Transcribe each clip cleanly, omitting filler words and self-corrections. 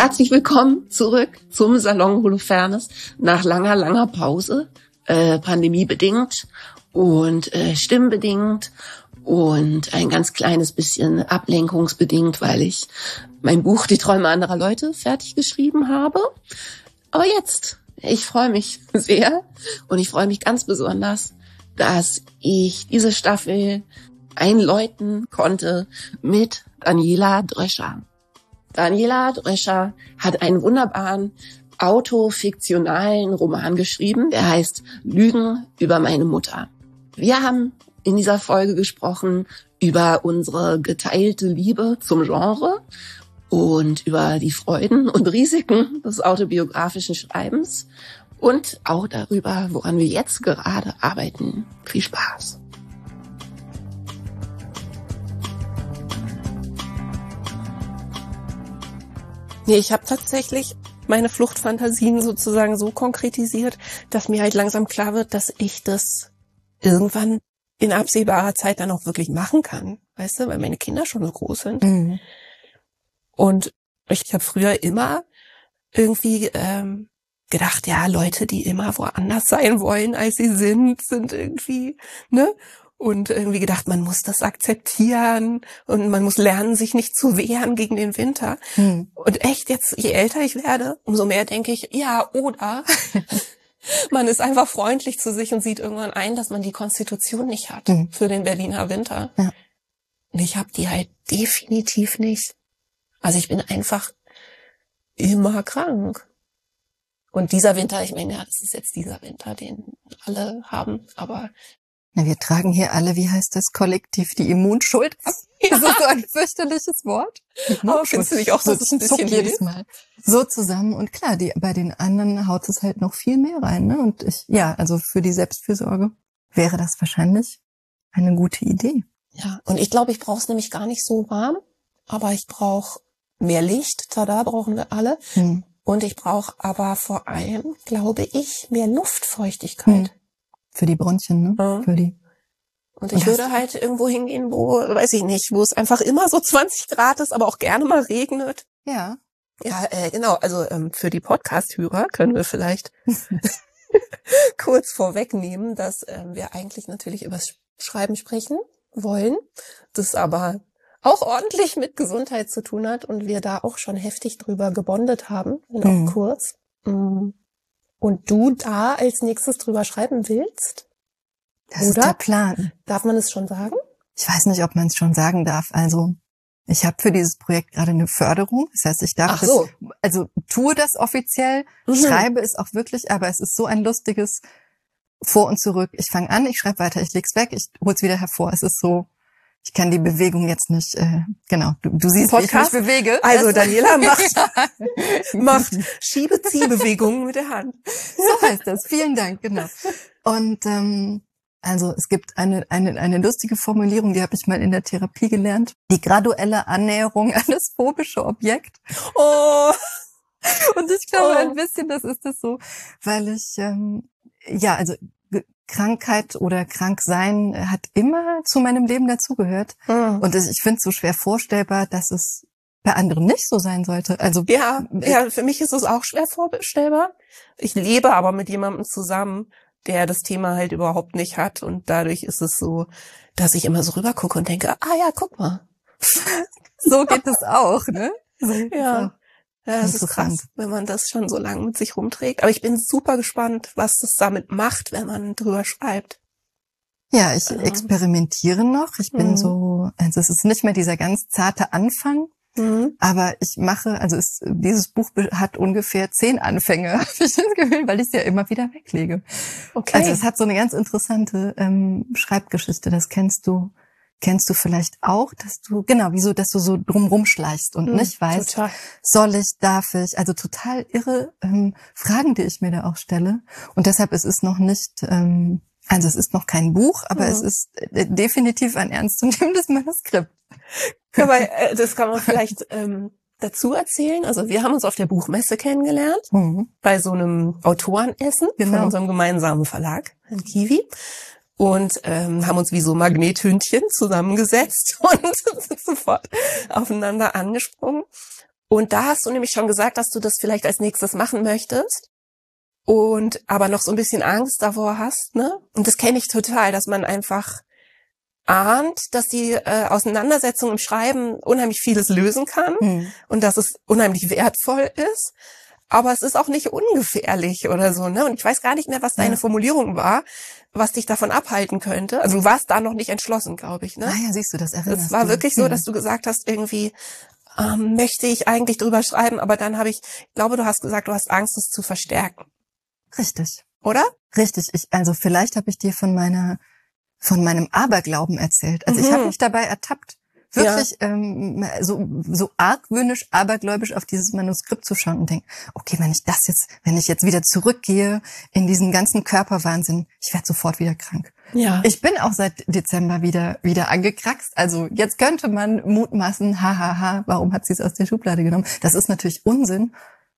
Herzlich willkommen zurück zum Salon Holofernes nach langer Pause, pandemiebedingt und stimmbedingt und ein ganz kleines bisschen ablenkungsbedingt, weil ich mein Buch Die Träume anderer Leute fertig geschrieben habe. Aber jetzt, ich freue mich sehr und ich freue mich ganz besonders, dass ich diese Staffel einläuten konnte mit Daniela Drescher. Daniela Drescher hat einen wunderbaren autofiktionalen Roman geschrieben, der heißt Lügen über meine Mutter. Wir haben in dieser Folge gesprochen über unsere geteilte Liebe zum Genre und über die Freuden und Risiken des autobiografischen Schreibens und auch darüber, woran wir jetzt gerade arbeiten. Viel Spaß! Nee, ich habe tatsächlich meine Fluchtfantasien sozusagen so konkretisiert, dass mir halt langsam klar wird, dass ich das irgendwann in absehbarer Zeit dann auch wirklich machen kann. Weißt du, weil meine Kinder schon so groß sind. Mhm. Und ich habe früher immer irgendwie gedacht, ja, Leute, die immer woanders sein wollen, als sie sind irgendwie, ne? Und irgendwie gedacht, man muss das akzeptieren und man muss lernen, sich nicht zu wehren gegen den Winter. Und echt jetzt, je älter ich werde, umso mehr denke ich, ja, oder man ist einfach freundlich zu sich und sieht irgendwann ein, dass man die Konstitution nicht hat für den Berliner Winter. Ja. Und ich habe die halt definitiv nicht. Also ich bin einfach immer krank. Und dieser Winter, ich meine, ja, das ist jetzt dieser Winter, den alle haben, aber na, wir tragen hier alle, wie heißt das, kollektiv die Immunschuld ab. Das ist so ein fürchterliches Wort. Aber findest du nicht auch so ein bisschen jedes Mal so zusammen? Und klar, bei den anderen haut es halt noch viel mehr rein, ne? Und also für die Selbstfürsorge wäre das wahrscheinlich eine gute Idee. Ja, und ich glaube, ich brauche es nämlich gar nicht so warm, aber ich brauche mehr Licht. Tada, brauchen wir alle. Und ich brauche aber vor allem, glaube ich, mehr Luftfeuchtigkeit. Für die Bronchien, ne? Ja. Und ich würde halt irgendwo hingehen, wo, weiß ich nicht, wo es einfach immer so 20 Grad ist, aber auch gerne mal regnet. Ja. Ja, genau. Also für die Podcast-Hörer können wir vielleicht kurz vorwegnehmen, dass wir eigentlich natürlich über das Schreiben sprechen wollen, das aber auch ordentlich mit Gesundheit zu tun hat und wir da auch schon heftig drüber gebondet haben, wenn auch kurz. Und du da als nächstes drüber schreiben willst? Das ist der Plan. Darf man es schon sagen? Ich weiß nicht, ob man es schon sagen darf. Also ich habe für dieses Projekt gerade eine Förderung. Das heißt, ich darf tue das offiziell, schreibe es auch wirklich, aber es ist so ein lustiges Vor und Zurück. Ich fange an, ich schreibe weiter, ich leg's weg, ich hol's wieder hervor. Es ist so, ich kann die Bewegung jetzt nicht, genau, du siehst, wie ich mich bewege. Also Daniela macht Schiebe-Zieh-Bewegungen mit der Hand. So heißt das, vielen Dank, genau. Und also es gibt eine lustige Formulierung, die habe ich mal in der Therapie gelernt. Die graduelle Annäherung an das phobische Objekt. Oh! Und ich glaube ein bisschen, das ist das so, weil ich, Krankheit oder Kranksein hat immer zu meinem Leben dazugehört. Und ich finde es so schwer vorstellbar, dass es bei anderen nicht so sein sollte. Also ja, für mich ist es auch schwer vorstellbar. Ich lebe aber mit jemandem zusammen, der das Thema halt überhaupt nicht hat. Und dadurch ist es so, dass ich immer so rübergucke und denke, ja, guck mal. So geht es auch, ne? Ja. Ja, das ist krass, wenn man das schon so lange mit sich rumträgt. Aber ich bin super gespannt, was das damit macht, wenn man drüber schreibt. Ja, ich experimentiere noch. Ich bin so, also es ist nicht mehr dieser ganz zarte Anfang, aber ich mache, dieses Buch hat ungefähr 10 Anfänge, habe ich das Gefühl, weil ich es ja immer wieder weglege. Okay. Also es hat so eine ganz interessante Schreibgeschichte, das kennst du vielleicht auch, dass du so drumrum schleichst und nicht weißt, total. Soll ich, darf ich, also total irre Fragen, die ich mir da auch stelle. Und deshalb ist es noch nicht, es ist noch kein Buch, aber es ist definitiv ein ernstzunehmendes Manuskript. Aber das kann man vielleicht dazu erzählen. Also wir haben uns auf der Buchmesse kennengelernt, bei so einem Autorenessen von unserem gemeinsamen Verlag, Kiwi. Und haben uns wie so Magnethündchen zusammengesetzt und sind sofort aufeinander angesprungen. Und da hast du nämlich schon gesagt, dass du das vielleicht als nächstes machen möchtest und aber noch so ein bisschen Angst davor hast, ne? Und das kenne ich total, dass man einfach ahnt, dass die Auseinandersetzung im Schreiben unheimlich vieles lösen kann und dass es unheimlich wertvoll ist. Aber es ist auch nicht ungefährlich oder so, ne? Und ich weiß gar nicht mehr, was deine Formulierung war, was dich davon abhalten könnte. Also du warst da noch nicht entschlossen, glaube ich, ne? Ah ja, siehst du, das erinnerst Es war du. wirklich so, dass du gesagt hast, irgendwie möchte ich eigentlich drüber schreiben, aber dann ich glaube, du hast gesagt, du hast Angst, es zu verstärken. Richtig. Oder? Richtig. Also vielleicht habe ich dir von meinem Aberglauben erzählt. Also ich habe mich dabei ertappt, wirklich so argwöhnisch, abergläubisch auf dieses Manuskript zu schauen und denken, okay, wenn ich jetzt wieder zurückgehe in diesen ganzen Körperwahnsinn, ich werde sofort wieder krank. Ja. Ich bin auch seit Dezember wieder angekraxt. Also jetzt könnte man mutmaßen, warum hat sie es aus der Schublade genommen? Das ist natürlich Unsinn.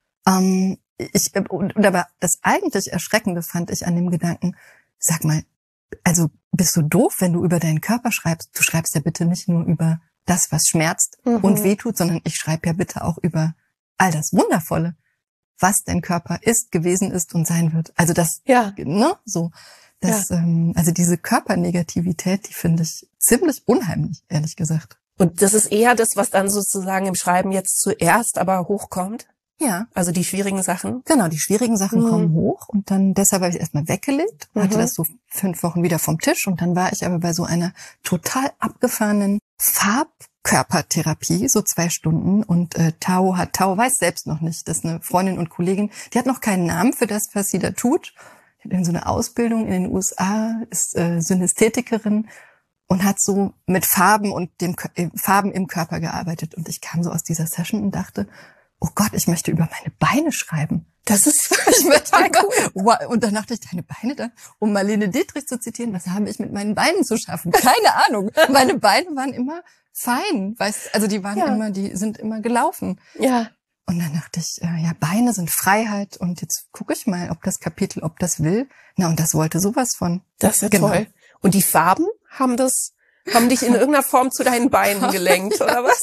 Aber das eigentlich Erschreckende fand ich an dem Gedanken, sag mal, also bist du doof, wenn du über deinen Körper schreibst? Du schreibst ja bitte nicht nur über das, was schmerzt und wehtut, sondern ich schreibe ja bitte auch über all das Wundervolle, was dein Körper ist, gewesen ist und sein wird. Also das, ne, so. Also diese Körpernegativität, die finde ich ziemlich unheimlich, ehrlich gesagt. Und das ist eher das, was dann sozusagen im Schreiben jetzt zuerst aber hochkommt? Ja. Also die schwierigen Sachen? Genau, die schwierigen Sachen kommen hoch und dann, deshalb habe ich erstmal weggelegt, hatte das so 5 Wochen wieder vom Tisch und dann war ich aber bei so einer total abgefahrenen Farbkörpertherapie, so 2 Stunden und Tao weiß selbst noch nicht, das ist eine Freundin und Kollegin, die hat noch keinen Namen für das, was sie da tut. Die hat in so eine Ausbildung in den USA, ist Synästhetikerin und hat so mit Farben und Farben im Körper gearbeitet und ich kam so aus dieser Session und dachte, oh Gott, ich möchte über meine Beine schreiben. Das ist total cool. Und dann dachte ich, deine Beine dann, um Marlene Dietrich zu zitieren, was habe ich mit meinen Beinen zu schaffen? Keine Ahnung. Meine Beine waren immer fein, weißt, also die sind immer gelaufen. Ja. Und dann dachte ich, Beine sind Freiheit und jetzt gucke ich mal, ob das Kapitel, ob das will. Na, und das wollte sowas von. Das ist ja toll. Und die Farben haben dich in irgendeiner Form zu deinen Beinen gelenkt, oder was?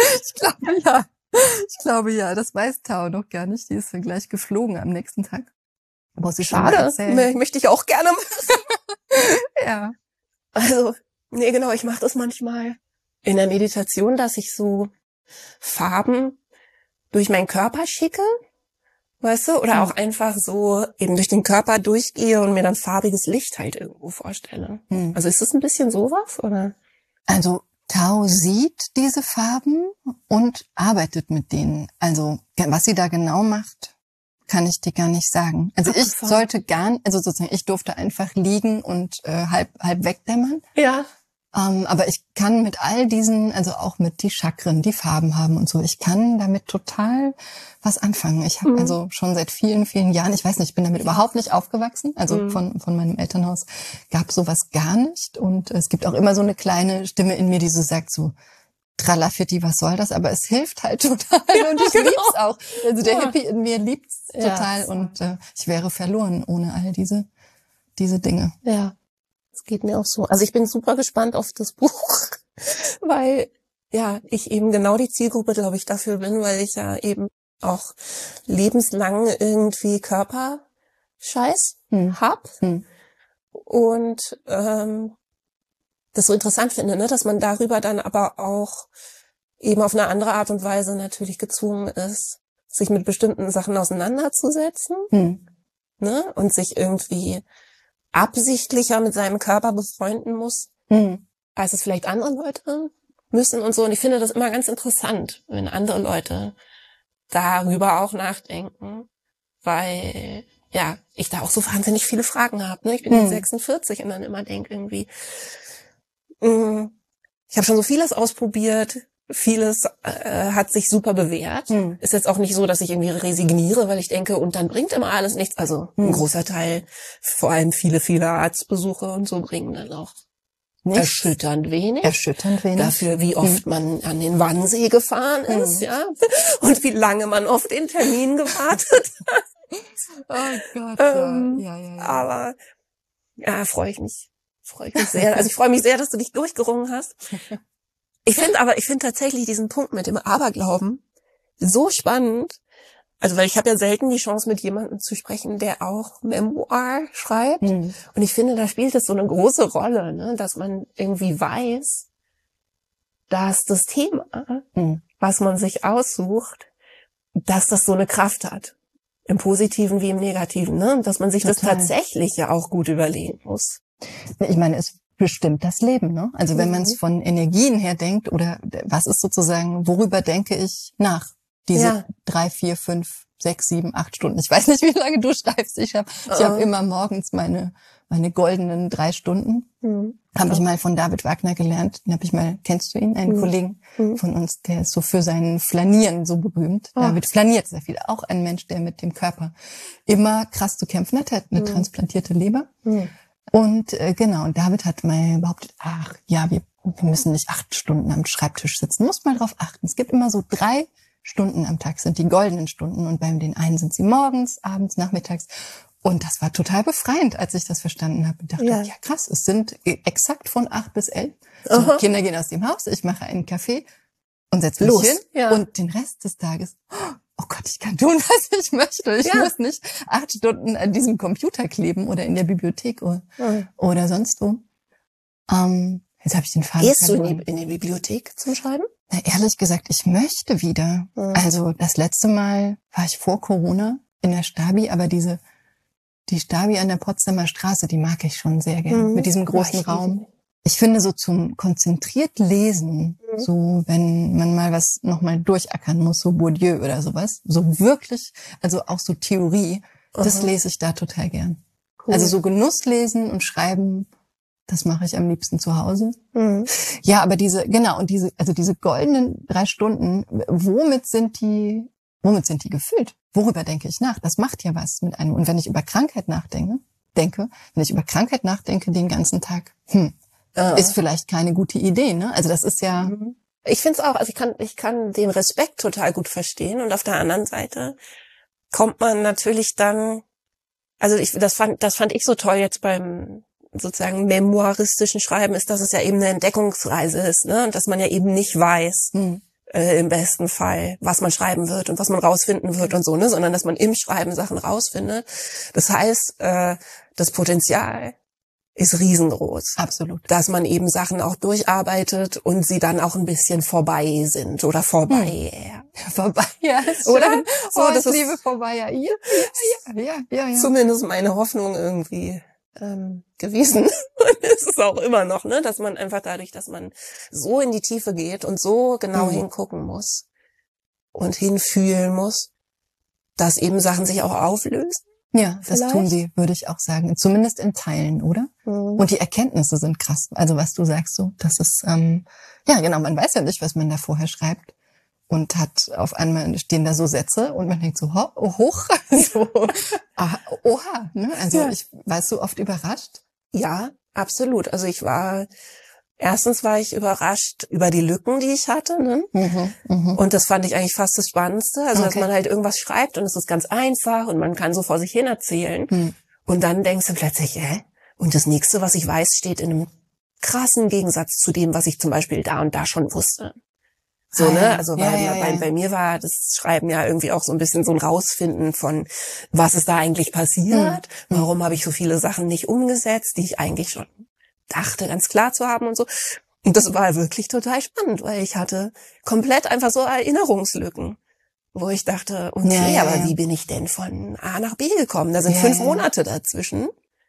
Ich glaube ja, das weiß Tao noch gar nicht. Die ist dann gleich geflogen am nächsten Tag. Schade, möchte ich auch gerne machen. Ja. Also, nee, genau, ich mache das manchmal in der Meditation, dass ich so Farben durch meinen Körper schicke, weißt du, oder auch einfach so eben durch den Körper durchgehe und mir dann farbiges Licht halt irgendwo vorstelle. Also ist das ein bisschen sowas, oder? Also Tao sieht diese Farben und arbeitet mit denen. Also was sie da genau macht, kann ich dir gar nicht sagen. Also ich durfte einfach liegen und halb wegdämmern. Ja. Aber ich kann mit all diesen, also auch mit die Chakren, die Farben haben und so, ich kann damit total was anfangen. Ich habe also schon seit vielen, vielen Jahren, ich weiß nicht, ich bin damit überhaupt nicht aufgewachsen, also von meinem Elternhaus gab sowas gar nicht und es gibt auch immer so eine kleine Stimme in mir, die so sagt so, Tralafitti, was soll das? Aber es hilft halt total und ich lieb's auch. Also der Hippie in mir liebt's total und ich wäre verloren ohne all diese Dinge. Ja. Das geht mir auch so. Also ich bin super gespannt auf das Buch, weil ich eben genau die Zielgruppe, glaube ich, dafür bin, weil ich ja eben auch lebenslang irgendwie Körperscheiß hab und das so interessant finde, ne, dass man darüber dann aber auch eben auf eine andere Art und Weise natürlich gezwungen ist, sich mit bestimmten Sachen auseinanderzusetzen, ne, und sich irgendwie absichtlicher mit seinem Körper befreunden muss, als es vielleicht andere Leute müssen und so. Und ich finde das immer ganz interessant, wenn andere Leute darüber auch nachdenken, weil ich da auch so wahnsinnig viele Fragen habe. Ne? Ich bin jetzt 46 und dann immer denke irgendwie, ich habe schon so vieles ausprobiert, vieles hat sich super bewährt. Ist jetzt auch nicht so, dass ich irgendwie resigniere, weil ich denke, und dann bringt immer alles nichts. Also ein großer Teil, vor allem viele Arztbesuche und so bringen dann auch erschütternd wenig. Dafür, wie oft man an den Wannsee gefahren ist, ja. Und wie lange man auf den Termin gewartet hat. Oh Gott, ja. Aber freue ich mich sehr. Also ich freue mich sehr, dass du dich durchgerungen hast. Ich finde tatsächlich diesen Punkt mit dem Aberglauben so spannend. Also, weil ich habe ja selten die Chance, mit jemandem zu sprechen, der auch Memoir schreibt. Und ich finde, da spielt es so eine große Rolle, ne, dass man irgendwie weiß, dass das Thema, was man sich aussucht, dass das so eine Kraft hat. Im Positiven wie im Negativen, ne? Dass man sich das tatsächlich ja auch gut überlegen muss. Ich meine, es bestimmt das Leben, ne? Also wenn man es von Energien her denkt, oder was ist sozusagen, worüber denke ich nach? Diese 3, 4, 5, 6, 7, 8 Stunden. Ich weiß nicht, wie lange du schreibst. Ich hab immer morgens meine goldenen 3 Stunden. Habe ich mal von David Wagner gelernt. Den habe ich mal, kennst du ihn? Einen Kollegen von uns, der ist so für sein Flanieren so berühmt. David flaniert sehr viel. Auch ein Mensch, der mit dem Körper immer krass zu kämpfen hat. Er hat eine transplantierte Leber. Und genau, und David hat mal behauptet, wir müssen nicht 8 Stunden am Schreibtisch sitzen. Muss mal drauf achten. Es gibt immer so 3 Stunden am Tag sind die goldenen Stunden, und beim den einen sind sie morgens, abends, nachmittags. Und das war total befreiend, als ich das verstanden habe. Ich dachte, ja krass, es sind exakt von 8 bis 11. So, Kinder gehen aus dem Haus, ich mache einen Kaffee und setze mich hin. Ja. Und den Rest des Tages, oh Gott, ich kann tun, was ich möchte. Ich muss nicht 8 Stunden an diesem Computer kleben oder in der Bibliothek oder sonst wo. Jetzt habe ich den Faden. Gehst du in die Bibliothek zum Schreiben? Na, ehrlich gesagt, ich möchte wieder. Also das letzte Mal war ich vor Corona in der Stabi, aber die Stabi an der Potsdamer Straße, die mag ich schon sehr gern, mit diesem großen Raum. Ich finde, so zum konzentriert Lesen, so wenn man mal was nochmal durchackern muss, so Bourdieu oder sowas, so wirklich, also auch so Theorie, das lese ich da total gern. Cool. Also so Genusslesen und Schreiben, das mache ich am liebsten zu Hause. Ja, aber diese goldenen 3 Stunden, womit sind die gefüllt? Worüber denke ich nach? Das macht ja was mit einem. Und wenn ich über Krankheit nachdenke den ganzen Tag, ist vielleicht keine gute Idee, ne? Also das ist ja. Ich finde es auch, also ich kann den Respekt total gut verstehen, und auf der anderen Seite kommt man natürlich dann, also das fand ich so toll jetzt beim sozusagen memoiristischen Schreiben, ist, dass es ja eben eine Entdeckungsreise ist, ne? Und dass man ja eben nicht weiß, im besten Fall, was man schreiben wird und was man rausfinden wird und so, ne? Sondern dass man im Schreiben Sachen rausfindet. Das heißt, das Potenzial ist riesengroß. Absolut. Dass man eben Sachen auch durcharbeitet und sie dann auch ein bisschen vorbei sind oder vorbei. Vorbei, ja. Oder? So, das ist liebe vorbei, ja. Zumindest meine Hoffnung irgendwie gewesen. Und es ist auch immer noch, ne, dass man einfach dadurch, dass man so in die Tiefe geht und so genau hingucken muss und hinfühlen muss, dass eben Sachen sich auch auflösen. Ja, das tun sie, würde ich auch sagen. Zumindest in Teilen, oder? Und die Erkenntnisse sind krass. Also was du sagst, so, das ist, man weiß ja nicht, was man da vorher schreibt. Und hat auf einmal stehen da so Sätze und man denkt so, hoch, so, oha, ne? Also ich war so oft überrascht. Ja, absolut. Also erstens war ich überrascht über die Lücken, die ich hatte, ne? Und das fand ich eigentlich fast das Spannendste. Also, dass man halt irgendwas schreibt und es ist ganz einfach und man kann so vor sich hin erzählen. Und dann denkst du plötzlich, und das nächste, was ich weiß, steht in einem krassen Gegensatz zu dem, was ich zum Beispiel da und da schon wusste. So, ne? Also, bei mir war das Schreiben ja irgendwie auch so ein bisschen so ein Rausfinden von, was ist da eigentlich passiert? Warum habe ich so viele Sachen nicht umgesetzt, die ich eigentlich schon dachte, ganz klar zu haben und so. Und das war wirklich total spannend, weil ich hatte komplett einfach so Erinnerungslücken, wo ich dachte, okay, aber wie bin ich denn von A nach B gekommen? Da sind 5 Monate dazwischen.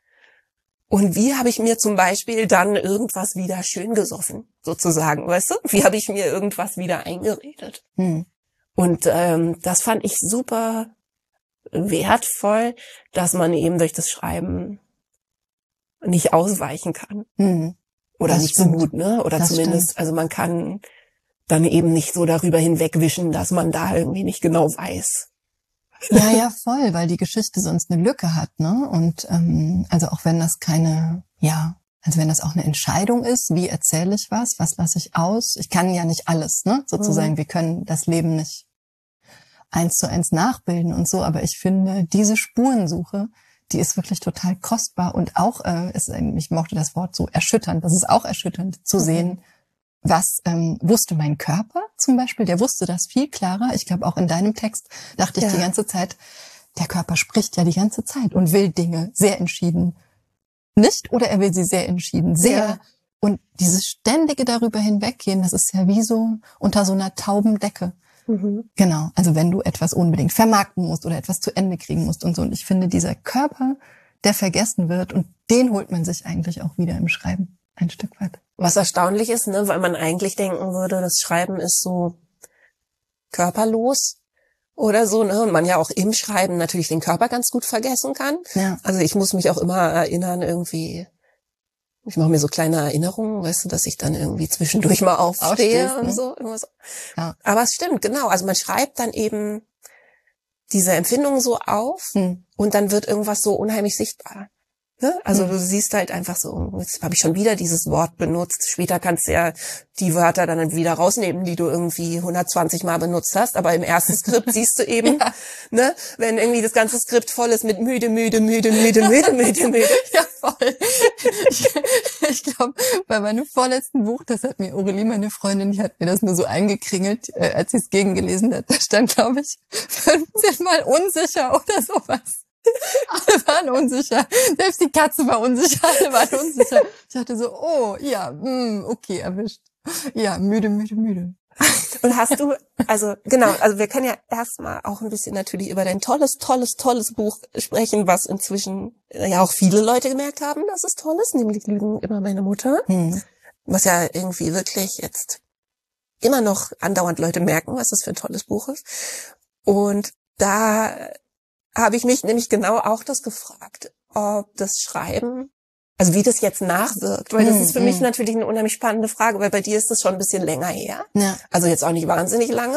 Und wie habe ich mir zum Beispiel dann irgendwas wieder schön gesoffen, sozusagen, weißt du? Wie habe ich mir irgendwas wieder eingeredet? Und das fand ich super wertvoll, dass man eben durch das Schreiben nicht ausweichen kann. Oder das nicht stimmt. So gut, ne? Oder das zumindest, stimmt. Also man kann dann eben nicht so darüber hinwegwischen, dass man da irgendwie nicht genau weiß. Ja, voll, weil die Geschichte sonst eine Lücke hat, ne? Und also auch wenn das wenn das auch eine Entscheidung ist, wie erzähle ich was lasse ich aus? Ich kann ja nicht alles, ne? Sozusagen, wir können das Leben nicht 1:1 nachbilden und so, aber ich finde, diese Spurensuche, die ist wirklich total kostbar und auch, ich mochte das Wort so erschütternd, das ist auch erschütternd zu sehen, was wusste mein Körper zum Beispiel, der wusste das viel klarer. Ich glaube, auch in deinem Text dachte ich die ganze Zeit, der Körper spricht ja die ganze Zeit und will Dinge sehr entschieden. Nicht, oder er will sie sehr entschieden, sehr. Ja. Und dieses ständige darüber hinweggehen, das ist ja wie so unter so einer tauben Decke. Mhm. Genau, also wenn du etwas unbedingt vermarkten musst oder etwas zu Ende kriegen musst und so. Und ich finde, dieser Körper, der vergessen wird, und den holt man sich eigentlich auch wieder im Schreiben ein Stück weit. Was erstaunlich ist, ne, weil man eigentlich denken würde, das Schreiben ist so körperlos oder so, ne, und man ja auch im Schreiben natürlich den Körper ganz gut vergessen kann. Ja. Also ich muss mich auch immer erinnern, irgendwie, ich mache mir so kleine Erinnerungen, weißt du, dass ich dann irgendwie zwischendurch mal aufstehe und so. Irgendwas. Ja. Aber es stimmt, genau, also man schreibt dann eben diese Empfindungen so auf und dann wird irgendwas so unheimlich sichtbar. Ne? Also du siehst halt einfach so, jetzt habe ich schon wieder dieses Wort benutzt. Später kannst du ja die Wörter dann wieder rausnehmen, die du irgendwie 120 Mal benutzt hast. Aber im ersten Skript siehst du eben, ne, wenn irgendwie das ganze Skript voll ist mit müde. Ja, voll. Ich glaube, bei meinem vorletzten Buch, das hat mir Aurelie, meine Freundin, die hat mir das nur so eingekringelt, als sie es gegengelesen hat. Da stand, glaube ich, 15 Mal unsicher oder sowas. Alle waren unsicher. Selbst die Katze war unsicher. Alle waren unsicher. Ich dachte so, oh, ja, okay, erwischt. Ja, müde. Und hast du, also genau, also wir können ja erstmal auch ein bisschen natürlich über dein tolles Buch sprechen, was inzwischen ja auch viele Leute gemerkt haben, dass es toll ist, nämlich Lügen über meine Mutter. Was ja irgendwie wirklich jetzt immer noch andauernd Leute merken, was das für ein tolles Buch ist. Und da habe ich mich nämlich genau auch das gefragt, ob das Schreiben, also wie das jetzt nachwirkt, weil das ist für mich natürlich eine unheimlich spannende Frage, weil bei dir ist das schon ein bisschen länger her. Ja. Also jetzt auch nicht wahnsinnig lange,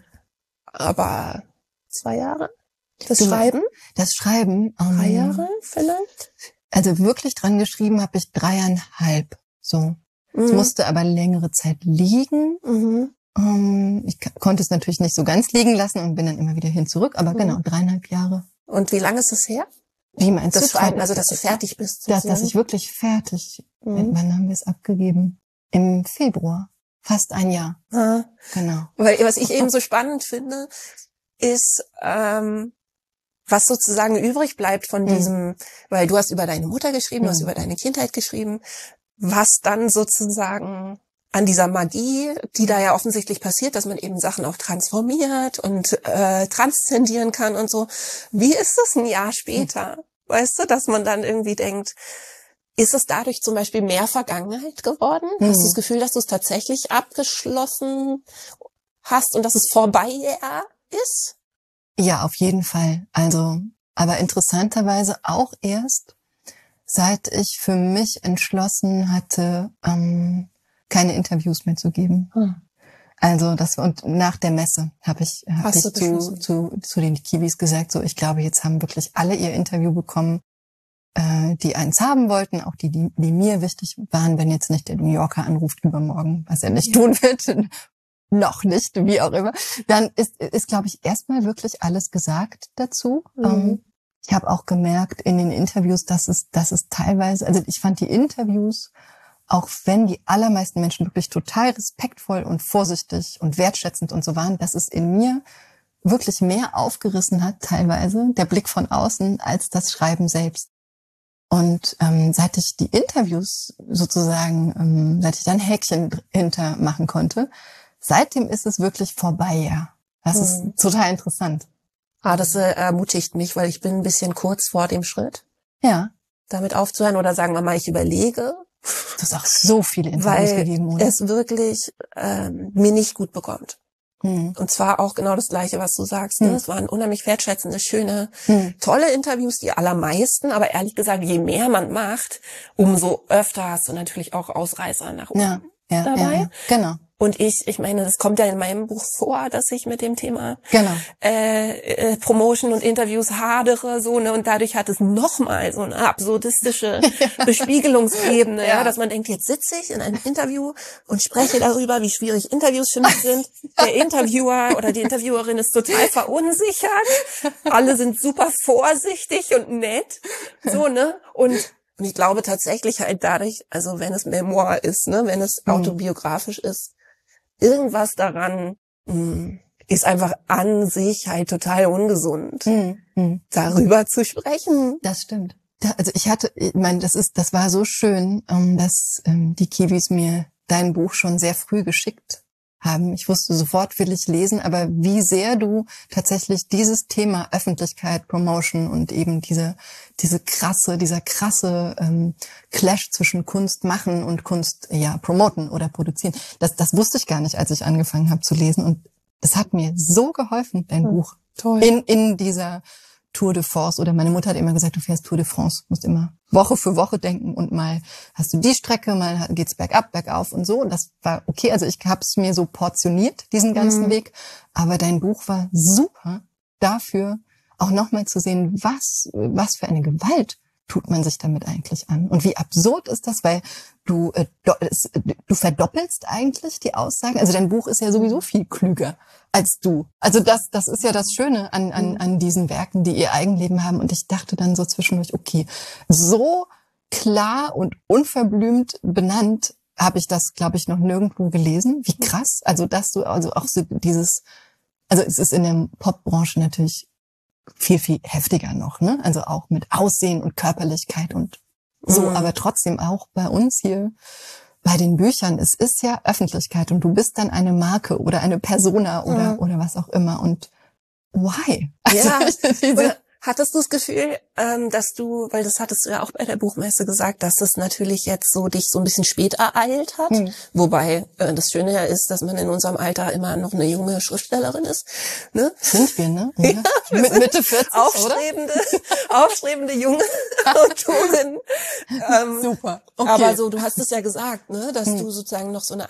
aber 2 Jahre? Schreiben? Das Schreiben. 3 Jahre vielleicht? Also wirklich dran geschrieben habe ich 3,5, so. Es musste aber längere Zeit liegen. Ich konnte es natürlich nicht so ganz liegen lassen und bin dann immer wieder hin zurück, aber genau, 3,5 Jahre. Und wie lange ist es her? Wie meinst du? Das Schreiben, also dass du fertig bist. Dass ich wirklich fertig bin. Wann haben wir es abgegeben? Im Februar. Fast 1 Jahr. Genau. Weil was ich eben so spannend finde, ist, was sozusagen übrig bleibt von diesem, weil du hast über deine Mutter geschrieben, du hast über deine Kindheit geschrieben, was dann sozusagen an dieser Magie, die da ja offensichtlich passiert, dass man eben Sachen auch transformiert und transzendieren kann und so. Wie ist das ein Jahr später? Weißt du, dass man dann irgendwie denkt, ist es dadurch zum Beispiel mehr Vergangenheit geworden? Hast du das Gefühl, dass du es tatsächlich abgeschlossen hast und dass es vorbei ist? Ja, auf jeden Fall. Also, aber interessanterweise auch erst, seit ich für mich entschlossen hatte, keine Interviews mehr zu geben. Also und nach der Messe habe ich zu den Kiwis gesagt, so ich glaube, jetzt haben wirklich alle ihr Interview bekommen, die eins haben wollten, auch die mir wichtig waren, wenn jetzt nicht der New Yorker anruft übermorgen, was er nicht tun wird, noch nicht, wie auch immer, dann ist glaube ich erstmal wirklich alles gesagt dazu. Ich habe auch gemerkt in den Interviews, dass es teilweise, also ich fand die Interviews, auch wenn die allermeisten Menschen wirklich total respektvoll und vorsichtig und wertschätzend und so waren, dass es in mir wirklich mehr aufgerissen hat, teilweise, der Blick von außen, als das Schreiben selbst. Und seit ich die Interviews sozusagen, seit ich dann Häkchen hinter machen konnte, seitdem ist es wirklich vorbei, ja. Das ist total interessant. Das ermutigt mich, weil ich bin ein bisschen kurz vor dem Schritt. Ja. Damit aufzuhören oder sagen wir mal, ich überlege. Du hast auch so viele Interviews gegeben, oder? Weil es wirklich mir nicht gut bekommt. Und zwar auch genau das Gleiche, was du sagst. Ne? Es waren unheimlich wertschätzende, schöne, tolle Interviews, die allermeisten. Aber ehrlich gesagt, je mehr man macht, umso öfter hast du natürlich auch Ausreißer nach oben dabei. Ja, genau. Und ich meine, das kommt ja in meinem Buch vor, dass ich mit dem Thema Promotion und Interviews hadere, so, ne, und dadurch hat es nochmal so eine absurdistische Bespiegelungsebene, ja, dass man denkt, jetzt sitze ich in einem Interview und spreche darüber, wie schwierig Interviews für mich sind. Der Interviewer oder die Interviewerin ist total verunsichert. Alle sind super vorsichtig und nett, so, ne, und ich glaube tatsächlich halt dadurch, also wenn es Memoir ist, ne, wenn es autobiografisch ist, irgendwas daran ist einfach an sich halt total ungesund, darüber zu sprechen. Das stimmt. Also ich meine, das war so schön, dass die Kiwis mir dein Buch schon sehr früh geschickt haben. Ich wusste sofort, will ich lesen, aber wie sehr du tatsächlich dieses Thema Öffentlichkeit, Promotion und eben dieser krasse Clash zwischen Kunst machen und Kunst promoten oder produzieren, das wusste ich gar nicht, als ich angefangen habe zu lesen, und das hat mir so geholfen, dein Buch. Toll. In dieser Tour de France, oder meine Mutter hat immer gesagt, du fährst Tour de France, musst immer Woche für Woche denken und mal hast du die Strecke, mal geht's bergab, bergauf und so. Und das war okay, also ich habe es mir so portioniert, diesen ganzen Weg. Aber dein Buch war super dafür, auch nochmal zu sehen, was für eine Gewalt tut man sich damit eigentlich an. Und wie absurd ist das, weil du verdoppelst eigentlich die Aussagen. Also dein Buch ist ja sowieso viel klüger als du. Also das ist ja das Schöne an diesen Werken, die ihr Eigenleben haben. Und ich dachte dann so zwischendurch, okay, so klar und unverblümt benannt habe ich das, glaube ich, noch nirgendwo gelesen. Wie krass. Also dass du also auch so dieses, also es ist in der Popbranche natürlich viel, viel heftiger noch, ne? Also auch mit Aussehen und Körperlichkeit und so, aber trotzdem auch bei uns hier bei den Büchern, es ist ja Öffentlichkeit und du bist dann eine Marke oder eine Persona oder was auch immer, und why? Ja, oder hattest du das Gefühl, dass du, weil das hattest du ja auch bei der Buchmesse gesagt, dass das natürlich jetzt so dich so ein bisschen spät ereilt hat, wobei das Schöne ja ist, dass man in unserem Alter immer noch eine junge Schriftstellerin ist, ne? Sind wir, ne? Ja, mit Mitte 40, aufstrebende junge Autorin. Super. Okay. Aber so, du hast es ja gesagt, ne, dass du sozusagen noch so eine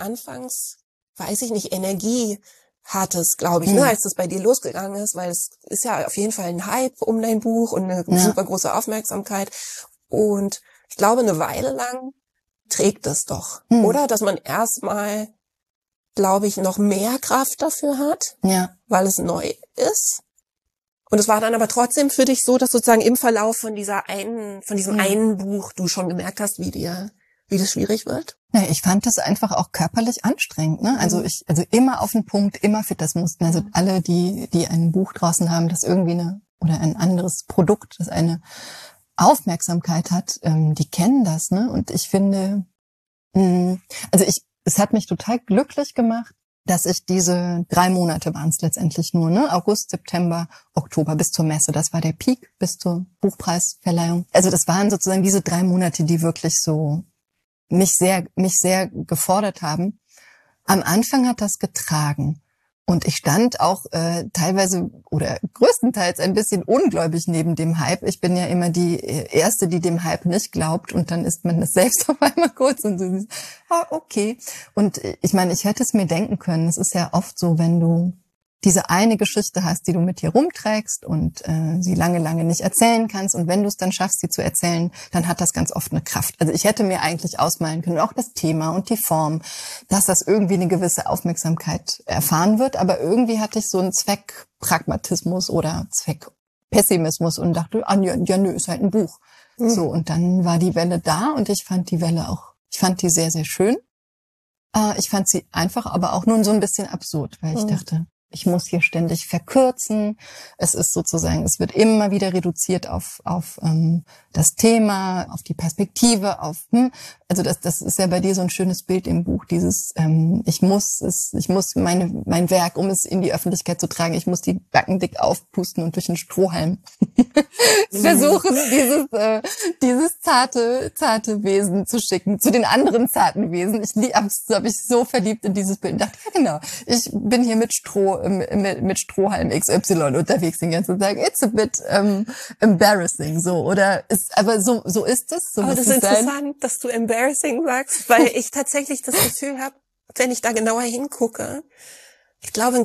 Energie hattest, glaube ich, ne, als das bei dir losgegangen ist, weil es ist ja auf jeden Fall ein Hype um dein Buch und eine super große Aufmerksamkeit. Und ich glaube, eine Weile lang trägt es doch, oder? Dass man erstmal, glaube ich, noch mehr Kraft dafür hat, weil es neu ist. Und es war dann aber trotzdem für dich so, dass sozusagen im Verlauf von diesem einen Buch du schon gemerkt hast, wie das schwierig wird? Ja, ich fand das einfach auch körperlich anstrengend, ne? Also immer auf den Punkt, immer fit, das mussten, also alle, die ein Buch draußen haben, das irgendwie oder ein anderes Produkt, das eine Aufmerksamkeit hat, die kennen das, ne? Und ich finde, es hat mich total glücklich gemacht, dass ich diese 3 Monate waren es letztendlich nur, ne? August, September, Oktober bis zur Messe. Das war der Peak bis zur Buchpreisverleihung. Also das waren sozusagen diese 3 Monate, die wirklich so mich sehr gefordert haben. Am Anfang hat das getragen. Und ich stand auch teilweise oder größtenteils ein bisschen ungläubig neben dem Hype. Ich bin ja immer die Erste, die dem Hype nicht glaubt. Und dann ist man das selbst auf einmal kurz und so, okay. Und ich meine, ich hätte es mir denken können. Es ist ja oft so, wenn du diese eine Geschichte hast, die du mit dir rumträgst und sie lange, lange nicht erzählen kannst. Und wenn du es dann schaffst, sie zu erzählen, dann hat das ganz oft eine Kraft. Also ich hätte mir eigentlich ausmalen können, auch das Thema und die Form, dass das irgendwie eine gewisse Aufmerksamkeit erfahren wird. Aber irgendwie hatte ich so einen Zweckpragmatismus oder Zweckpessimismus und dachte, nö, ist halt ein Buch. So, und dann war die Welle da und ich fand die sehr, sehr schön. Ich fand sie einfach, aber auch nur so ein bisschen absurd, weil ich dachte, ich muss hier ständig verkürzen. Es ist sozusagen, es wird immer wieder reduziert auf das Thema, auf die Perspektive, also das ist ja bei dir so ein schönes Bild im Buch, dieses ich muss mein Werk, um es in die Öffentlichkeit zu tragen, ich muss die Backen dick aufpusten und durch einen Strohhalm versuchen, dieses zarte Wesen zu schicken zu den anderen zarten Wesen. Hab ich so verliebt in dieses Bild und dachte, ja genau, ich bin hier mit Strohhalm XY unterwegs den ganzen Tag. It's a bit embarrassing, so, oder aber so ist es. So aber das ist interessant, dass du embarrassing sagst, weil ich tatsächlich das Gefühl habe, wenn ich da genauer hingucke, ich glaube, ein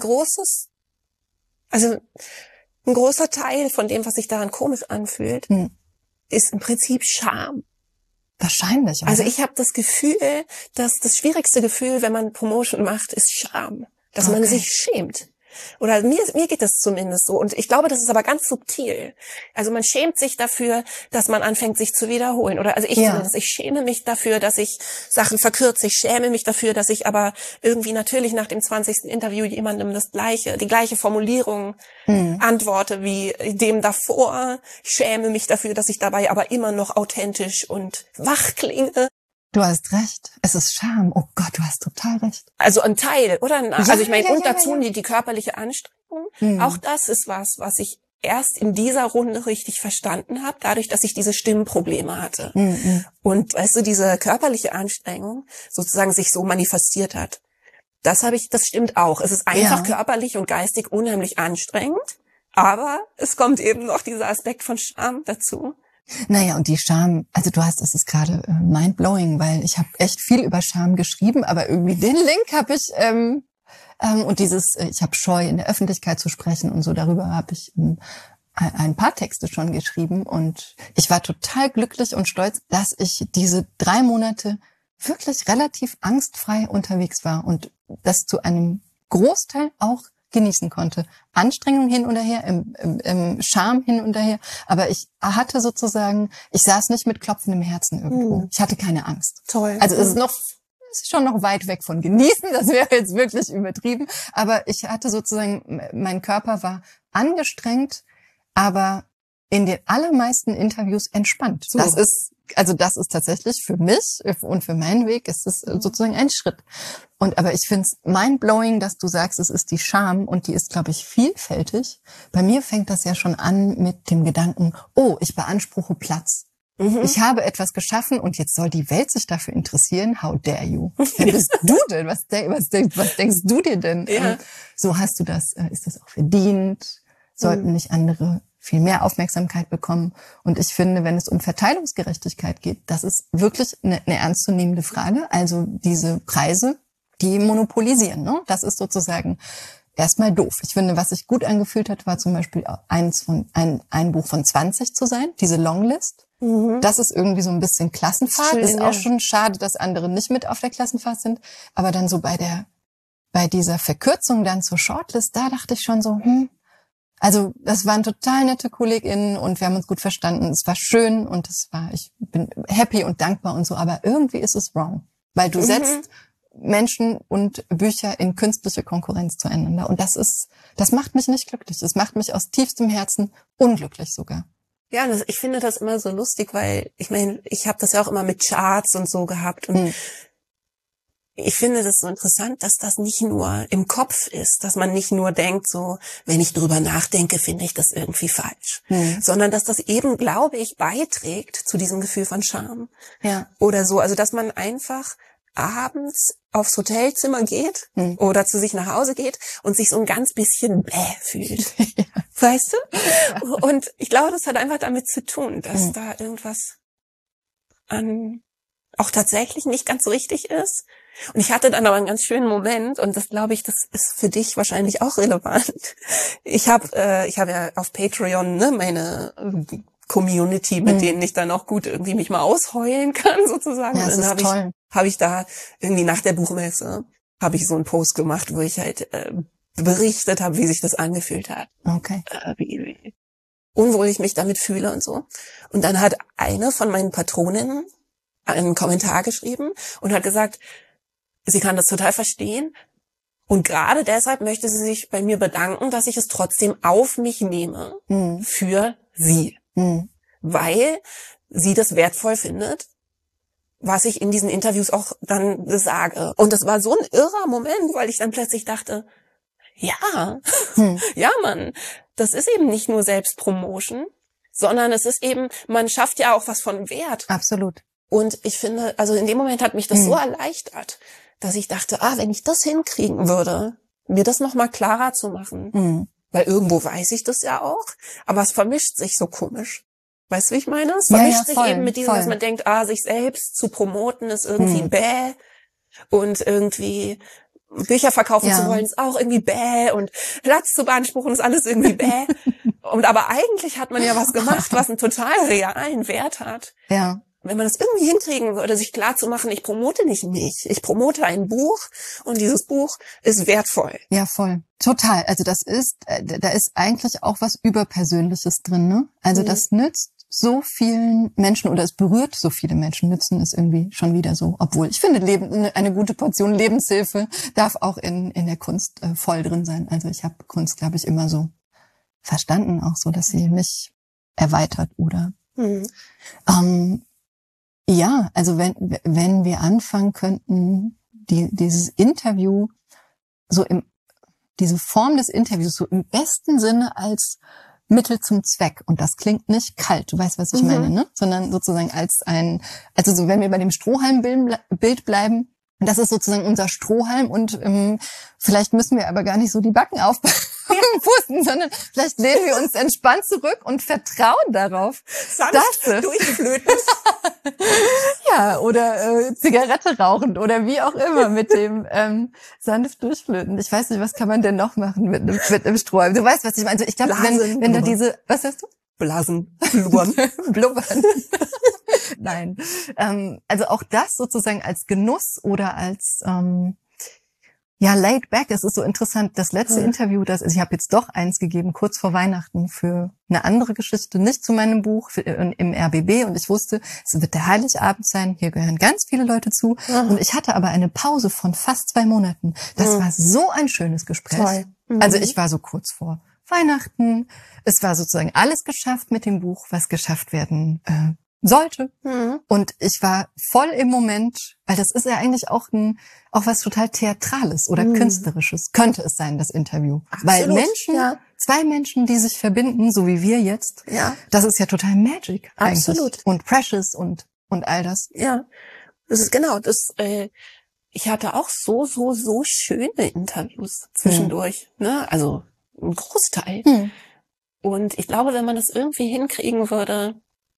großer Teil von dem, was sich daran komisch anfühlt, ist im Prinzip Scham. Wahrscheinlich. Also ich habe das Gefühl, dass das schwierigste Gefühl, wenn man Promotion macht, ist Scham. Dass man sich schämt. Oder mir geht das zumindest so. Und ich glaube, das ist aber ganz subtil. Also man schämt sich dafür, dass man anfängt, sich zu wiederholen. Oder also ich zumindest, ich schäme mich dafür, dass ich Sachen verkürze. Ich schäme mich dafür, dass ich aber irgendwie natürlich nach dem 20. Interview jemandem die gleiche Formulierung antworte wie dem davor. Ich schäme mich dafür, dass ich dabei aber immer noch authentisch und wach klinge. Du hast recht. Es ist Scham. Oh Gott, du hast total recht. Also ein Teil, oder? Also ich meine, dazu die körperliche Anstrengung. Auch das ist was ich erst in dieser Runde richtig verstanden habe, dadurch, dass ich diese Stimmprobleme hatte. Und weißt du, diese körperliche Anstrengung sozusagen sich so manifestiert hat. Das stimmt auch. Es ist einfach körperlich und geistig unheimlich anstrengend. Aber es kommt eben noch dieser Aspekt von Scham dazu. Naja, und die Scham, also es ist gerade mindblowing, weil ich habe echt viel über Scham geschrieben, aber irgendwie den Link habe ich, und ich habe Scheu, in der Öffentlichkeit zu sprechen und so, darüber habe ich ein paar Texte schon geschrieben und ich war total glücklich und stolz, dass ich diese 3 Monate wirklich relativ angstfrei unterwegs war und das zu einem Großteil auch genießen konnte. Anstrengung hin und her, im Scham hin und her. Aber ich hatte sozusagen, ich saß nicht mit klopfendem Herzen irgendwo. Ich hatte keine Angst. Toll. Also es ist schon noch weit weg von genießen. Das wäre jetzt wirklich übertrieben. Aber ich hatte sozusagen, mein Körper war angestrengt, aber in den allermeisten Interviews entspannt. So. Das ist tatsächlich für mich und für meinen Weg ist es sozusagen ein Schritt. Aber ich finde es mindblowing, dass du sagst, es ist die Scham und die ist, glaube ich, vielfältig. Bei mir fängt das ja schon an mit dem Gedanken, oh, ich beanspruche Platz. Ich habe etwas geschaffen und jetzt soll die Welt sich dafür interessieren. How dare you? Wer bist du denn? Was denkst du dir denn? Ja. So hast du das, ist das auch verdient? Sollten nicht andere viel mehr Aufmerksamkeit bekommen? Und ich finde, wenn es um Verteilungsgerechtigkeit geht, das ist wirklich eine ernstzunehmende Frage. Also diese Preise, die monopolisieren, ne? Das ist sozusagen erstmal doof. Ich finde, was sich gut angefühlt hat, war zum Beispiel ein Buch von 20 zu sein, diese Longlist. Das ist irgendwie so ein bisschen Klassenfahrt. Ist auch schon schade, dass andere nicht mit auf der Klassenfahrt sind. Aber dann so bei dieser Verkürzung dann zur Shortlist, da dachte ich schon so, also das waren total nette KollegInnen und wir haben uns gut verstanden. Es war schön und ich bin happy und dankbar und so. Aber irgendwie ist es wrong, weil du setzt Menschen und Bücher in künstliche Konkurrenz zueinander. Und das macht mich nicht glücklich. Das macht mich aus tiefstem Herzen unglücklich sogar. Ja, ich finde das immer so lustig, weil ich meine, ich habe das ja auch immer mit Charts und so gehabt und ich finde das so interessant, dass das nicht nur im Kopf ist, dass man nicht nur denkt, so, wenn ich drüber nachdenke, finde ich das irgendwie falsch, sondern dass das eben, glaube ich, beiträgt zu diesem Gefühl von Scham. Ja. Oder so, also dass man einfach abends aufs Hotelzimmer geht oder zu sich nach Hause geht und sich so ein ganz bisschen bäh fühlt. Ja. Weißt du? Und ich glaube, das hat einfach damit zu tun, dass da irgendwas auch tatsächlich nicht ganz so richtig ist. Und ich hatte dann aber einen ganz schönen Moment und das glaube ich, das ist für dich wahrscheinlich auch relevant. Ich habe ja auf Patreon meine Community, mit denen ich dann auch gut irgendwie mich mal ausheulen kann sozusagen. Ja, das ist toll. Habe ich da irgendwie nach der Buchmesse habe ich so einen Post gemacht, wo ich halt berichtet habe, wie sich das angefühlt hat. Okay. Wie unwohl ich mich damit fühle und so. Und dann hat eine von meinen Patroninnen einen Kommentar geschrieben und hat gesagt, sie kann das total verstehen und gerade deshalb möchte sie sich bei mir bedanken, dass ich es trotzdem auf mich nehme für sie, weil sie das wertvoll findet, was ich in diesen Interviews auch dann sage. Und das war so ein irrer Moment, weil ich dann plötzlich dachte, ja, ja Mann, das ist eben nicht nur Selbstpromotion, sondern es ist eben, man schafft ja auch was von Wert. Absolut. Und ich finde, also in dem Moment hat mich das so erleichtert, dass ich dachte, wenn ich das hinkriegen würde, mir das nochmal klarer zu machen. Weil irgendwo weiß ich das ja auch, aber es vermischt sich so komisch. Weißt du, wie ich meine? Es vermischt sich eben mit diesem, dass man denkt, sich selbst zu promoten ist irgendwie bäh und irgendwie Bücher verkaufen zu wollen ist auch irgendwie bäh und Platz zu beanspruchen ist alles irgendwie bäh. Und aber eigentlich hat man ja was gemacht, was einen total realen Wert hat. Ja. wenn man es irgendwie hinkriegen würde, sich klar zu machen, ich promote nicht mich, ich promote ein Buch und dieses Buch ist wertvoll. Ja, voll. Total. Also da ist eigentlich auch was Überpersönliches drin, ne? Also das nützt so vielen Menschen oder es berührt so viele Menschen. Nützen ist irgendwie schon wieder so. Obwohl, ich finde, eine gute Portion Lebenshilfe darf auch in der Kunst voll drin sein. Also ich habe Kunst, glaube ich, immer so verstanden, auch so, dass sie mich erweitert oder ja, also wenn wir anfangen könnten, dieses Interview so diese Form des Interviews so im besten Sinne als Mittel zum Zweck. Und das klingt nicht kalt, du weißt, was ich meine, ne? Sondern sozusagen also so, wenn wir bei dem Strohhalmbild bleiben, das ist sozusagen unser Strohhalm und vielleicht müssen wir aber gar nicht so die Backen aufpusten, sondern vielleicht lehnen wir uns entspannt zurück und vertrauen darauf, sanft durchflöten. Ja, oder Zigarette rauchend oder wie auch immer mit dem sanft durchflöten. Ich weiß nicht, was kann man denn noch machen mit einem Strohhalm? Du weißt, was ich meine. Also ich glaube, wenn da was hast du? Blasen, blubbern. Blubbern. Nein. Also auch das sozusagen als Genuss oder als laid back. Es ist so interessant. Das letzte Interview, ich habe jetzt doch eins gegeben, kurz vor Weihnachten für eine andere Geschichte, nicht zu meinem Buch im RBB. Und ich wusste, es wird der Heiligabend sein. Hier gehören ganz viele Leute zu. Und ich hatte aber eine Pause von fast 2 Monaten. Das war so ein schönes Gespräch. Toll. Also ich war so kurz vor Weihnachten. Es war sozusagen alles geschafft mit dem Buch, was geschafft werden sollte. Und ich war voll im Moment, weil das ist ja eigentlich auch was total Theatrales oder Künstlerisches. Könnte es sein, das Interview. Absolut. Weil Menschen, 2 Menschen, die sich verbinden, so wie wir jetzt, das ist ja total Magic eigentlich. Absolut. Und precious und all das. Ja, das ist genau das. Ich hatte auch so schöne Interviews zwischendurch, ne? Also ein Großteil. Und ich glaube, wenn man das irgendwie hinkriegen würde,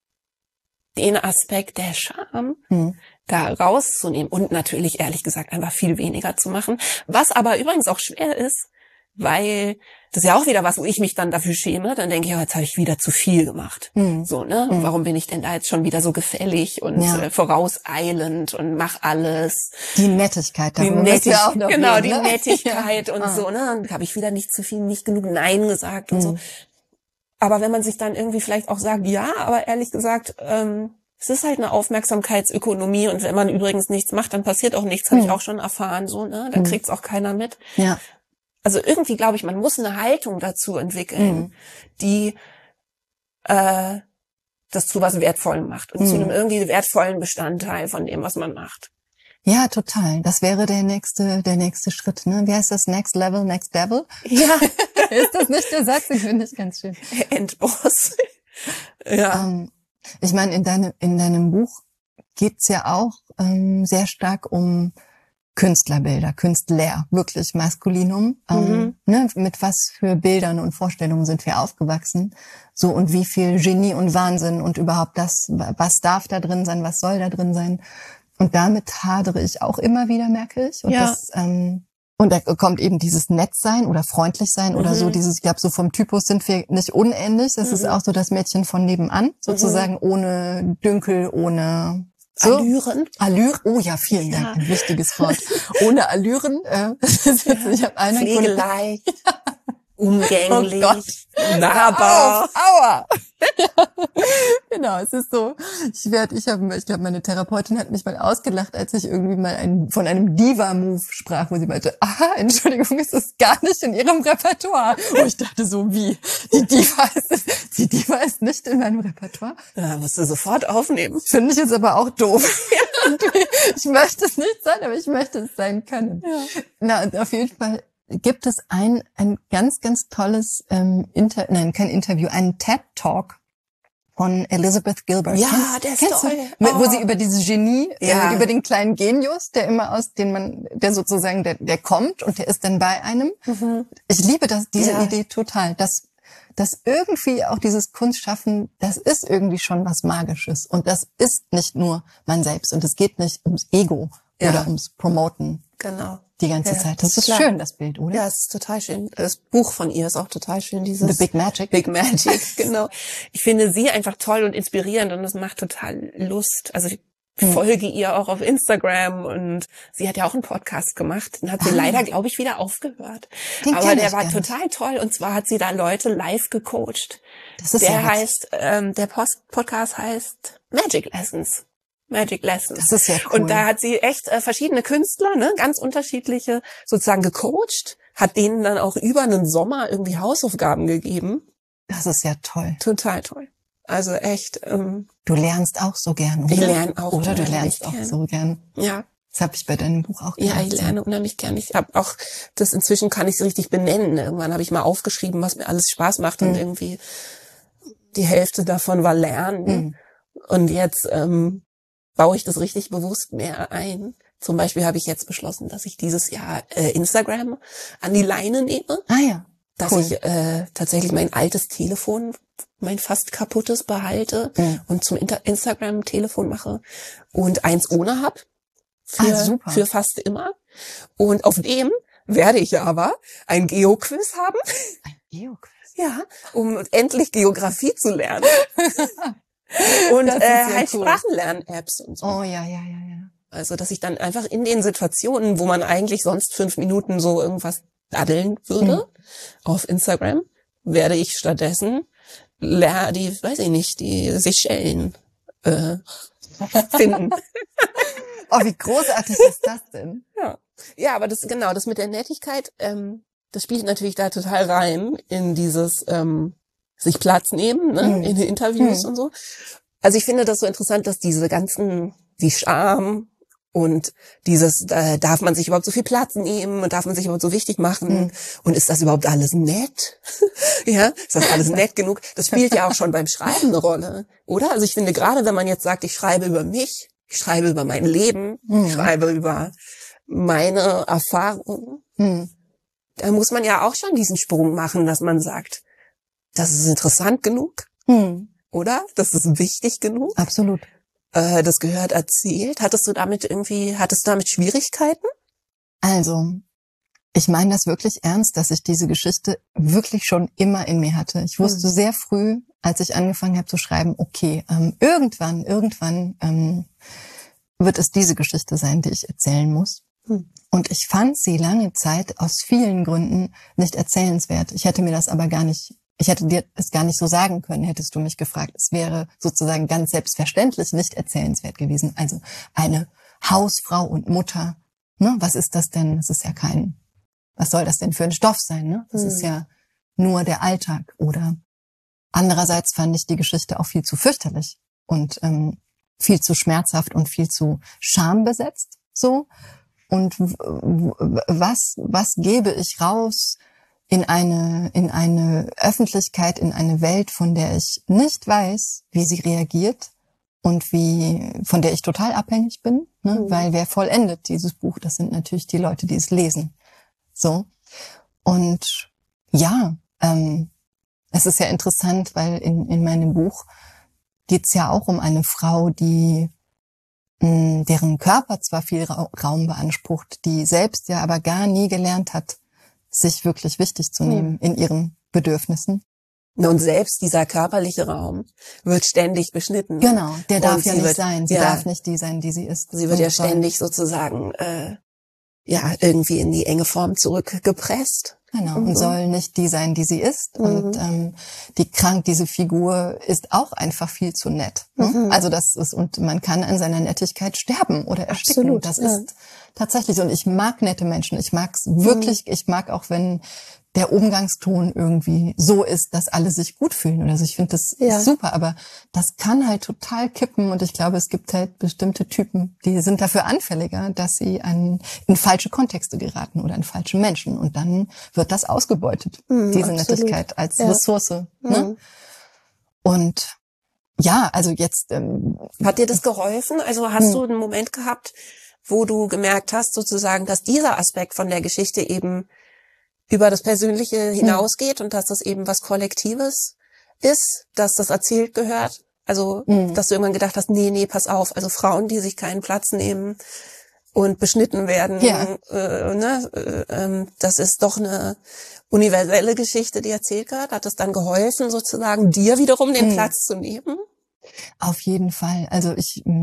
den Aspekt der Scham da rauszunehmen und natürlich, ehrlich gesagt, einfach viel weniger zu machen. Was aber übrigens auch schwer ist, weil das ist ja auch wieder was, wo ich mich dann dafür schäme. Dann denke ich, jetzt habe ich wieder zu viel gemacht. So, ne? Warum bin ich denn da jetzt schon wieder so gefällig und vorauseilend und mach alles? Die Nettigkeit. Die Nettigkeit, genau, reden, die ne? Nettigkeit und so, ne? Und habe ich wieder nicht zu viel, nicht genug Nein gesagt und so. Aber wenn man sich dann irgendwie vielleicht auch sagt, ja, aber ehrlich gesagt, es ist halt eine Aufmerksamkeitsökonomie und wenn man übrigens nichts macht, dann passiert auch nichts, habe ich auch schon erfahren, so, ne? Da kriegt's auch keiner mit. Ja. Also irgendwie glaube ich, man muss eine Haltung dazu entwickeln, die das zu was Wertvollem macht und zu einem irgendwie wertvollen Bestandteil von dem, was man macht. Ja, total. Das wäre der nächste Schritt, ne? Wie heißt das? Next Level, Next Devil? Ja. Ist das nicht der Satz? Den finde ich ganz schön. Endboss. Ja. Ich meine, in deinem Buch geht's ja auch sehr stark um Künstlerbilder, Künstler, wirklich Maskulinum. Ne? Mit was für Bildern und Vorstellungen sind wir aufgewachsen? So, und wie viel Genie und Wahnsinn und überhaupt das, was darf da drin sein, was soll da drin sein? Und damit hadere ich auch immer wieder, merke ich. Und und da kommt eben dieses Nettsein oder Freundlichsein oder so, ich glaube, so vom Typus sind wir nicht unähnlich. Das ist auch so das Mädchen von nebenan, sozusagen ohne Dünkel, ohne so. Allüren. Oh ja, vielen Dank, ein wichtiges Wort. Ohne Allüren. Ich habe eine pflegeleicht, umgänglich, oh nahbar. Aua! Genau, es ist so. Ich glaube, meine Therapeutin hat mich mal ausgelacht, als ich irgendwie mal von einem Diva-Move sprach, wo sie meinte, aha, Entschuldigung, ist das gar nicht in ihrem Repertoire. Und ich dachte so, wie? Die Diva ist nicht in meinem Repertoire. Ja, musst du sofort aufnehmen. Finde ich jetzt aber auch doof. Ich möchte es nicht sein, aber ich möchte es sein können. Ja. Na, und auf jeden Fall gibt es ein ganz, ganz tolles kein Interview, einen TED-Talk von Elizabeth Gilbert. Ja, der ist toll. Wo sie über dieses Genie, über den kleinen Genius, der immer der sozusagen, der kommt und der ist dann bei einem. Ich liebe diese Idee total, dass irgendwie auch dieses Kunstschaffen, das ist irgendwie schon was Magisches und das ist nicht nur man selbst und es geht nicht ums Ego oder ums Promoten. Genau. die ganze Zeit. Das ist schön, das Bild, oder? Ja, es ist total schön. Das Buch von ihr ist auch total schön, dieses The Big Magic. Big Magic, genau. Ich finde sie einfach toll und inspirierend und es macht total Lust. Also ich folge ihr auch auf Instagram und sie hat ja auch einen Podcast gemacht. Den hat sie leider, glaube ich, wieder aufgehört. Aber der war total toll und zwar hat sie da Leute live gecoacht. Das ist der Podcast heißt Magic Lessons. Magic Lessons. Das ist ja cool. Und da hat sie echt verschiedene Künstler, ne, ganz unterschiedliche, sozusagen gecoacht, hat denen dann auch über einen Sommer irgendwie Hausaufgaben gegeben. Das ist ja toll. Total toll. Also echt. Du lernst auch so gern, oder? Ich lerne auch. Oder du lernst auch so gern. Ja. Das habe ich bei deinem Buch auch gemacht. Ja, ich lerne unheimlich gern. Ich habe auch das inzwischen kann ich es richtig benennen. Irgendwann habe ich mal aufgeschrieben, was mir alles Spaß macht und irgendwie die Hälfte davon war Lernen. Und jetzt baue ich das richtig bewusst mehr ein. Zum Beispiel habe ich jetzt beschlossen, dass ich dieses Jahr Instagram an die Leine nehme. Ah ja. Dass ich tatsächlich mein altes Telefon, mein fast kaputtes, behalte und zum Instagram-Telefon mache und eins ohne hab. Für fast immer. Und auf dem werde ich aber ein Geo-Quiz haben. Ein Geo-Quiz? Ja, um endlich Geografie zu lernen. Und halt cool. Sprachenlern-Apps und so. Oh ja. Also, dass ich dann einfach in den Situationen, wo man eigentlich sonst 5 Minuten so irgendwas daddeln würde, auf Instagram, werde ich stattdessen die Seychellen finden. Oh, wie großartig ist das denn? Ja, aber das mit der Nettigkeit, das spielt natürlich da total rein in dieses sich Platz nehmen, ne, in den Interviews und so. Also ich finde das so interessant, dass die Scham und dieses, darf man sich überhaupt so viel Platz nehmen und darf man sich überhaupt so wichtig machen und ist das überhaupt alles nett? Ja, ist das alles nett genug? Das spielt ja auch schon beim Schreiben eine Rolle, oder? Also ich finde gerade, wenn man jetzt sagt, ich schreibe über mich, ich schreibe über mein Leben, ich schreibe über meine Erfahrungen, da muss man ja auch schon diesen Sprung machen, dass man sagt, das ist interessant genug, oder? Das ist wichtig genug. Absolut. Das gehört erzählt. Hattest du damit Schwierigkeiten? Also, ich meine das wirklich ernst, dass ich diese Geschichte wirklich schon immer in mir hatte. Ich wusste sehr früh, als ich angefangen habe zu schreiben, okay, irgendwann wird es diese Geschichte sein, die ich erzählen muss. Und ich fand sie lange Zeit aus vielen Gründen nicht erzählenswert. Ich hätte dir es gar nicht so sagen können, hättest du mich gefragt. Es wäre sozusagen ganz selbstverständlich nicht erzählenswert gewesen. Also eine Hausfrau und Mutter, ne? Was ist das denn? Das ist ja was soll das denn für ein Stoff sein, ne? Das ist ja nur der Alltag. Oder andererseits fand ich die Geschichte auch viel zu fürchterlich und viel zu schmerzhaft und viel zu schambesetzt, so. Und was gebe ich raus in eine Öffentlichkeit, in eine Welt, von der ich nicht weiß, wie sie reagiert und von der ich total abhängig bin, ne? Weil wer vollendet dieses Buch? Das sind natürlich die Leute, die es lesen. So. Und ja, es ist ja interessant, weil in meinem Buch geht's ja auch um eine Frau, deren Körper zwar viel Raum beansprucht, die selbst ja aber gar nie gelernt hat, sich wirklich wichtig zu nehmen in ihren Bedürfnissen. Und selbst dieser körperliche Raum wird ständig beschnitten. Genau, der darf ja nicht sein. Sie darf nicht die sein, die sie ist. Sie wird ja ständig sozusagen irgendwie in die enge Form zurückgepresst. Genau, und soll nicht die sein, die sie ist. Und diese Figur ist auch einfach viel zu nett. Ne? Also und man kann an seiner Nettigkeit sterben oder ersticken. Absolut, das ist tatsächlich so. Und ich mag nette Menschen. Ich mag's wirklich. Ich mag auch, wenn der Umgangston irgendwie so ist, dass alle sich gut fühlen oder so. Ich finde das super, aber das kann halt total kippen und ich glaube, es gibt halt bestimmte Typen, die sind dafür anfälliger, dass sie in falsche Kontexte geraten oder in falsche Menschen und dann wird das ausgebeutet, diese Nettigkeit als Ressource. Ne? Und ja, also jetzt... Hat dir das geholfen? Also hast du einen Moment gehabt, wo du gemerkt hast, sozusagen, dass dieser Aspekt von der Geschichte eben über das Persönliche hinausgeht und dass das eben was Kollektives ist, dass das erzählt gehört? Also, dass du irgendwann gedacht hast, nee, pass auf, also Frauen, die sich keinen Platz nehmen, und beschnitten werden. Ja. Das ist doch eine universelle Geschichte, die erzählt wird. Hat es dann geholfen, sozusagen dir wiederum den Platz zu nehmen? Auf jeden Fall. Also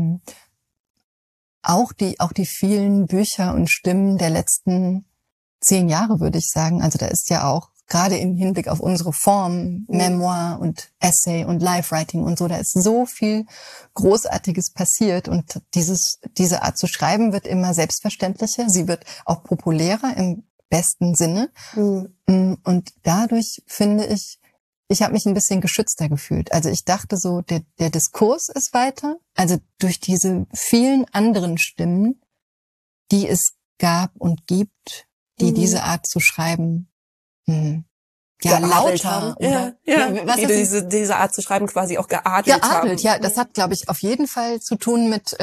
auch die vielen Bücher und Stimmen der letzten 10 Jahre, würde ich sagen. Also da ist ja auch gerade im Hinblick auf unsere Form, Memoir und Essay und Live-Writing und so, da ist so viel Großartiges passiert und diese Art zu schreiben wird immer selbstverständlicher. Sie wird auch populärer im besten Sinne. Und dadurch finde ich habe mich ein bisschen geschützter gefühlt. Also ich dachte so, der Diskurs ist weiter. Also durch diese vielen anderen Stimmen, die es gab und gibt, die diese Art zu schreiben geadelt lauter haben. oder was die diese Art zu schreiben quasi auch geadelt haben. Ja, das hat, glaube ich, auf jeden Fall zu tun mit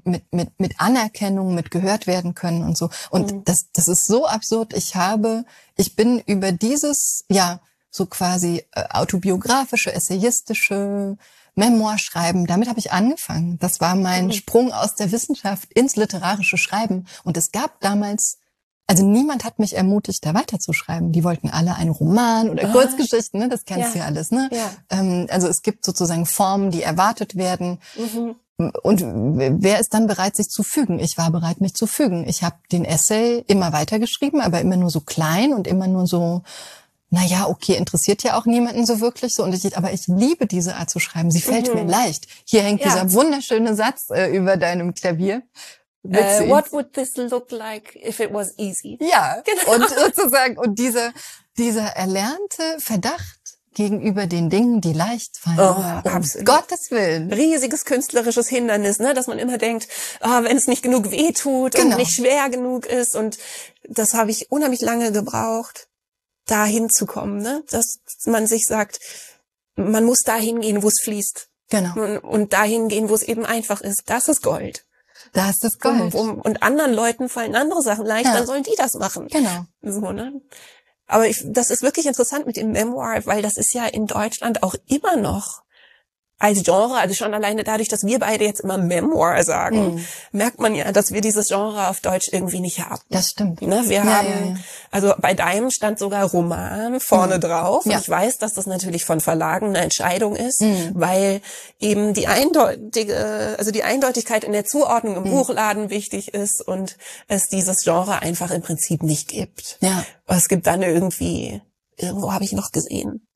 Anerkennung, mit gehört werden können und so. Und das ist so absurd. Ich bin über dieses, so quasi autobiografische, essayistische Memoir schreiben, damit habe ich angefangen. Das war mein Sprung aus der Wissenschaft ins literarische Schreiben. Und es gab damals, also niemand hat mich ermutigt, da weiterzuschreiben. Die wollten alle einen Roman oder Kurzgeschichten, ne? Das kennst du ja alles, ne? Ja. Also es gibt sozusagen Formen, die erwartet werden. Und wer ist dann bereit, sich zu fügen? Ich war bereit, mich zu fügen. Ich habe den Essay immer weitergeschrieben, aber immer nur so klein und immer nur so, naja, okay, interessiert ja auch niemanden so wirklich so. Aber ich liebe diese Art zu schreiben. Sie fällt mir leicht. Hier hängt dieser wunderschöne Satz über deinem Klavier. What would this look like if it was easy? Ja, genau. Und sozusagen, und dieser erlernte Verdacht gegenüber den Dingen, die leicht fallen. Absolut. Gottes Willen. Riesiges künstlerisches Hindernis, ne, dass man immer denkt, wenn es nicht genug wehtut und nicht schwer genug ist. Und das habe ich unheimlich lange gebraucht, da hinzukommen, ne, dass man sich sagt, man muss dahin gehen, wo es fließt. Genau. Und dahin gehen, wo es eben einfach ist. Das ist Gold. Da ist das Gold. Und anderen Leuten fallen andere Sachen leicht, dann sollen die das machen. Genau. So, ne? Aber das ist wirklich interessant mit dem Memoir, weil das ist ja in Deutschland auch immer noch als Genre, also schon alleine dadurch, dass wir beide jetzt immer Memoir sagen, merkt man ja, dass wir dieses Genre auf Deutsch irgendwie nicht haben. Das stimmt. Ne? Wir haben, also bei deinem stand sogar Roman vorne drauf. Und ich weiß, dass das natürlich von Verlagen eine Entscheidung ist, weil eben die Eindeutigkeit in der Zuordnung im Buchladen wichtig ist und es dieses Genre einfach im Prinzip nicht gibt. Ja. Es gibt dann irgendwo habe ich noch gesehen,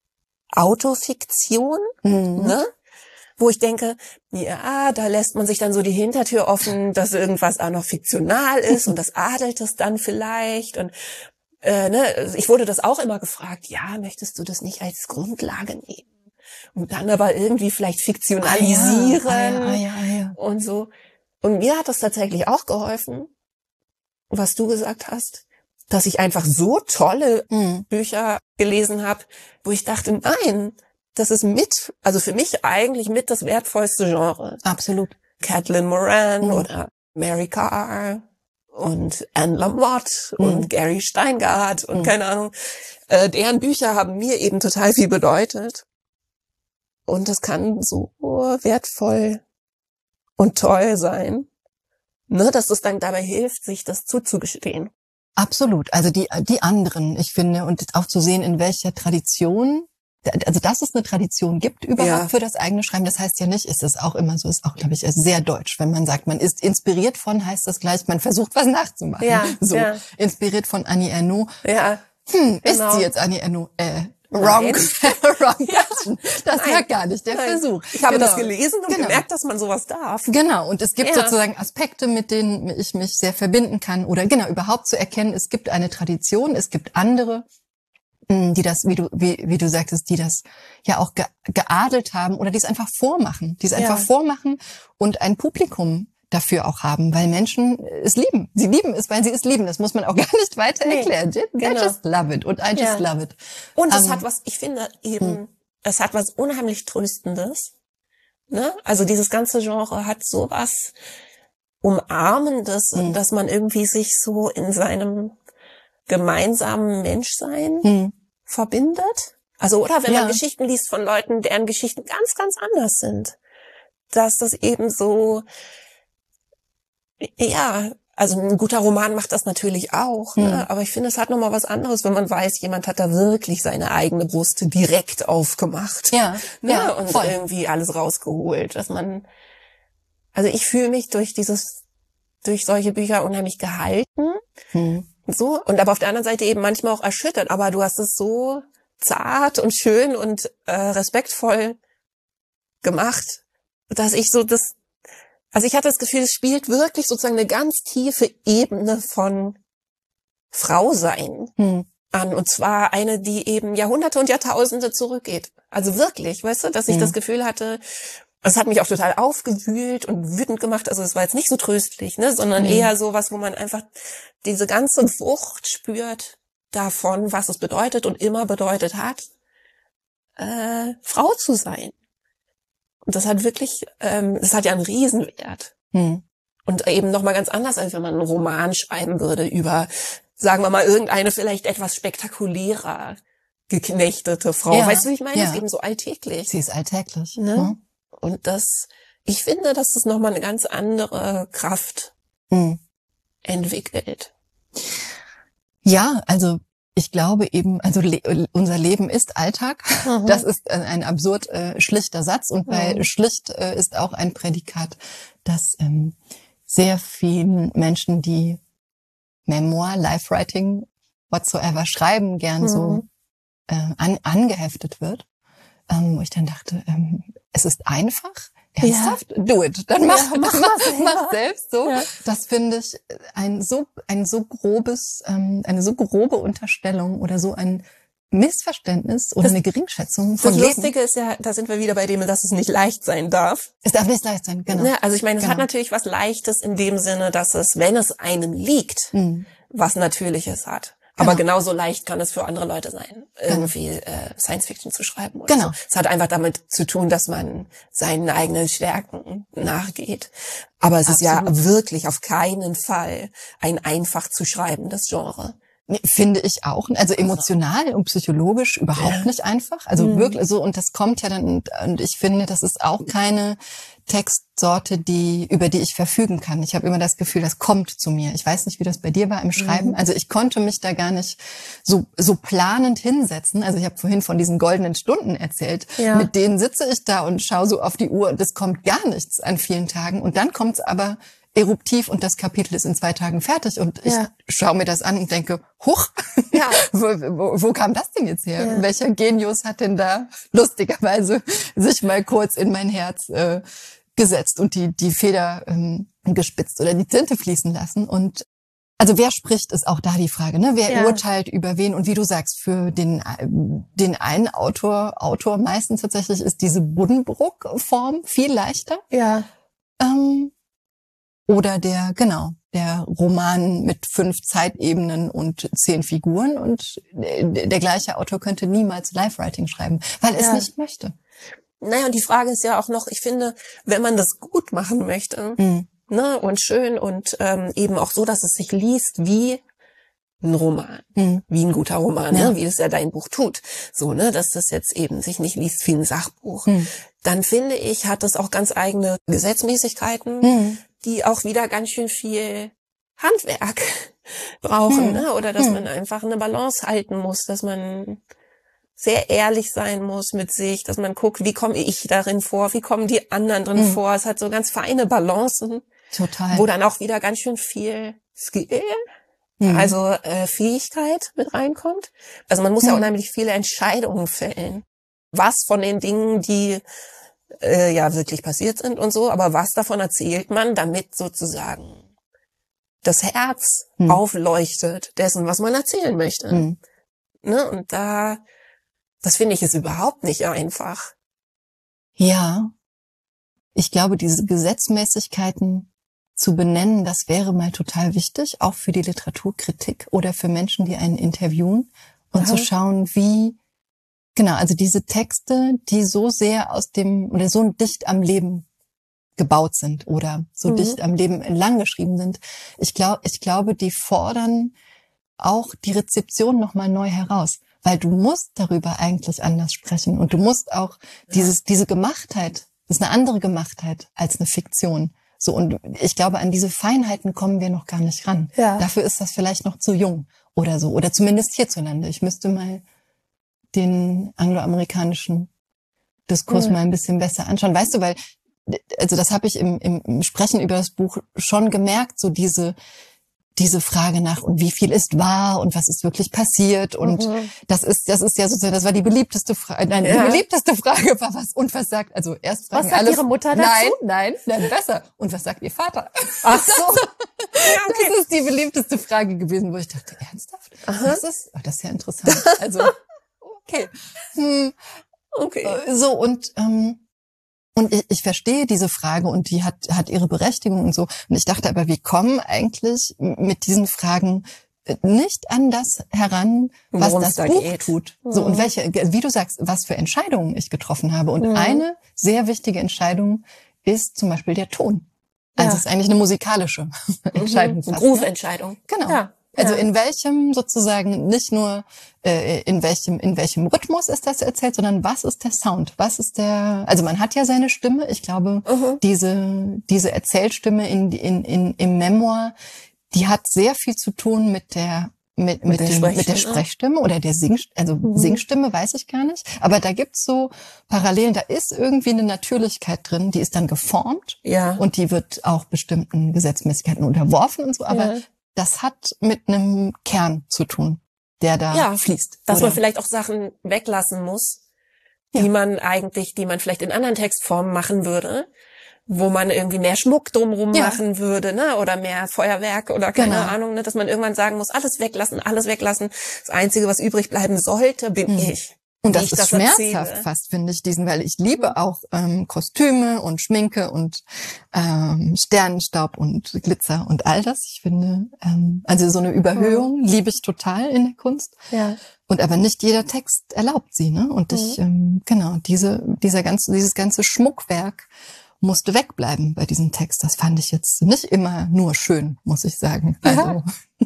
Autofiktion, ne? Wo ich denke, ja, da lässt man sich dann so die Hintertür offen, dass irgendwas auch noch fiktional ist und das adelt es dann vielleicht und ich wurde das auch immer gefragt, ja, möchtest du das nicht als Grundlage nehmen? Und dann aber irgendwie vielleicht fiktionalisieren und so. Und mir hat das tatsächlich auch geholfen, was du gesagt hast, dass ich einfach so tolle Bücher gelesen habe, wo ich dachte, nein, das ist also für mich eigentlich mit das wertvollste Genre. Absolut. Caitlin Moran oder Mary Karr und Anne Lamott und Gary Steingart und keine Ahnung. Deren Bücher haben mir eben total viel bedeutet. Und das kann so wertvoll und toll sein, ne, dass es dann dabei hilft, sich das zuzugestehen. Absolut. Also die anderen, ich finde, und auch zu sehen, in welcher Tradition, also dass es eine Tradition gibt überhaupt für das eigene Schreiben, das heißt ja nicht, ist es auch immer so, ist auch, glaube ich, sehr deutsch. Wenn man sagt, man ist inspiriert von, heißt das gleich, man versucht was nachzumachen. Ja, so, inspiriert von Annie Ernaux. Ja. Ist sie jetzt Annie Ernaux? Wrong question. Das war gar nicht der Versuch. Ich habe das gelesen und gemerkt, dass man sowas darf. Genau. Und es gibt sozusagen Aspekte, mit denen ich mich sehr verbinden kann oder überhaupt zu erkennen, es gibt eine Tradition, es gibt andere, die das, wie du sagtest, die das ja auch geadelt haben oder die es einfach vormachen, und ein Publikum dafür auch haben, weil Menschen es lieben. Sie lieben es, weil sie es lieben. Das muss man auch gar nicht weiter erklären. They just love it und I just love it. Und es hat was, ich finde eben, es hat was unheimlich Tröstendes. Ne? Also dieses ganze Genre hat sowas Umarmendes, dass man irgendwie sich so in seinem gemeinsamen Menschsein verbindet. Also, oder wenn man Geschichten liest von Leuten, deren Geschichten ganz, ganz anders sind. Dass das eben so, Also ein guter Roman macht das natürlich auch, ne? Aber ich finde, es hat nochmal was anderes, wenn man weiß, jemand hat da wirklich seine eigene Brust direkt aufgemacht. Ja, ne? ja, Und voll. irgendwie alles rausgeholt. Also ich fühle mich durch solche Bücher unheimlich gehalten. So. Und aber auf der anderen Seite eben manchmal auch erschüttert. Aber du hast es so zart und schön und respektvoll gemacht, dass ich also ich hatte das Gefühl, es spielt wirklich sozusagen eine ganz tiefe Ebene von Frausein an. Und zwar eine, die eben Jahrhunderte und Jahrtausende zurückgeht. Also wirklich, weißt du, dass ich das Gefühl hatte, es hat mich auch total aufgewühlt und wütend gemacht. Also es war jetzt nicht so tröstlich, ne, sondern eher sowas, wo man einfach diese ganze Wucht spürt davon, was es bedeutet und immer bedeutet hat, Frau zu sein. Und das hat wirklich, das hat ja einen Riesenwert. Und eben nochmal ganz anders, als wenn man einen Roman schreiben würde über, sagen wir mal, irgendeine vielleicht etwas spektakulärer geknechtete Frau. Ja, weißt du, wie ich meine? ja. Das ist eben so alltäglich. Sie ist alltäglich. Ne? Und ich finde, dass das nochmal eine ganz andere Kraft entwickelt. Ja, also ich glaube eben, also unser Leben ist Alltag. Das ist ein absurd schlichter Satz und bei schlicht ist auch ein Prädikat, dass sehr vielen Menschen, die Memoir, Life-Writing, whatsoever schreiben, gern so angeheftet wird. Wo ich dann dachte, es ist einfach. Ernsthaft? Ja. Do it. Dann mach selbst so. Ja. Das finde ich eine so grobe Unterstellung oder so ein Missverständnis oder eine Geringschätzung von Leben. Das Lustige ist ja, da sind wir wieder bei dem, dass es nicht leicht sein darf. Es darf nicht leicht sein, genau. Ja, also ich meine, es hat natürlich was Leichtes in dem Sinne, dass es, wenn es einem liegt, was Natürliches hat. Aber genauso leicht kann es für andere Leute sein, irgendwie Science-Fiction zu schreiben. Oder so. Es hat einfach damit zu tun, dass man seinen eigenen Stärken nachgeht. Aber es ist ja wirklich auf keinen Fall ein einfach zu schreibendes Genre. Finde ich auch. Also emotional und psychologisch überhaupt nicht einfach. Also wirklich so, und das kommt ja dann, und ich finde, das ist auch keine Textsorte, über die ich verfügen kann. Ich habe immer das Gefühl, das kommt zu mir. Ich weiß nicht, wie das bei dir war im Schreiben. Also ich konnte mich da gar nicht so planend hinsetzen. Also ich habe vorhin von diesen goldenen Stunden erzählt. Ja. Mit denen sitze ich da und schaue so auf die Uhr und es kommt gar nichts an vielen Tagen. Und dann kommt es aber eruptiv und das Kapitel ist in 2 Tagen fertig und ich schaue mir das an und denke, huch, wo kam das denn jetzt her? Ja. Welcher Genius hat denn da lustigerweise sich mal kurz in mein Herz gesetzt und die Feder gespitzt oder die Tinte fließen lassen? Und also wer spricht, ist auch da die Frage, ne? Wer urteilt über wen? Und wie du sagst, für den einen Autor meistens tatsächlich ist diese Buddenbrook-Form viel leichter. Ja. Oder der Roman mit 5 Zeitebenen und 10 Figuren und der gleiche Autor könnte niemals Life-Writing schreiben, weil er es nicht möchte. Naja, und die Frage ist ja auch noch, ich finde, wenn man das gut machen möchte, ne, und schön und eben auch so, dass es sich liest wie ein Roman, wie ein guter Roman, ne, wie das ja dein Buch tut, so, ne, dass das jetzt eben sich nicht liest wie ein Sachbuch, dann finde ich, hat das auch ganz eigene Gesetzmäßigkeiten, die auch wieder ganz schön viel Handwerk brauchen, ne? Oder dass man einfach eine Balance halten muss, dass man sehr ehrlich sein muss mit sich, dass man guckt, wie komme ich darin vor, wie kommen die anderen drin vor. Es hat so ganz feine Balancen, wo dann auch wieder ganz schön viel Skill, also Fähigkeit mit reinkommt. Also man muss ja unheimlich viele Entscheidungen fällen. Was von den Dingen, die wirklich passiert sind und so, aber was davon erzählt man, damit sozusagen das Herz aufleuchtet dessen, was man erzählen möchte. Ne? Und das finde ich ist überhaupt nicht einfach. Ja, ich glaube, diese Gesetzmäßigkeiten zu benennen, das wäre mal total wichtig, auch für die Literaturkritik oder für Menschen, die einen interviewen und zu schauen, also diese Texte, die so sehr oder so dicht am Leben gebaut sind oder so dicht am Leben entlang geschrieben sind. Ich glaube, die fordern auch die Rezeption nochmal neu heraus, weil du musst darüber eigentlich anders sprechen und du musst auch diese Gemachtheit, das ist eine andere Gemachtheit als eine Fiktion. So, und ich glaube, an diese Feinheiten kommen wir noch gar nicht ran. Ja. Dafür ist das vielleicht noch zu jung oder so. Oder zumindest hierzulande. Ich müsste mal den angloamerikanischen Diskurs mal ein bisschen besser anschauen. Weißt du, weil, also das habe ich im Sprechen über das Buch schon gemerkt, so diese Frage nach, und wie viel ist wahr und was ist wirklich passiert, und das ist ja sozusagen, das war die beliebteste Frage, die beliebteste Frage war was sagt, also erst fragen was sagt alle, Ihre Mutter dazu? Nein, besser. Und was sagt Ihr Vater? Ach so. Ja, okay. Das ist die beliebteste Frage gewesen, wo ich dachte, ernsthaft? Das ist ja interessant. Also, okay. Okay. So, und ich verstehe diese Frage, und die hat ihre Berechtigung und so. Und ich dachte aber, wir kommen eigentlich mit diesen Fragen nicht an das heran, was das Buch tut. So, und wie du sagst, was für Entscheidungen ich getroffen habe. Und eine sehr wichtige Entscheidung ist zum Beispiel der Ton. Also es ist eigentlich eine musikalische Entscheidung. Eine Groove-Entscheidung. Genau. Ja. Also in welchem sozusagen, nicht nur in welchem Rhythmus ist das erzählt, sondern was ist der Sound? Was ist also man hat ja seine Stimme. Ich glaube, diese Erzählstimme im Memoir, die hat sehr viel zu tun mit der Sprechstimme oder der Singstimme, weiß ich gar nicht. Aber da gibt's so Parallelen, da ist irgendwie eine Natürlichkeit drin, die ist dann geformt und die wird auch bestimmten Gesetzmäßigkeiten unterworfen und so, aber das hat mit einem Kern zu tun, der da fließt. Dass man vielleicht auch Sachen weglassen muss, die man vielleicht in anderen Textformen machen würde, wo man irgendwie mehr Schmuck drumherum machen würde, ne, oder mehr Feuerwerk oder keine Ahnung, ne, dass man irgendwann sagen muss, alles weglassen. Das Einzige, was übrig bleiben sollte, bin ich. Und das ist schmerzhaft fast, finde ich, weil ich liebe auch Kostüme und Schminke und Sternenstaub und Glitzer und all das. Ich finde, also so eine Überhöhung liebe ich total in der Kunst. Ja. Und aber nicht jeder Text erlaubt sie, ne? Und dieses ganze Schmuckwerk musste wegbleiben bei diesem Text. Das fand ich jetzt nicht immer nur schön, muss ich sagen. Also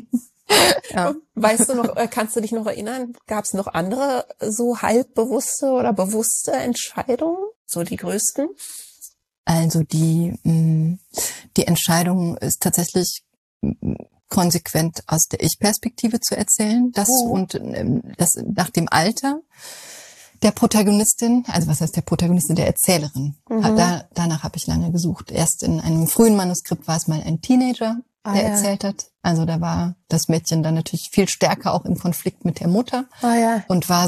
ja. Weißt du noch, kannst du dich noch erinnern, gab es noch andere so halbbewusste oder bewusste Entscheidungen, so die größten? Also die Entscheidung ist tatsächlich konsequent aus der Ich-Perspektive zu erzählen, das nach dem Alter der Protagonistin, also was heißt der Protagonistin, der Erzählerin. Danach habe ich lange gesucht. Erst in einem frühen Manuskript war es mal ein Teenager, der erzählt hat. Also da war das Mädchen dann natürlich viel stärker auch im Konflikt mit der Mutter und war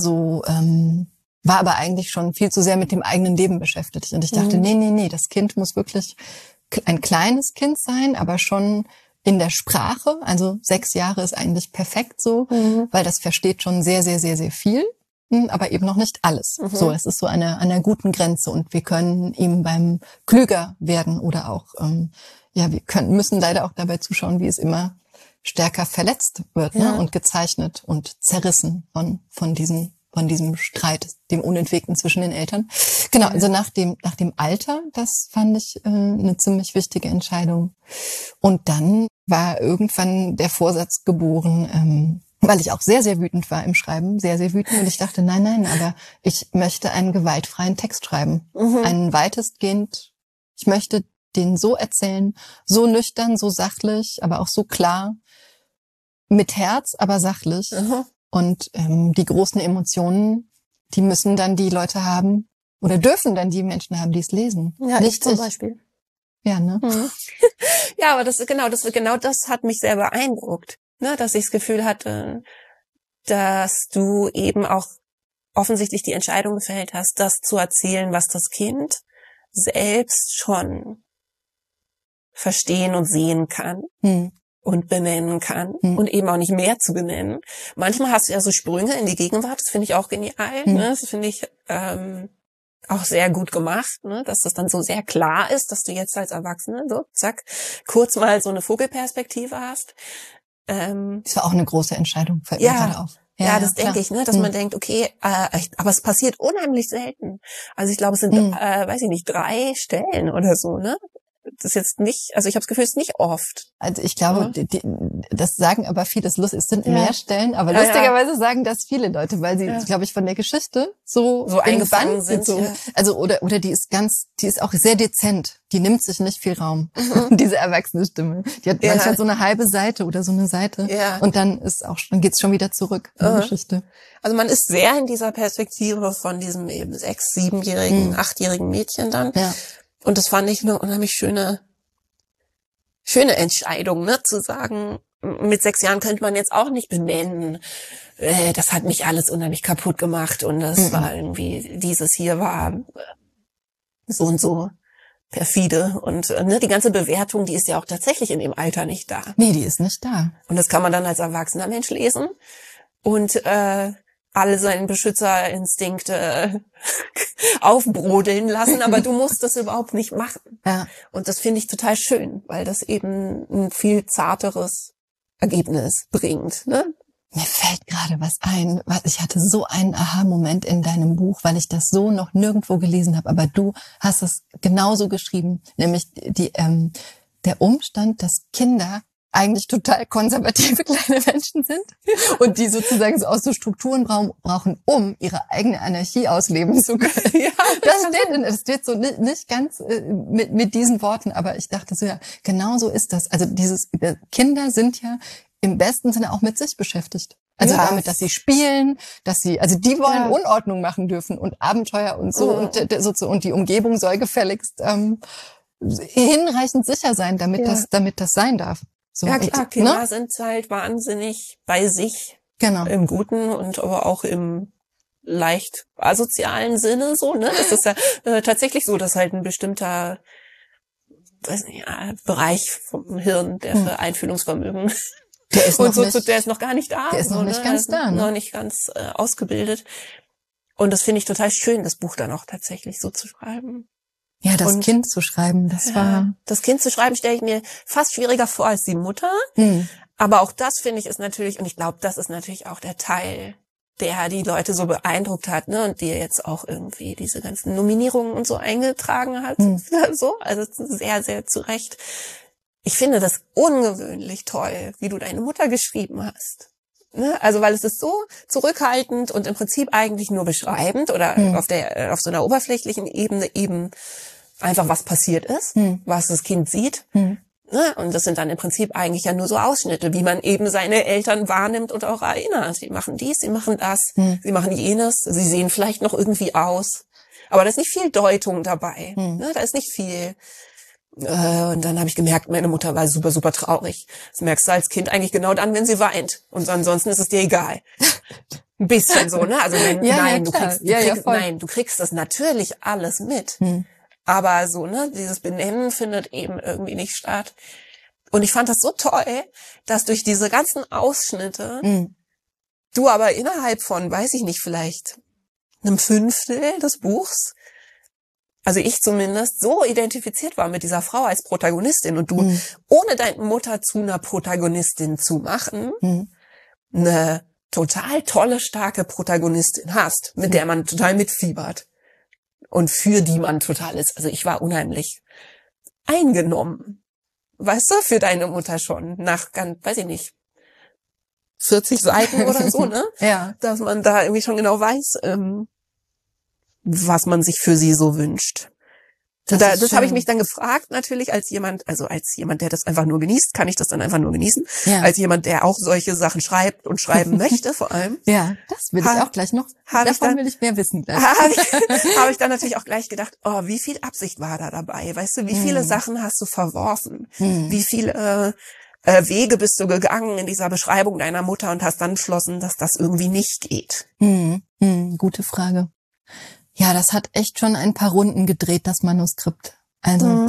aber eigentlich schon viel zu sehr mit dem eigenen Leben beschäftigt. Und ich dachte, nee, das Kind muss wirklich ein kleines Kind sein, aber schon in der Sprache. Also 6 Jahre ist eigentlich perfekt so, weil das versteht schon sehr, sehr, sehr, sehr viel, aber eben noch nicht alles. So, es ist so an einer guten Grenze, und wir können ihm beim klüger werden oder auch müssen leider auch dabei zuschauen, wie es immer stärker verletzt wird, ne? Und gezeichnet und zerrissen von diesem Streit, dem Unentwegten zwischen den Eltern. Genau, also nach dem Alter, das fand ich eine ziemlich wichtige Entscheidung. Und dann war irgendwann der Vorsatz geboren, weil ich auch sehr, sehr wütend war im Schreiben, sehr, sehr wütend. Und ich dachte, nein, aber ich möchte einen gewaltfreien Text schreiben. Einen weitestgehend, ich möchte den so erzählen, so nüchtern, so sachlich, aber auch so klar, mit Herz, aber sachlich. Und die großen Emotionen, die müssen dann die Leute haben oder dürfen dann die Menschen haben, die es lesen. Ja, nicht zum Beispiel. Ja, ne? Ja, aber das hat mich sehr beeindruckt, ne, dass ich das Gefühl hatte, dass du eben auch offensichtlich die Entscheidung gefällt hast, das zu erzählen, was das Kind selbst schon verstehen und sehen kann und benennen kann und eben auch nicht mehr zu benennen. Manchmal hast du ja so Sprünge in die Gegenwart, das finde ich auch genial. Ne? Das finde ich auch sehr gut gemacht, ne? Dass das dann so sehr klar ist, dass du jetzt als Erwachsene so, zack, kurz mal so eine Vogelperspektive hast. Das war auch eine große Entscheidung, fällt mir gerade auf. Ja, das denke ich, ne, dass man denkt, okay, aber es passiert unheimlich selten. Also ich glaube, es sind, 3 Stellen oder so, ne, das jetzt nicht, also ich habe das Gefühl, es ist nicht oft. Also ich glaube, das sagen aber viele, es sind mehr Stellen, aber lustigerweise sagen das viele Leute, weil sie, glaube ich, von der Geschichte so eingefangen sind. So. Also oder die ist auch sehr dezent. Die nimmt sich nicht viel Raum. Diese erwachsene Stimme. Die hat manchmal so eine halbe Seite oder so eine Seite. Ja. Und dann geht's schon wieder zurück in die Geschichte. Also man ist sehr in dieser Perspektive von diesem eben 6-, 7-jährigen, 8-jährigen Mädchen dann. Ja. Und das fand ich eine unheimlich schöne Entscheidung, ne, zu sagen, mit 6 Jahren könnte man jetzt auch nicht benennen, das hat mich alles unheimlich kaputt gemacht und das war irgendwie, dieses hier war so und so perfide und ne, die ganze Bewertung, die ist ja auch tatsächlich in dem Alter nicht da. Nee, die ist nicht da. Und das kann man dann als erwachsener Mensch lesen und alle seine Beschützerinstinkte aufbrodeln lassen, aber du musst das überhaupt nicht machen. Ja. Und das finde ich total schön, weil das eben ein viel zarteres Ergebnis bringt. Ne? Mir fällt gerade was ein. Ich hatte so einen Aha-Moment in deinem Buch, weil ich das so noch nirgendwo gelesen habe, aber du hast es genauso geschrieben, nämlich der Umstand, dass Kinder eigentlich total konservative kleine Menschen sind und die sozusagen so aus so Strukturen brauchen, um ihre eigene Anarchie ausleben zu können. Ja, das steht so nicht ganz mit diesen Worten, aber ich dachte so, ja, genau so ist das. Also Kinder sind ja im besten Sinne auch mit sich beschäftigt. Also damit, dass sie spielen, die wollen Unordnung machen dürfen und Abenteuer und so und die Umgebung soll gefälligst hinreichend sicher sein, damit das sein darf. So, ja klar, Kinder sind halt wahnsinnig bei sich, im Guten und aber auch im leicht asozialen Sinne so, ne? Das ist ja tatsächlich so, dass halt ein bestimmter Bereich vom Hirn, der für Einfühlungsvermögen der ist noch gar nicht da. Der ist noch nicht ganz da, ne? Noch nicht ganz ausgebildet. Und das finde ich total schön, das Buch dann auch tatsächlich so zu schreiben. Ja, das Kind zu schreiben, das Kind zu schreiben stelle ich mir fast schwieriger vor als die Mutter. Aber auch das finde ich ist natürlich, und ich glaube, das ist natürlich auch der Teil, der die Leute so beeindruckt hat, ne, und die jetzt auch irgendwie diese ganzen Nominierungen und so eingetragen hat. So, also sehr, sehr zu Recht. Ich finde das ungewöhnlich toll, wie du deine Mutter geschrieben hast. Ne? Also, weil es ist so zurückhaltend und im Prinzip eigentlich nur beschreibend oder auf so einer oberflächlichen Ebene eben einfach was passiert ist, was das Kind sieht. Ne? Und das sind dann im Prinzip eigentlich ja nur so Ausschnitte, wie man eben seine Eltern wahrnimmt und auch erinnert. Sie machen dies, sie machen das, sie machen jenes, sie sehen vielleicht noch irgendwie aus. Aber da ist nicht viel Deutung dabei. Ne? Da ist nicht viel. Und dann habe ich gemerkt, meine Mutter war super, super traurig. Das merkst du als Kind eigentlich genau dann, wenn sie weint. Und ansonsten ist es dir egal. Ein bisschen so, ne? Also du kriegst das natürlich alles mit. Aber so, ne, dieses Benennen findet eben irgendwie nicht statt. Und ich fand das so toll, dass durch diese ganzen Ausschnitte du aber innerhalb von, weiß ich nicht, vielleicht einem 1/5 des Buchs, also ich zumindest, so identifiziert war mit dieser Frau als Protagonistin und du, ohne deine Mutter zu einer Protagonistin zu machen, eine total tolle, starke Protagonistin hast, mit der man total mitfiebert und für die man total ist. Also ich war unheimlich eingenommen, weißt du, für deine Mutter schon, nach ganz, weiß ich nicht, 40 Seiten oder so, ne? Ja. Dass man da irgendwie schon genau weiß, was man sich für sie so wünscht. Das habe ich mich dann gefragt, natürlich als jemand, der das einfach nur genießt, kann ich das dann einfach nur genießen. Ja. Als jemand, der auch solche Sachen schreibt und schreiben möchte, vor allem. Ja, das will ich auch gleich noch. Davon will ich mehr wissen gleich. Habe ich dann natürlich auch gleich gedacht, oh, wie viel Absicht war da dabei? Weißt du, wie viele Sachen hast du verworfen? Wie viele Wege bist du gegangen in dieser Beschreibung deiner Mutter und hast dann beschlossen, dass das irgendwie nicht geht? Gute Frage. Ja, das hat echt schon ein paar Runden gedreht, das Manuskript. Also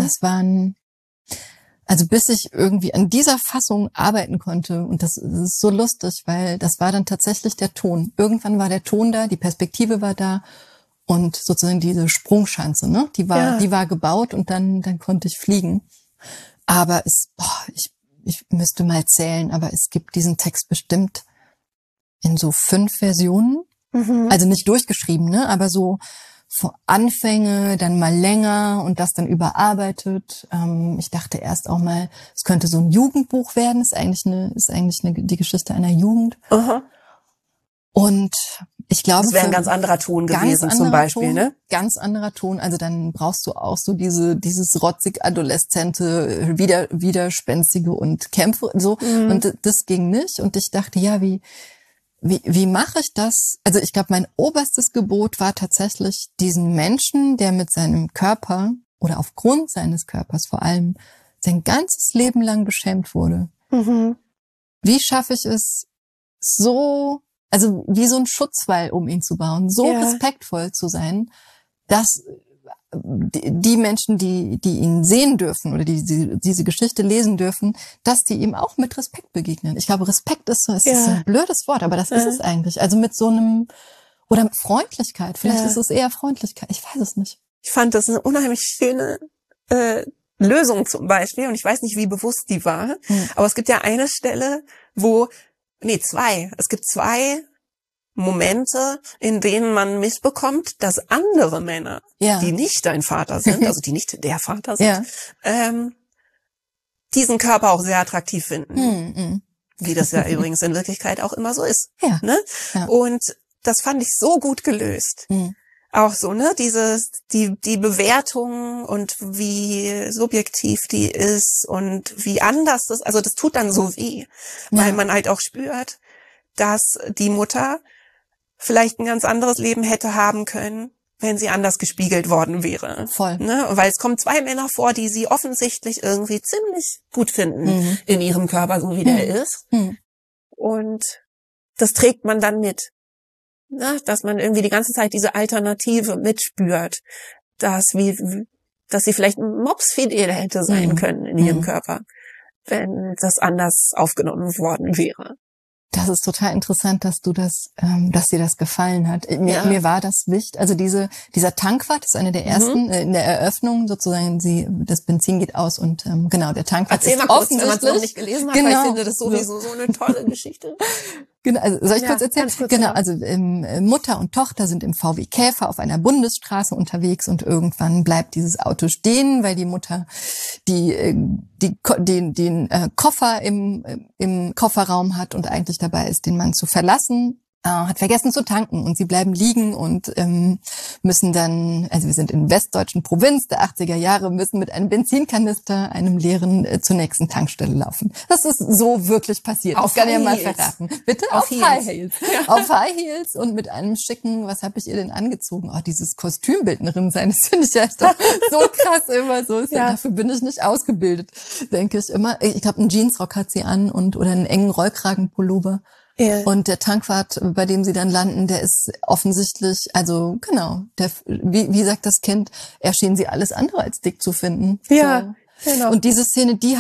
bis ich irgendwie an dieser Fassung arbeiten konnte, und das ist so lustig, weil das war dann tatsächlich der Ton. Irgendwann war der Ton da, die Perspektive war da und sozusagen diese Sprungschanze, ne, die war gebaut und dann konnte ich fliegen. Aber ich müsste mal zählen, aber es gibt diesen Text bestimmt in so 5 Versionen. Also nicht durchgeschrieben, ne, aber so Anfänge, dann mal länger und das dann überarbeitet. Ich dachte erst auch mal, es könnte so ein Jugendbuch werden. Ist eigentlich die Geschichte einer Jugend. Aha. Und ich glaube, das wäre ein ganz anderer Ton gewesen, zum Beispiel, ne? Ganz anderer Ton. Also dann brauchst du auch so dieses rotzig-adoleszente, widerspenstige und Kämpfe, so. Und das ging nicht. Und ich dachte, ja, wie mache ich das? Also ich glaube, mein oberstes Gebot war tatsächlich diesen Menschen, der mit seinem Körper oder aufgrund seines Körpers vor allem sein ganzes Leben lang beschämt wurde. Wie schaffe ich es so, also wie so ein Schutzwall um ihn zu bauen, so respektvoll zu sein, dass die Menschen, die ihn sehen dürfen oder die diese Geschichte lesen dürfen, dass die ihm auch mit Respekt begegnen. Ich glaube, Respekt ist so ein blödes Wort, aber das ist es eigentlich. Also mit so einem, oder mit Freundlichkeit. Vielleicht ist es eher Freundlichkeit. Ich weiß es nicht. Ich fand das eine unheimlich schöne Lösung zum Beispiel. Und ich weiß nicht, wie bewusst die war. Aber es gibt ja eine Stelle, zwei. Es gibt zwei Momente, in denen man mitbekommt, dass andere Männer, die nicht dein Vater sind, also die nicht der Vater sind, diesen Körper auch sehr attraktiv finden. Wie das ja übrigens in Wirklichkeit auch immer so ist. Ne? Und das fand ich so gut gelöst. Auch so, ne, die Bewertung und wie subjektiv die ist und wie anders das, also das tut dann so weh, weil man halt auch spürt, dass die Mutter vielleicht ein ganz anderes Leben hätte haben können, wenn sie anders gespiegelt worden wäre. Voll. Ne? Weil es kommen zwei Männer vor, die sie offensichtlich irgendwie ziemlich gut finden in ihrem Körper, so wie der ist. Und das trägt man dann mit. Ne? Dass man irgendwie die ganze Zeit diese Alternative mitspürt, dass sie vielleicht mopsfidel hätte sein können in ihrem Körper, wenn das anders aufgenommen worden wäre. Das ist total interessant, dass dir das gefallen hat. Mir war das wichtig, also dieser Tankwart ist eine der ersten, in der Eröffnung sozusagen, das Benzin geht aus und genau, der Tankwart ist offensichtlich. Wenn man es noch nicht gelesen hat, weil ich finde das sowieso so eine tolle Geschichte. Genau, also soll ich kurz erzählen? Genau, also Mutter und Tochter sind im VW Käfer auf einer Bundesstraße unterwegs und irgendwann bleibt dieses Auto stehen, weil die Mutter den Koffer im Kofferraum hat und eigentlich dabei ist, den Mann zu verlassen. Hat vergessen zu tanken und sie bleiben liegen und müssen dann, also wir sind in westdeutschen Provinz der 80er Jahre, müssen mit einem Benzinkanister, einem leeren, zur nächsten Tankstelle laufen. Das ist so wirklich passiert. Auf das kann ich ja mal High Heels. verraten. Bitte? Auf High Heels. Ja. Auf High Heels und mit einem schicken, was habe ich ihr denn angezogen? Oh, dieses Kostümbildnerin sein, das finde ich ja echt so krass immer so. Dafür bin ich nicht ausgebildet, denke ich immer. Ich glaube, einen Jeansrock hat sie an oder einen engen Rollkragenpullover. Und der Tankwart, bei dem sie dann landen, der ist offensichtlich, also genau, wie sagt das Kind, schien sie alles andere als dick zu finden. Ja, so. Genau. Und diese Szene, die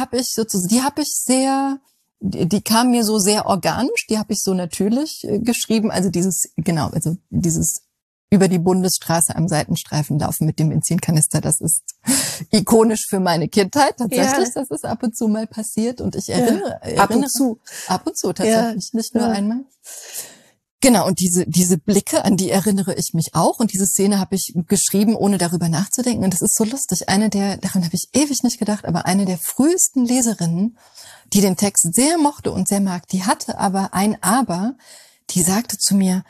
kam mir so sehr organisch, die habe ich so natürlich geschrieben, also dieses über die Bundesstraße am Seitenstreifen laufen mit dem Benzinkanister, das ist ikonisch für meine Kindheit tatsächlich, das ist ab und zu mal passiert und ich erinnere ab und zu tatsächlich, nicht nur einmal. Genau, und diese Blicke, an die erinnere ich mich auch und diese Szene habe ich geschrieben, ohne darüber nachzudenken und das ist so lustig, daran habe ich ewig nicht gedacht, aber eine der frühesten Leserinnen, die den Text sehr mochte und sehr mag, die hatte aber die sagte zu mir,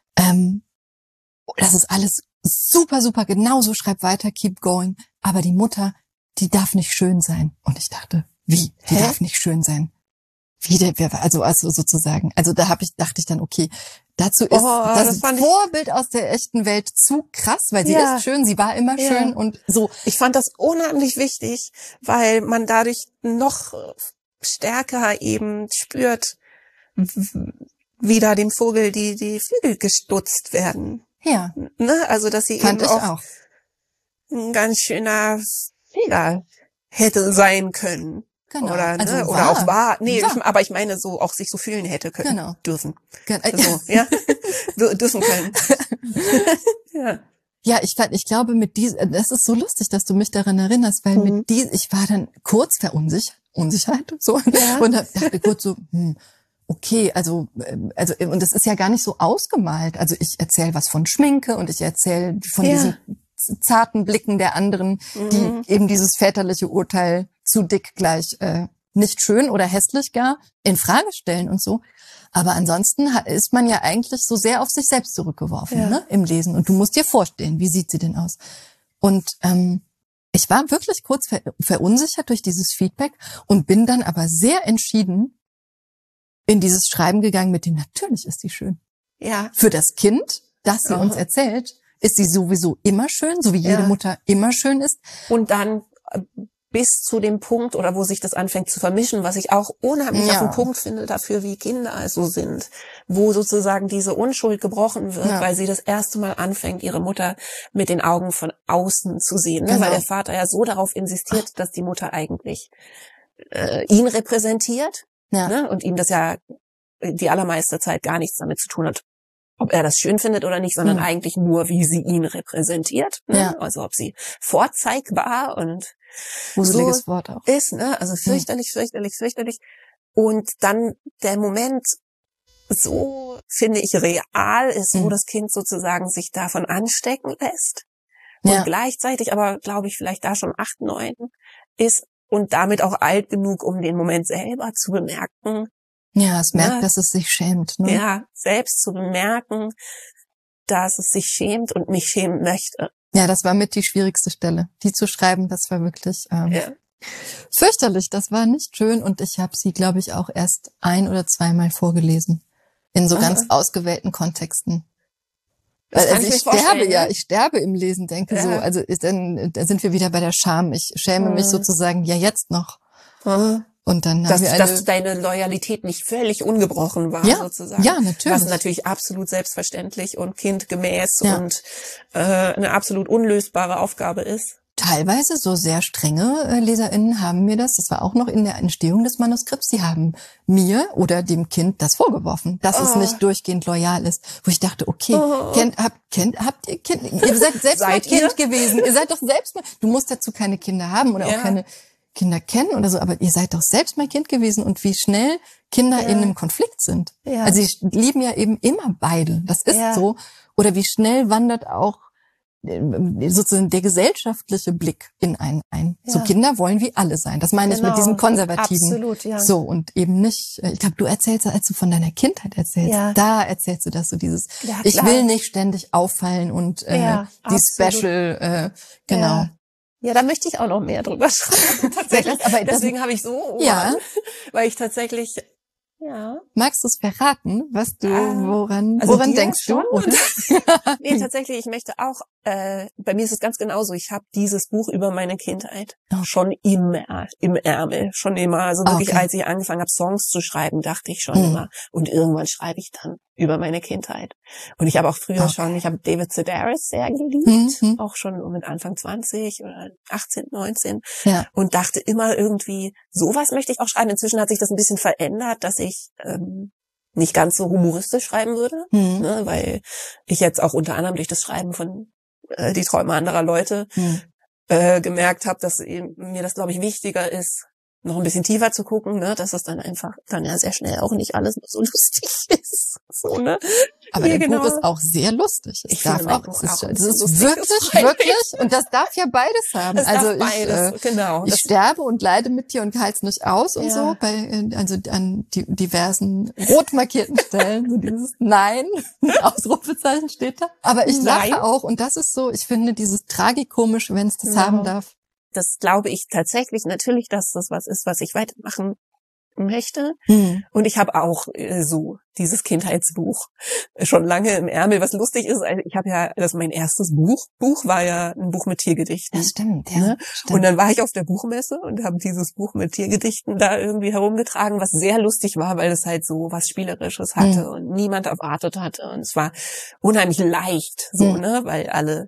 das ist alles super, super, genauso, schreib weiter, keep going. Aber die Mutter, die darf nicht schön sein. Und ich dachte, wie? Die darf nicht schön sein? Also sozusagen. Also dachte ich dann, okay, dazu ist das Vorbild aus der echten Welt zu krass, weil sie ist schön, sie war immer schön und so. Ich fand das unheimlich wichtig, weil man dadurch noch stärker eben spürt, wie da dem Vogel die Flügel gestutzt werden. Ja. Ne? Also, dass sie Fand eben auch ein ganz schöner Fehler hätte sein können. Genau. Oder, also ne? Oder auch war. Nee, aber ich meine, so auch sich so fühlen hätte können. Dürfen. So, ja. Dürfen können. Ja, ich glaube das ist so lustig, dass du mich daran erinnerst, weil ich war dann kurz Unsicherheit, so. Und dachte kurz so, okay, also und es ist ja gar nicht so ausgemalt. Also ich erzähle was von Schminke und ich erzähle von diesen zarten Blicken der anderen, die eben dieses väterliche Urteil zu dick gleich nicht schön oder hässlich gar in Frage stellen und so. Aber ansonsten ist man ja eigentlich so sehr auf sich selbst zurückgeworfen, ne, im Lesen. Und du musst dir vorstellen, wie sieht sie denn aus? Und ich war wirklich kurz verunsichert durch dieses Feedback und bin dann aber sehr entschieden in dieses Schreiben gegangen mit dem, natürlich ist sie schön. Ja. Für das Kind, das sie uns erzählt, ist sie sowieso immer schön, so wie jede Mutter immer schön ist. Und dann bis zu dem Punkt, oder wo sich das anfängt zu vermischen, was ich auch unheimlich auf den Punkt finde dafür, wie Kinder so sind, wo sozusagen diese Unschuld gebrochen wird, weil sie das erste Mal anfängt, ihre Mutter mit den Augen von außen zu sehen, ne? Weil der Vater ja so darauf insistiert, dass die Mutter eigentlich ihn repräsentiert, ne? Und ihm das ja die allermeiste Zeit gar nichts damit zu tun hat, ob er das schön findet oder nicht, sondern eigentlich nur, wie sie ihn repräsentiert. Ne? Ja. Also ob sie vorzeigbar und gruseliges so Wort auch ist, ne? Also fürchterlich, fürchterlich, fürchterlich. Und dann der Moment so, finde ich, real ist, wo das Kind sozusagen sich davon anstecken lässt. Und gleichzeitig aber, glaube ich, vielleicht da schon 8, 9 ist und damit auch alt genug, um den Moment selber zu bemerken. Ja, es merkt, dass es sich schämt. Ne? Ja, selbst zu bemerken, dass es sich schämt und mich schämen möchte. Ja, das war mit die schwierigste Stelle. Die zu schreiben, das war wirklich fürchterlich. Das war nicht schön und ich habe sie, glaube ich, auch erst 1 oder 2 Mal vorgelesen. In so ganz ausgewählten Kontexten. Also ich sterbe im Lesen, denke so. Also da sind wir wieder bei der Scham. Ich schäme mich sozusagen jetzt noch. Und dann dass deine Loyalität nicht völlig ungebrochen war, sozusagen. Ja, natürlich. Was natürlich absolut selbstverständlich und kindgemäß und eine absolut unlösbare Aufgabe ist. Teilweise so sehr strenge LeserInnen haben mir das war auch noch in der Entstehung des Manuskripts, sie haben mir oder dem Kind das vorgeworfen, dass es nicht durchgehend loyal ist. Wo ich dachte, okay, habt ihr Kind, ihr seid selbst mal Kind gewesen, ihr seid doch selbst mal, du musst dazu keine Kinder haben oder auch keine Kinder kennen oder so, aber ihr seid doch selbst mal Kind gewesen und wie schnell Kinder in einem Konflikt sind. Ja. Also sie lieben ja eben immer beide, das ist so. Oder wie schnell wandert auch sozusagen der gesellschaftliche Blick in einen ein. So Kinder wollen wie alle sein. Das meine ich mit diesem konservativen. Absolut, so und eben nicht, ich glaube, du erzählst, als du von deiner Kindheit erzählst, da erzählst du das so dieses, ich will nicht ständig auffallen und die Special, genau. Ja, da möchte ich auch noch mehr drüber schreiben. Tatsächlich. Aber deswegen habe ich so, weil ich tatsächlich, Magst du es verraten, was du, woran denkst du? Nee, tatsächlich, ich möchte auch, bei mir ist es ganz genauso, ich habe dieses Buch über meine Kindheit schon im Ärmel, schon immer, also wirklich, als ich angefangen habe, Songs zu schreiben, dachte ich schon immer, und irgendwann schreibe ich dann über meine Kindheit. Und ich habe auch früher schon, ich habe David Sedaris sehr geliebt, auch schon mit Anfang 20 oder 18, 19 und dachte immer irgendwie, sowas möchte ich auch schreiben. Inzwischen hat sich das ein bisschen verändert, dass ich nicht ganz so humoristisch schreiben würde, ne, weil ich jetzt auch unter anderem durch das Schreiben von Die Träume anderer Leute gemerkt habe, dass mir das, glaube ich, wichtiger ist, noch ein bisschen tiefer zu gucken, ne, dass es dann einfach dann ja sehr schnell auch nicht alles so lustig ist. So, ne? Aber der Buch ist auch sehr lustig. Es ist wirklich, und das darf ja beides haben. Ich sterbe und leide mit dir und halte es nicht aus und so, an diversen rot markierten Stellen, so dieses Nein, Ausrufezeichen steht da. Aber ich lache auch und das ist so, ich finde dieses Tragikomische, wenn es das haben darf. Das glaube ich tatsächlich natürlich, dass das was ist, was ich weitermachen möchte. Und ich habe auch so dieses Kindheitsbuch schon lange im Ärmel, was lustig ist. Also ich habe das mein erstes Buch war ja ein Buch mit Tiergedichten. Das stimmt, ne? Und dann war ich auf der Buchmesse und habe dieses Buch mit Tiergedichten da irgendwie herumgetragen, was sehr lustig war, weil es halt so was Spielerisches hatte und niemand erwartet hatte. Und es war unheimlich leicht, so, ne, weil alle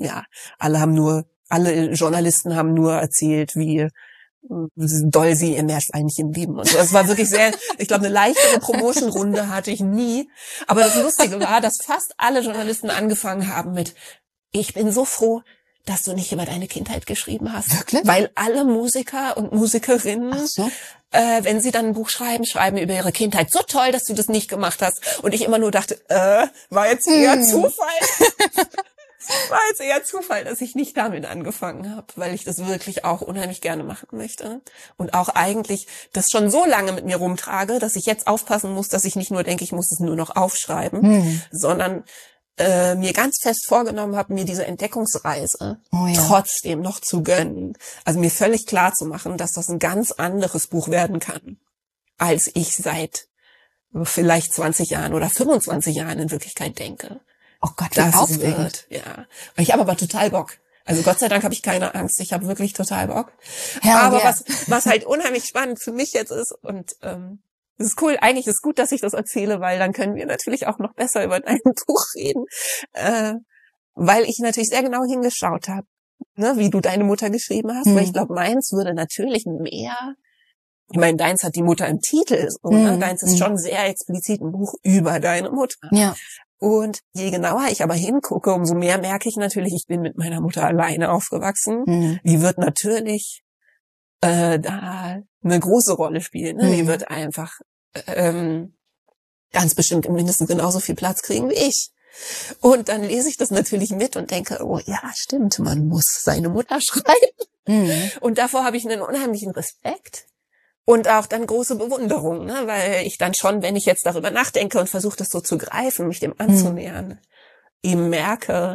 Journalisten haben nur erzählt, wie doll sie ihr Meerschweinchen lieben. Und so. Das war wirklich sehr, ich glaube, eine leichtere Promotion-Runde hatte ich nie. Aber das Lustige war, dass fast alle Journalisten angefangen haben mit, ich bin so froh, dass du nicht über deine Kindheit geschrieben hast. Wirklich? Weil alle Musiker und Musikerinnen, Ach so. wenn sie dann ein Buch schreiben über ihre Kindheit. So toll, dass du das nicht gemacht hast. Und ich immer nur dachte, war jetzt eher Zufall. War jetzt eher Zufall, dass ich nicht damit angefangen habe, weil ich das wirklich auch unheimlich gerne machen möchte. Und auch eigentlich das schon so lange mit mir rumtrage, dass ich jetzt aufpassen muss, dass ich nicht nur denke, ich muss es nur noch aufschreiben, sondern mir ganz fest vorgenommen habe, mir diese Entdeckungsreise trotzdem noch zu gönnen. Also mir völlig klar zu machen, dass das ein ganz anderes Buch werden kann, als ich seit vielleicht 20 Jahren oder 25 Jahren in Wirklichkeit denke. Oh Gott, wie Das aufregend. wird, ja. Ich habe aber total Bock. Also Gott sei Dank habe ich keine Angst. Ich habe wirklich total Bock. Aber was halt unheimlich spannend für mich jetzt ist und das ist cool, eigentlich ist gut, dass ich das erzähle, weil dann können wir natürlich auch noch besser über dein Buch reden, weil ich natürlich sehr genau hingeschaut habe, ne, wie du deine Mutter geschrieben hast, weil ich glaube, meins würde natürlich mehr, ich meine, deins hat die Mutter im Titel, oder? Deins ist schon sehr explizit ein Buch über deine Mutter. Ja. Und je genauer ich aber hingucke, umso mehr merke ich natürlich, ich bin mit meiner Mutter alleine aufgewachsen. Die wird natürlich da eine große Rolle spielen. Ne? Die wird einfach ganz bestimmt mindestens genauso viel Platz kriegen wie ich. Und dann lese ich das natürlich mit und denke, oh ja, stimmt, man muss seine Mutter schreiben. Und davor habe ich einen unheimlichen Respekt. Und auch dann große Bewunderung, ne? Weil ich dann schon, wenn ich jetzt darüber nachdenke und versuche, das so zu greifen, mich dem anzunähern, eben merke,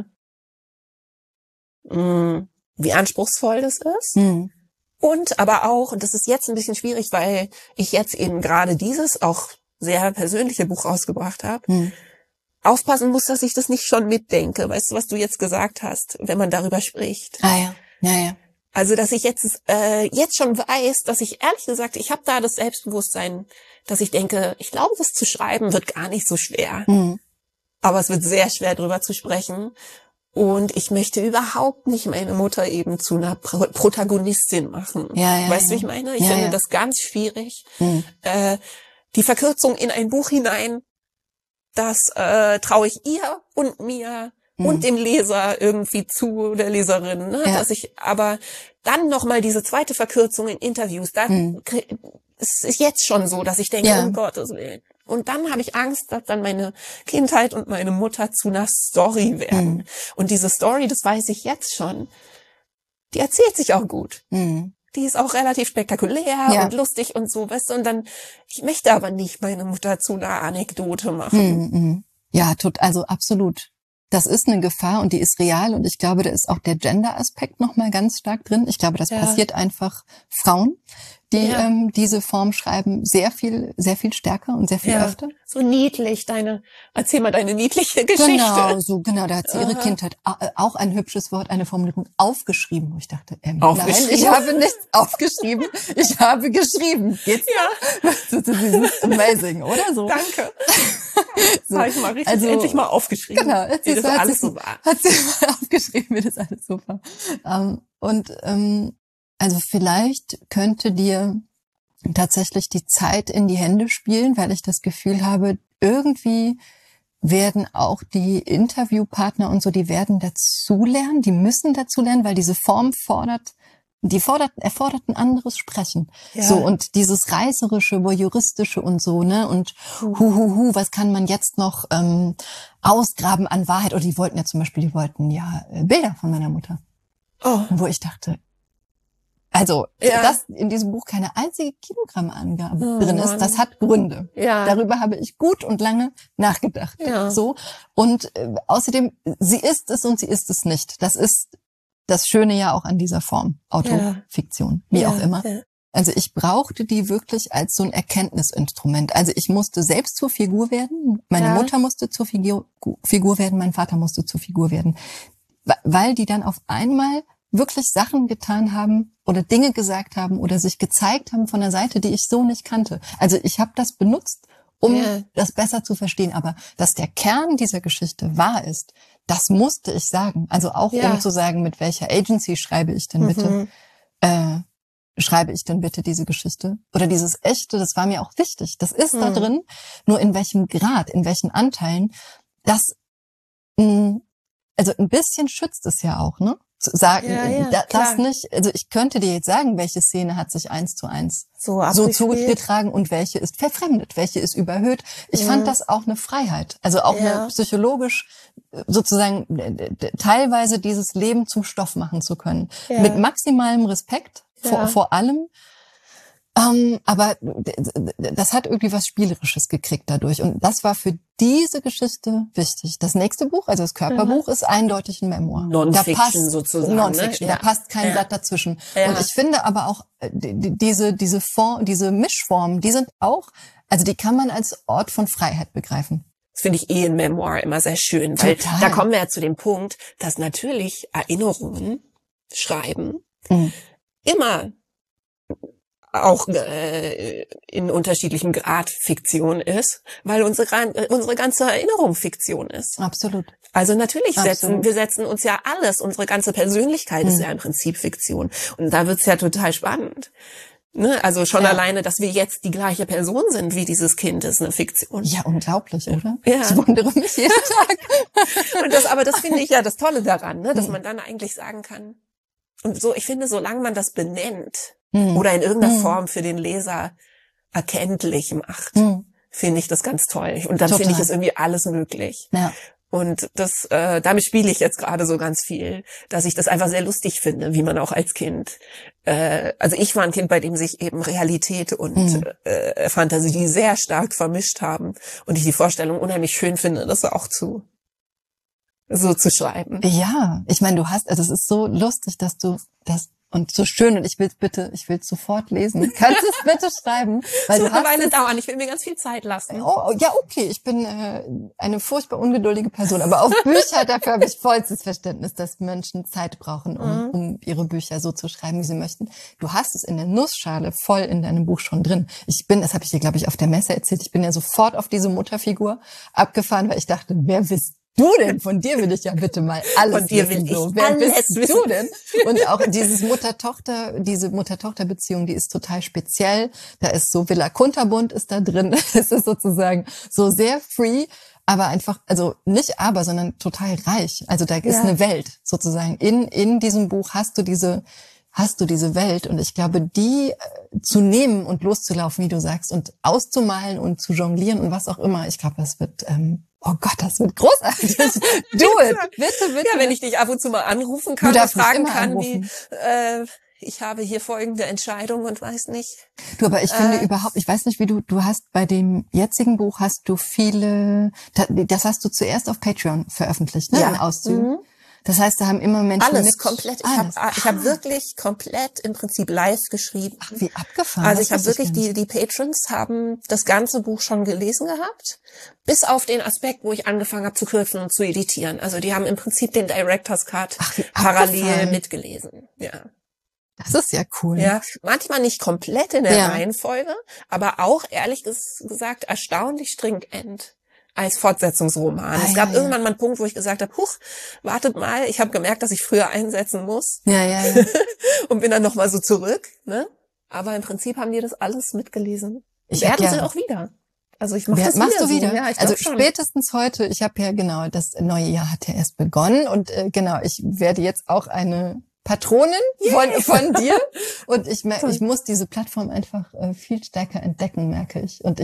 wie anspruchsvoll das ist. Und aber auch, und das ist jetzt ein bisschen schwierig, weil ich jetzt eben gerade dieses auch sehr persönliche Buch rausgebracht habe, aufpassen muss, dass ich das nicht schon mitdenke. Weißt du, was du jetzt gesagt hast, wenn man darüber spricht? Ah ja. Also, dass ich jetzt schon weiß, dass ich ehrlich gesagt, ich habe da das Selbstbewusstsein, dass ich denke, ich glaube, das zu schreiben wird gar nicht so schwer. Aber es wird sehr schwer, drüber zu sprechen. Und ich möchte überhaupt nicht meine Mutter eben zu einer Protagonistin machen. Weißt du, wie ich meine? Ich finde das ganz schwierig. Die Verkürzung in ein Buch hinein, das traue ich ihr und mir und dem Leser irgendwie zu, der Leserin, ne? Dass ich aber dann nochmal diese zweite Verkürzung in Interviews, es ist jetzt schon so, dass ich denke, um Gottes Willen. Und dann habe ich Angst, dass dann meine Kindheit und meine Mutter zu einer Story werden. Und diese Story, das weiß ich jetzt schon, die erzählt sich auch gut. Die ist auch relativ spektakulär und lustig und so, weißt du, und dann, ich möchte aber nicht meine Mutter zu einer Anekdote machen. Ja, also absolut. Das ist eine Gefahr und die ist real und ich glaube, da ist auch der Gender-Aspekt nochmal ganz stark drin. Ich glaube, das passiert einfach Frauen, die diese Form schreiben, sehr viel stärker und sehr viel öfter. So niedlich, erzähl mal deine niedliche Geschichte. Genau, da hat sie ihre Kindheit, auch ein hübsches Wort, eine Formulierung, aufgeschrieben. Wo ich dachte, nein, ich habe nichts aufgeschrieben, ich habe geschrieben. Geht's? Ja. Das ist amazing, oder so? Danke. So. Habe ich mal richtig, endlich mal aufgeschrieben. Genau, wie das alles so war. Hat sie mal aufgeschrieben, wie das alles so war. Also vielleicht könnte dir tatsächlich die Zeit in die Hände spielen, weil ich das Gefühl habe, irgendwie werden auch die Interviewpartner und so, die werden dazulernen, die müssen dazulernen, weil diese Form erfordert ein anderes Sprechen. So, und dieses reißerische, voyeuristische und so, ne, und was kann man jetzt noch ausgraben an Wahrheit? Oder die wollten ja Bilder von meiner Mutter. Wo ich dachte, also, dass in diesem Buch keine einzige Kilogrammangabe drin ist, das hat Gründe. Darüber habe ich gut und lange nachgedacht. So. Und außerdem, sie ist es und sie ist es nicht. Das ist das Schöne ja auch an dieser Form. Autofiktion, wie auch immer. Also ich brauchte die wirklich als so ein Erkenntnisinstrument. Also ich musste selbst zur Figur werden. Meine Mutter musste zur Figur werden. Mein Vater musste zur Figur werden. Weil die dann auf einmal wirklich Sachen getan haben oder Dinge gesagt haben oder sich gezeigt haben von der Seite, die ich so nicht kannte. Also ich habe das benutzt, um das besser zu verstehen. Aber dass der Kern dieser Geschichte wahr ist, das musste ich sagen. Also auch um zu sagen, mit welcher Agency schreibe ich denn bitte diese Geschichte? Oder dieses Echte, das war mir auch wichtig. Das ist da drin, nur in welchem Grad, in welchen Anteilen, also ein bisschen schützt es ja auch, ne? sagen, das nicht, also ich könnte dir jetzt sagen, welche Szene hat sich 1:1 so zugetragen und welche ist verfremdet, welche ist überhöht. Ich fand das auch eine Freiheit, also auch eine psychologisch sozusagen teilweise dieses Leben zum Stoff machen zu können. Mit maximalem Respekt vor allem. Aber das hat irgendwie was Spielerisches gekriegt dadurch. Und das war für diese Geschichte wichtig. Das nächste Buch, also das Körperbuch, ist eindeutig ein Memoir. Non-Fiction sozusagen. Non-Fiction, da passt kein Blatt dazwischen. Ja. Und ich finde aber auch, diese Mischformen, die sind auch, also die kann man als Ort von Freiheit begreifen. Das finde ich in Memoir immer sehr schön, weil da kommen wir ja zu dem Punkt, dass natürlich Erinnerungen schreiben immer auch in unterschiedlichem Grad Fiktion ist, weil unsere ganze Erinnerung Fiktion ist. Absolut. Also natürlich wir setzen uns ja alles, unsere ganze Persönlichkeit ist ja im Prinzip Fiktion. Und da wird's ja total spannend. Ne? Also schon alleine, dass wir jetzt die gleiche Person sind wie dieses Kind, ist eine Fiktion. Ja, unglaublich, oder? Ja. Ich wundere mich jeden Tag. Und aber das finde ich ja das Tolle daran, ne? Dass man dann eigentlich sagen kann, und so, ich finde, solange man das benennt, oder in irgendeiner Form für den Leser erkenntlich macht, finde ich das ganz toll. Und dann finde ich es irgendwie alles möglich. Ja. Und das, damit spiele ich jetzt gerade so ganz viel, dass ich das einfach sehr lustig finde, wie man auch als Kind, also ich war ein Kind, bei dem sich eben Realität und Fantasie sehr stark vermischt haben und ich die Vorstellung unheimlich schön finde, das auch so zu schreiben. Ja, ich meine, also es ist so lustig, dass du das und so schön und ich will sofort lesen. Kannst du es bitte schreiben? Weil du hast eine Weile dauern. Ich will mir ganz viel Zeit lassen. Oh, ja, okay. Ich bin eine furchtbar ungeduldige Person, aber auf Bücher, dafür habe ich vollstes Verständnis, dass Menschen Zeit brauchen, um ihre Bücher so zu schreiben, wie sie möchten. Du hast es in der Nussschale voll in deinem Buch schon drin. Das habe ich dir, glaube ich, auf der Messe erzählt. Ich bin ja sofort auf diese Mutterfigur abgefahren, weil ich dachte, wer bist du denn? Von dir will ich ja bitte mal alles Von dir will wissen. ich Wer alles bist wissen. du denn? Und auch diese Mutter-Tochter-Beziehung, die ist total speziell. Da ist so Villa Kunterbund ist da drin. Es ist sozusagen so sehr free, aber einfach, also nicht aber, sondern total reich. Also da ist eine Welt sozusagen. In diesem Buch hast du diese Welt und ich glaube, die zu nehmen und loszulaufen, wie du sagst, und auszumalen und zu jonglieren und was auch immer, ich glaube, das wird, oh Gott, das wird großartig. Do it, bitte. Ja, wenn ich dich ab und zu mal anrufen kann und fragen kann, wie, ich habe hier folgende Entscheidung und weiß nicht. Du, aber ich finde ich weiß nicht, wie du hast bei dem jetzigen Buch hast du das hast du zuerst auf Patreon veröffentlicht, ne? In Auszügen. Das heißt, da haben immer Menschen alles komplett. Ich habe wirklich komplett im Prinzip live geschrieben. Ach, wie abgefahren. Also ich habe wirklich die Patrons haben das ganze Buch schon gelesen gehabt, bis auf den Aspekt, wo ich angefangen habe zu kürzen und zu editieren. Also die haben im Prinzip den Director's Cut parallel mitgelesen. Ja. Das ist ja cool. Ja, manchmal nicht komplett in der Reihenfolge, aber auch ehrlich gesagt erstaunlich stringent. Als Fortsetzungsroman. Es gab irgendwann mal einen Punkt, wo ich gesagt habe, wartet mal, ich habe gemerkt, dass ich früher einsetzen muss. Ja. Und bin dann nochmal so zurück, ne? Aber im Prinzip haben die das alles mitgelesen. Ich werde sie auch wieder. Also ich mache das wieder. Machst du wieder? Ja, ich also schon. Spätestens heute, ich habe ja genau, das neue Jahr hat ja erst begonnen und genau, ich werde jetzt auch eine Patronin von dir und ich muss diese Plattform einfach viel stärker entdecken, merke ich. Und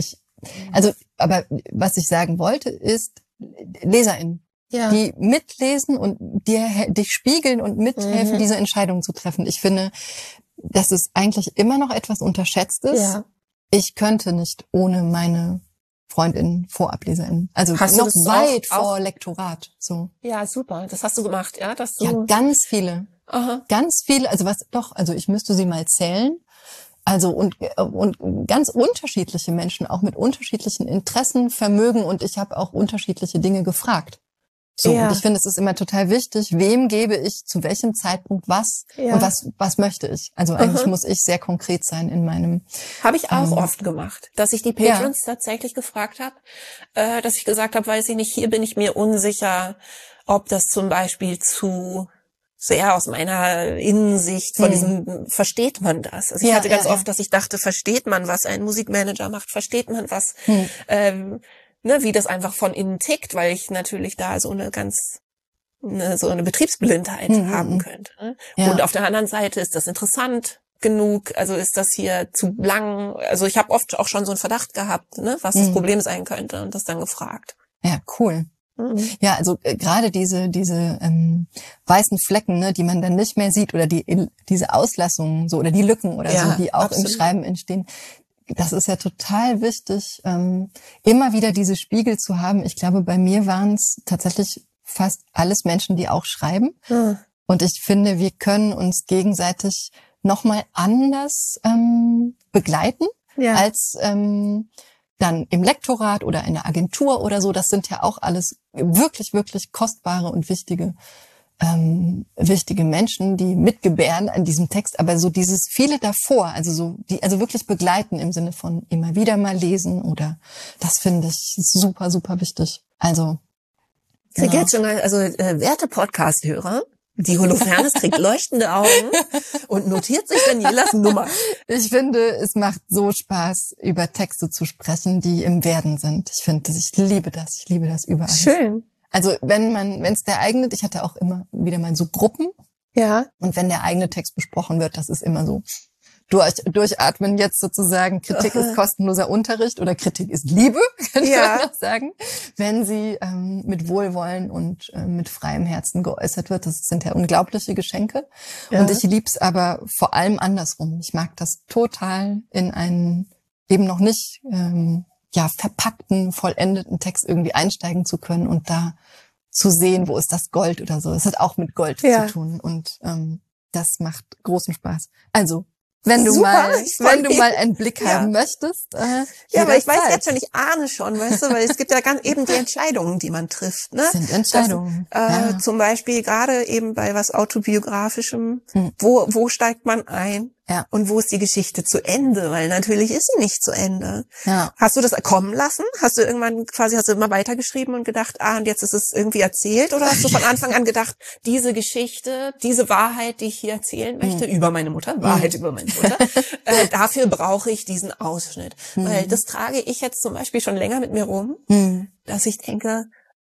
aber was ich sagen wollte, ist LeserInnen, die mitlesen und dich spiegeln und mithelfen, diese Entscheidung zu treffen. Ich finde, dass es eigentlich immer noch etwas Unterschätztes. Ja. Ich könnte nicht ohne meine FreundInnen, VorableserInnen. Also noch weit vor Lektorat. So. Ja, super. Das hast du gemacht, ja? Ganz viele. Aha. Ganz viele, also ich müsste sie mal zählen. Also und ganz unterschiedliche Menschen, auch mit unterschiedlichen Interessen, Vermögen und ich habe auch unterschiedliche Dinge gefragt. So, und ich finde, es ist immer total wichtig, wem gebe ich zu welchem Zeitpunkt was und was möchte ich. Also eigentlich muss ich sehr konkret sein in meinem... Habe ich auch oft gemacht, dass ich die Patrons tatsächlich gefragt habe, dass ich gesagt habe, weiß ich nicht, hier bin ich mir unsicher, ob das zum Beispiel zu sehr aus meiner Innensicht von diesem, versteht man das? Also ich hatte ganz oft, dass ich dachte, versteht man, was ein Musikmanager macht? Versteht man was, wie das einfach von innen tickt? Weil ich natürlich da so eine ganz so eine Betriebsblindheit haben könnte. Ne? Ja. Und auf der anderen Seite ist das interessant genug, also ist das hier zu lang, also ich habe oft auch schon so einen Verdacht gehabt, ne, was das Problem sein könnte und das dann gefragt. Ja, cool. Ja, also gerade diese weißen Flecken, ne, die man dann nicht mehr sieht oder diese Auslassungen so oder die Lücken oder so, die auch im Schreiben entstehen. Das ist ja total wichtig, immer wieder diese Spiegel zu haben. Ich glaube, bei mir waren es tatsächlich fast alles Menschen, die auch schreiben. Und ich finde, wir können uns gegenseitig nochmal anders begleiten als dann im Lektorat oder in der Agentur oder so. Das sind ja auch alles wirklich, wirklich kostbare und wichtige Menschen, die mitgebären an diesem Text. Aber so dieses viele davor, also wirklich begleiten im Sinne von immer wieder mal lesen oder das finde ich super, super wichtig. Also sehr gerne schon, also werte Podcast-Hörer, die Holofernes kriegt leuchtende Augen und notiert sich Danielas Nummer. Ich finde, es macht so Spaß, über Texte zu sprechen, die im Werden sind. Ich liebe das überall. Schön. Also wenn es der eigene, ich hatte auch immer wieder mal so Gruppen. Ja. Und wenn der eigene Text besprochen wird, das ist immer so durchatmen jetzt sozusagen. Kritik ist kostenloser Unterricht oder Kritik ist Liebe, könnte man noch sagen. Wenn sie mit Wohlwollen und mit freiem Herzen geäußert wird, das sind ja unglaubliche Geschenke. Ja. Und ich lieb's aber vor allem andersrum. Ich mag das total, in einen eben noch nicht verpackten, vollendeten Text irgendwie einsteigen zu können und da zu sehen, wo ist das Gold oder so. Das hat auch mit Gold zu tun und das macht großen Spaß. Also wenn du mal einen Blick haben möchtest. Ja, aber ich weiß jetzt schon, ich ahne schon, weißt du, weil es gibt ja ganz eben die Entscheidungen, die man trifft. Ne? Sind Entscheidungen. Zum Beispiel gerade eben bei was Autobiografischem, wo steigt man ein? Ja. Und wo ist die Geschichte zu Ende? Weil natürlich ist sie nicht zu Ende. Ja. Hast du das kommen lassen? Hast du immer weitergeschrieben und gedacht, und jetzt ist es irgendwie erzählt? Oder hast du von Anfang an gedacht, diese Geschichte, diese Wahrheit, die ich hier erzählen möchte, über meine Mutter, Wahrheit über meine Mutter, dafür brauche ich diesen Ausschnitt. Weil das trage ich jetzt zum Beispiel schon länger mit mir rum, dass ich denke,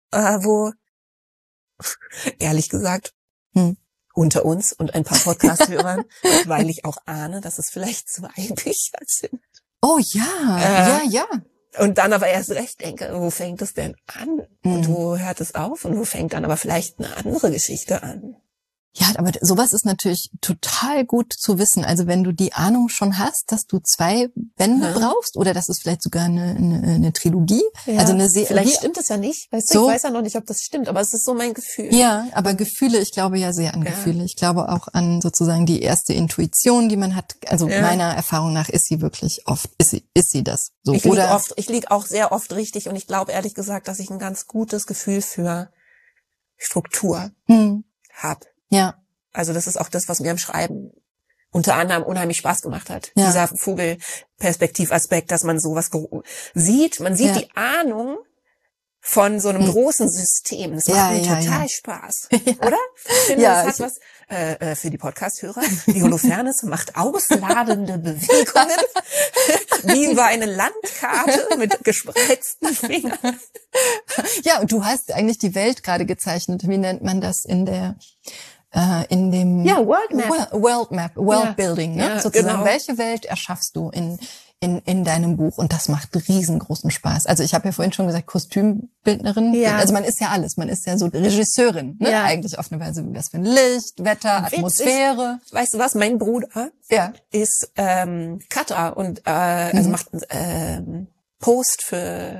ehrlich gesagt, unter uns und ein paar Podcast-Hörern, weil ich auch ahne, dass es vielleicht 2 Bücher sind. Oh ja, ja. Und dann aber erst recht denke, wo fängt es denn an? Und wo hört es auf? Und wo fängt dann aber vielleicht eine andere Geschichte an? Ja, aber sowas ist natürlich total gut zu wissen. Also wenn du die Ahnung schon hast, dass du 2 Bände brauchst oder das ist vielleicht sogar eine Trilogie. Ja, also eine Serie. Vielleicht stimmt es ja nicht. Weißt du, ich weiß ja noch nicht, ob das stimmt, aber es ist so mein Gefühl. Ja, aber Gefühle, ich glaube ja sehr an Gefühle. Ich glaube auch an sozusagen die erste Intuition, die man hat. Also meiner Erfahrung nach ist sie wirklich oft, ist sie das so. Ich lieg auch sehr oft richtig und ich glaube ehrlich gesagt, dass ich ein ganz gutes Gefühl für Struktur habe. Ja. Also das ist auch das, was mir im Schreiben unter anderem unheimlich Spaß gemacht hat. Ja. Dieser Vogelperspektivaspekt, dass man sowas sieht. Man sieht die Ahnung von so einem großen System. Das macht mir total Spaß. Oder? Ich finde, das hat was für die Podcast-Hörer. Die Holofernes macht ausladende Bewegungen wie über eine Landkarte mit gespreizten Fingern. Ja, und du hast eigentlich die Welt gerade gezeichnet. Wie nennt man das in dem World Map, World Building, ne? Ja, sozusagen. genau. Welche Welt erschaffst du in deinem Buch? Und das macht riesengroßen Spaß. Also ich habe ja vorhin schon gesagt, Kostümbildnerin. Ja. Also man ist ja alles. Man ist ja so Regisseurin, ne? Eigentlich auf eine Weise, was für ein Licht, Wetter, Atmosphäre. Weißt du was? Mein Bruder ist Cutter und also macht Post für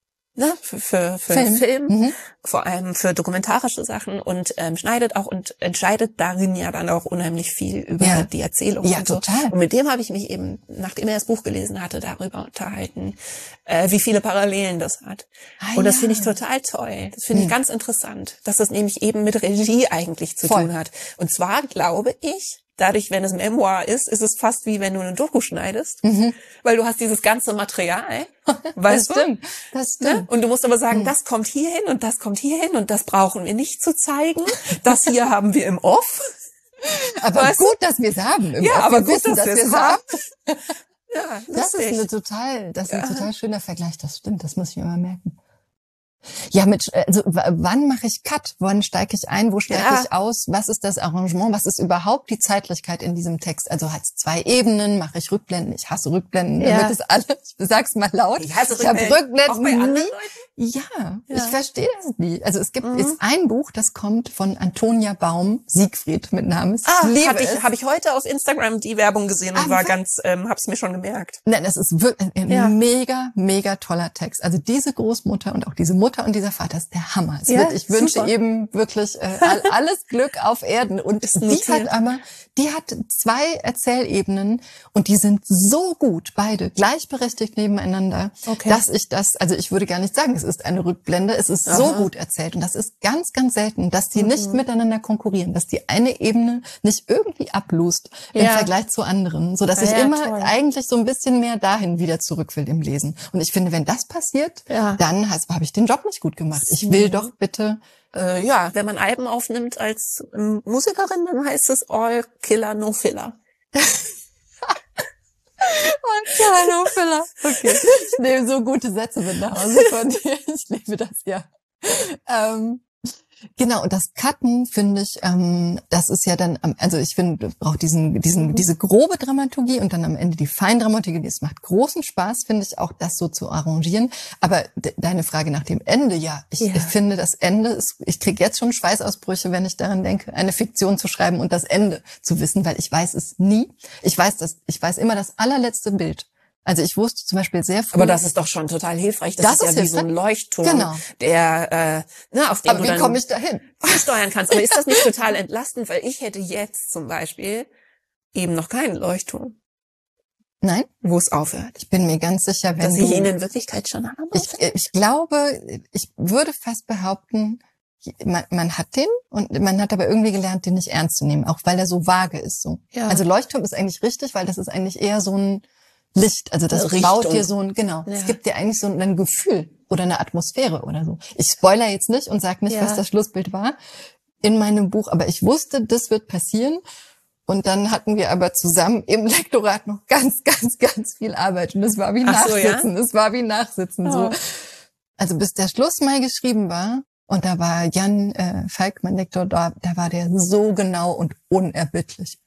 Film, vor allem für dokumentarische Sachen und schneidet auch und entscheidet darin ja dann auch unheimlich viel über die Erzählung. Ja, und so. total. Und mit dem habe ich mich eben, nachdem er das Buch gelesen hatte, darüber unterhalten, wie viele Parallelen das hat. Und das finde ich total toll. Das finde ich ganz interessant, dass das nämlich eben mit Regie eigentlich zu tun hat. Und zwar glaube ich, dadurch, wenn es Memoir ist es fast wie wenn du eine Doku schneidest, weil du hast dieses ganze Material, weißt du? Das stimmt. Und du musst aber sagen, das kommt hier hin und das kommt hier hin und das brauchen wir nicht zu zeigen. Das hier haben wir im Off. Aber weißt gut, dass wir es haben. Aber gut, dass wir es haben. Ja, das ist ein total schöner Vergleich. Das stimmt, das muss ich mir mal merken. Ja, also wann mache ich Cut? Wann steige ich ein? Wo steige ich aus? Was ist das Arrangement? Was ist überhaupt die Zeitlichkeit in diesem Text? Also hat es 2 Ebenen? Mache ich Rückblenden? Ich hasse Rückblenden. Damit ist alles. Ich sag's mal laut. Ich habe Rückblenden auch bei anderen Leuten? Ja, ich verstehe das nie. Also es gibt ist ein Buch, das kommt von Antonia Baum, Siegfried mit Namen. Habe ich heute auf Instagram die Werbung gesehen und war ganz, hab's mir schon gemerkt. Nein, das ist wirklich ein mega, mega toller Text. Also diese Großmutter und auch diese Mutter und dieser Vater ist der Hammer. Ich wünsche eben wirklich alles Glück auf Erden. Und die hat 2 Erzählebenen und die sind so gut, beide gleichberechtigt nebeneinander, dass ich würde gar nicht sagen, es ist eine Rückblende, es ist so gut erzählt und das ist ganz, ganz selten, dass die nicht miteinander konkurrieren, dass die eine Ebene nicht irgendwie ablust im Vergleich zu anderen, so dass ich immer eigentlich so ein bisschen mehr dahin wieder zurück will im Lesen. Und ich finde, wenn das passiert, dann habe ich den Job nicht gut gemacht. Ich will doch bitte... wenn man Alben aufnimmt als Musikerin, dann heißt es All Killer, No Filler. All Filler. Okay. Ich nehme so gute Sätze mit nach Hause von dir. Ich liebe das, ja. Genau, und das Cutten finde ich, das ist ja dann, also ich finde, braucht diese grobe Dramaturgie und dann am Ende die Feindramaturgie. Es macht großen Spaß, finde ich, auch das so zu arrangieren. Aber deine Frage nach dem Ende, ich finde, das Ende ist, ich kriege jetzt schon Schweißausbrüche, wenn ich daran denke, eine Fiktion zu schreiben und das Ende zu wissen, weil ich weiß es nie. Ich weiß immer das allerletzte Bild. Also ich wusste zum Beispiel sehr früh. Aber das ist doch schon total hilfreich. Das ist ja wie so ein Leuchtturm, der, auf den aber wie komme ich dahin? Steuern kannst. Aber ist das nicht total entlastend? Weil ich hätte jetzt zum Beispiel eben noch keinen Leuchtturm. Nein? Wo es aufhört. Ich bin mir ganz sicher, dass ich ihn in Wirklichkeit schon habe. Ich glaube, ich würde fast behaupten, man hat den und man hat aber irgendwie gelernt, den nicht ernst zu nehmen, auch weil er so vage ist. So. Ja. Also Leuchtturm ist eigentlich richtig, weil das ist eigentlich eher so ein Licht, also das baut dir so ein, es gibt dir eigentlich so ein Gefühl oder eine Atmosphäre oder so. Ich spoiler jetzt nicht und sag nicht, was das Schlussbild war in meinem Buch, aber ich wusste, das wird passieren. Und dann hatten wir aber zusammen im Lektorat noch ganz, ganz, ganz viel Arbeit. Und das war wie Nachsitzen. Das war wie Nachsitzen. So. Also bis der Schluss mal geschrieben war, und da war Jan Falk, mein Lektor, da war der so genau und unerbittlich.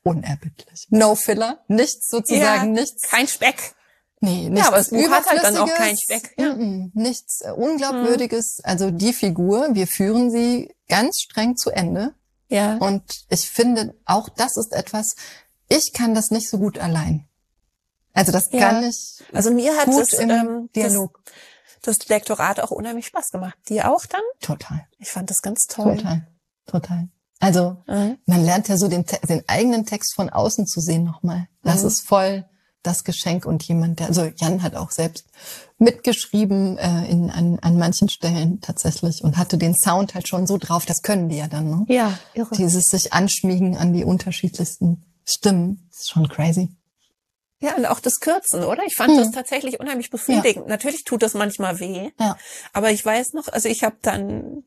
No Filler, nichts sozusagen, nichts. Kein Speck. Nee, nichts. Ja, aber das Buch hat halt dann auch kein Speck. Ja. Nichts Unglaubwürdiges. Also die Figur, wir führen sie ganz streng zu Ende. Ja. Und ich finde, auch das ist etwas, ich kann das nicht so gut allein. Also das kann ich. Also mir hat gut im Dialog. Das Lektorat auch unheimlich Spaß gemacht. Dir auch dann? Total. Ich fand das ganz toll. Total. Also man lernt ja so den eigenen Text von außen zu sehen nochmal. Das ist voll das Geschenk und also Jan hat auch selbst mitgeschrieben an manchen Stellen tatsächlich und hatte den Sound halt schon so drauf. Das können die ja dann, ne? Ja, irre. Dieses sich anschmiegen an die unterschiedlichsten Stimmen, ist schon crazy. Ja, und auch das Kürzen, oder? Ich fand das tatsächlich unheimlich befriedigend. Ja. Natürlich tut das manchmal weh, aber ich weiß noch, also ich habe dann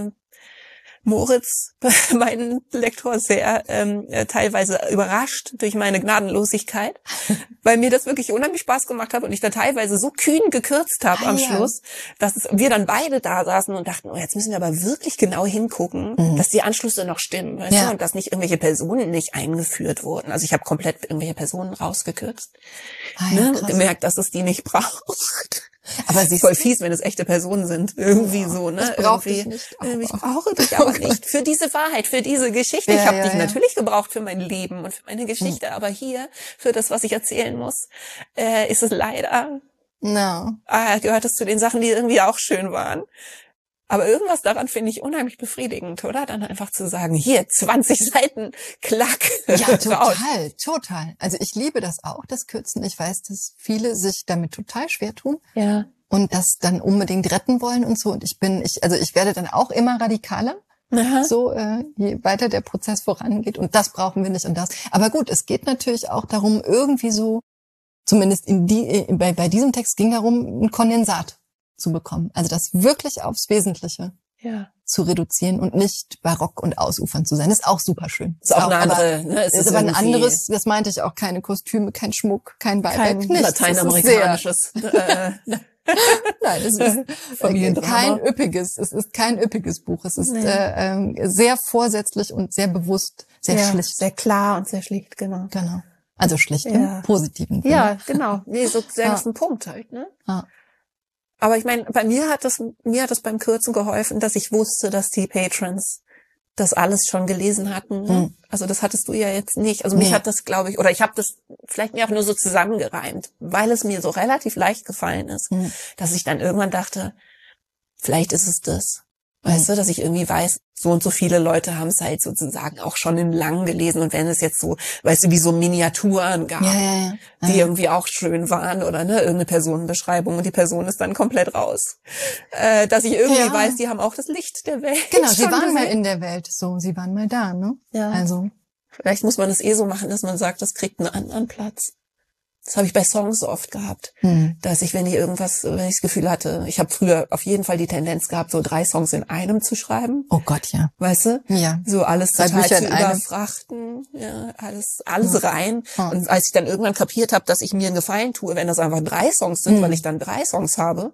Moritz, meinen Lektor, sehr teilweise überrascht durch meine Gnadenlosigkeit, weil mir das wirklich unheimlich Spaß gemacht hat und ich da teilweise so kühn gekürzt habe am Schluss, dass wir dann beide da saßen und dachten, jetzt müssen wir aber wirklich genau hingucken, dass die Anschlüsse noch stimmen, weißt du? Und dass nicht irgendwelche Personen nicht eingeführt wurden. Also ich habe komplett irgendwelche Personen rausgekürzt und gemerkt, dass es die nicht braucht. Aber sie ist voll fies, wenn es echte Personen sind. Irgendwie so, ne? Ich brauche dich nicht. Ich brauche dich aber nicht. Für diese Wahrheit, für diese Geschichte. Ich habe dich natürlich gebraucht für mein Leben und für meine Geschichte. Aber hier, für das, was ich erzählen muss, ist es leider, gehört es zu den Sachen, die irgendwie auch schön waren. Aber irgendwas daran finde ich unheimlich befriedigend, oder? Dann einfach zu sagen, hier, 20 Seiten, klack. Ja, total. Also ich liebe das auch, das Kürzen. Ich weiß, dass viele sich damit total schwer tun. Ja. Und das dann unbedingt retten wollen und so. Und ich werde dann auch immer radikaler. Aha. So, je weiter der Prozess vorangeht. Und das brauchen wir nicht und das. Aber gut, es geht natürlich auch darum, irgendwie so, zumindest bei diesem Text ging darum, ein Kondensat zu bekommen. Also das wirklich aufs Wesentliche zu reduzieren und nicht barock und ausufernd zu sein. Das ist auch super schön. Ist auch eine andere, ne? Ist aber ein anderes, das meinte ich auch, keine Kostüme, kein Schmuck, kein Beiwerk. Kein lateinamerikanisches Nein, es ist es ist kein üppiges Buch. Es ist sehr vorsätzlich und sehr bewusst, sehr schlicht. Sehr klar und sehr schlicht, genau. Genau. Also schlicht im positiven Sinne. Ja, genau. Nee, so sehr auf den Punkt halt, ne? Ja. Aber ich meine, mir hat das beim Kürzen geholfen, dass ich wusste, dass die Patrons das alles schon gelesen hatten. Ne? Also das hattest du ja jetzt nicht. Also mich hat das, glaube ich, oder ich habe das vielleicht mir auch nur so zusammengereimt, weil es mir so relativ leicht gefallen ist, dass ich dann irgendwann dachte, vielleicht ist es das. Weißt du, dass ich irgendwie weiß, so und so viele Leute haben es halt sozusagen auch schon in lang gelesen. Und wenn es jetzt so, weißt du, wie so Miniaturen gab, die irgendwie auch schön waren oder ne, irgendeine Personenbeschreibung und die Person ist dann komplett raus. Dass ich irgendwie weiß, die haben auch das Licht der Welt. Genau, sie waren mal in der Welt, so, sie waren mal da, ne? Ja. Also. Vielleicht muss man es so machen, dass man sagt, das kriegt einen anderen Platz. Das habe ich bei Songs so oft gehabt, dass ich, wenn ich das Gefühl hatte, ich habe früher auf jeden Fall die Tendenz gehabt, so 3 Songs in einem zu schreiben. Oh Gott, ja. Weißt du? Ja. So alles total Bücher zu überfrachten, alles rein. Und als ich dann irgendwann kapiert habe, dass ich mir einen Gefallen tue, wenn das einfach 3 Songs sind, weil ich dann 3 Songs habe.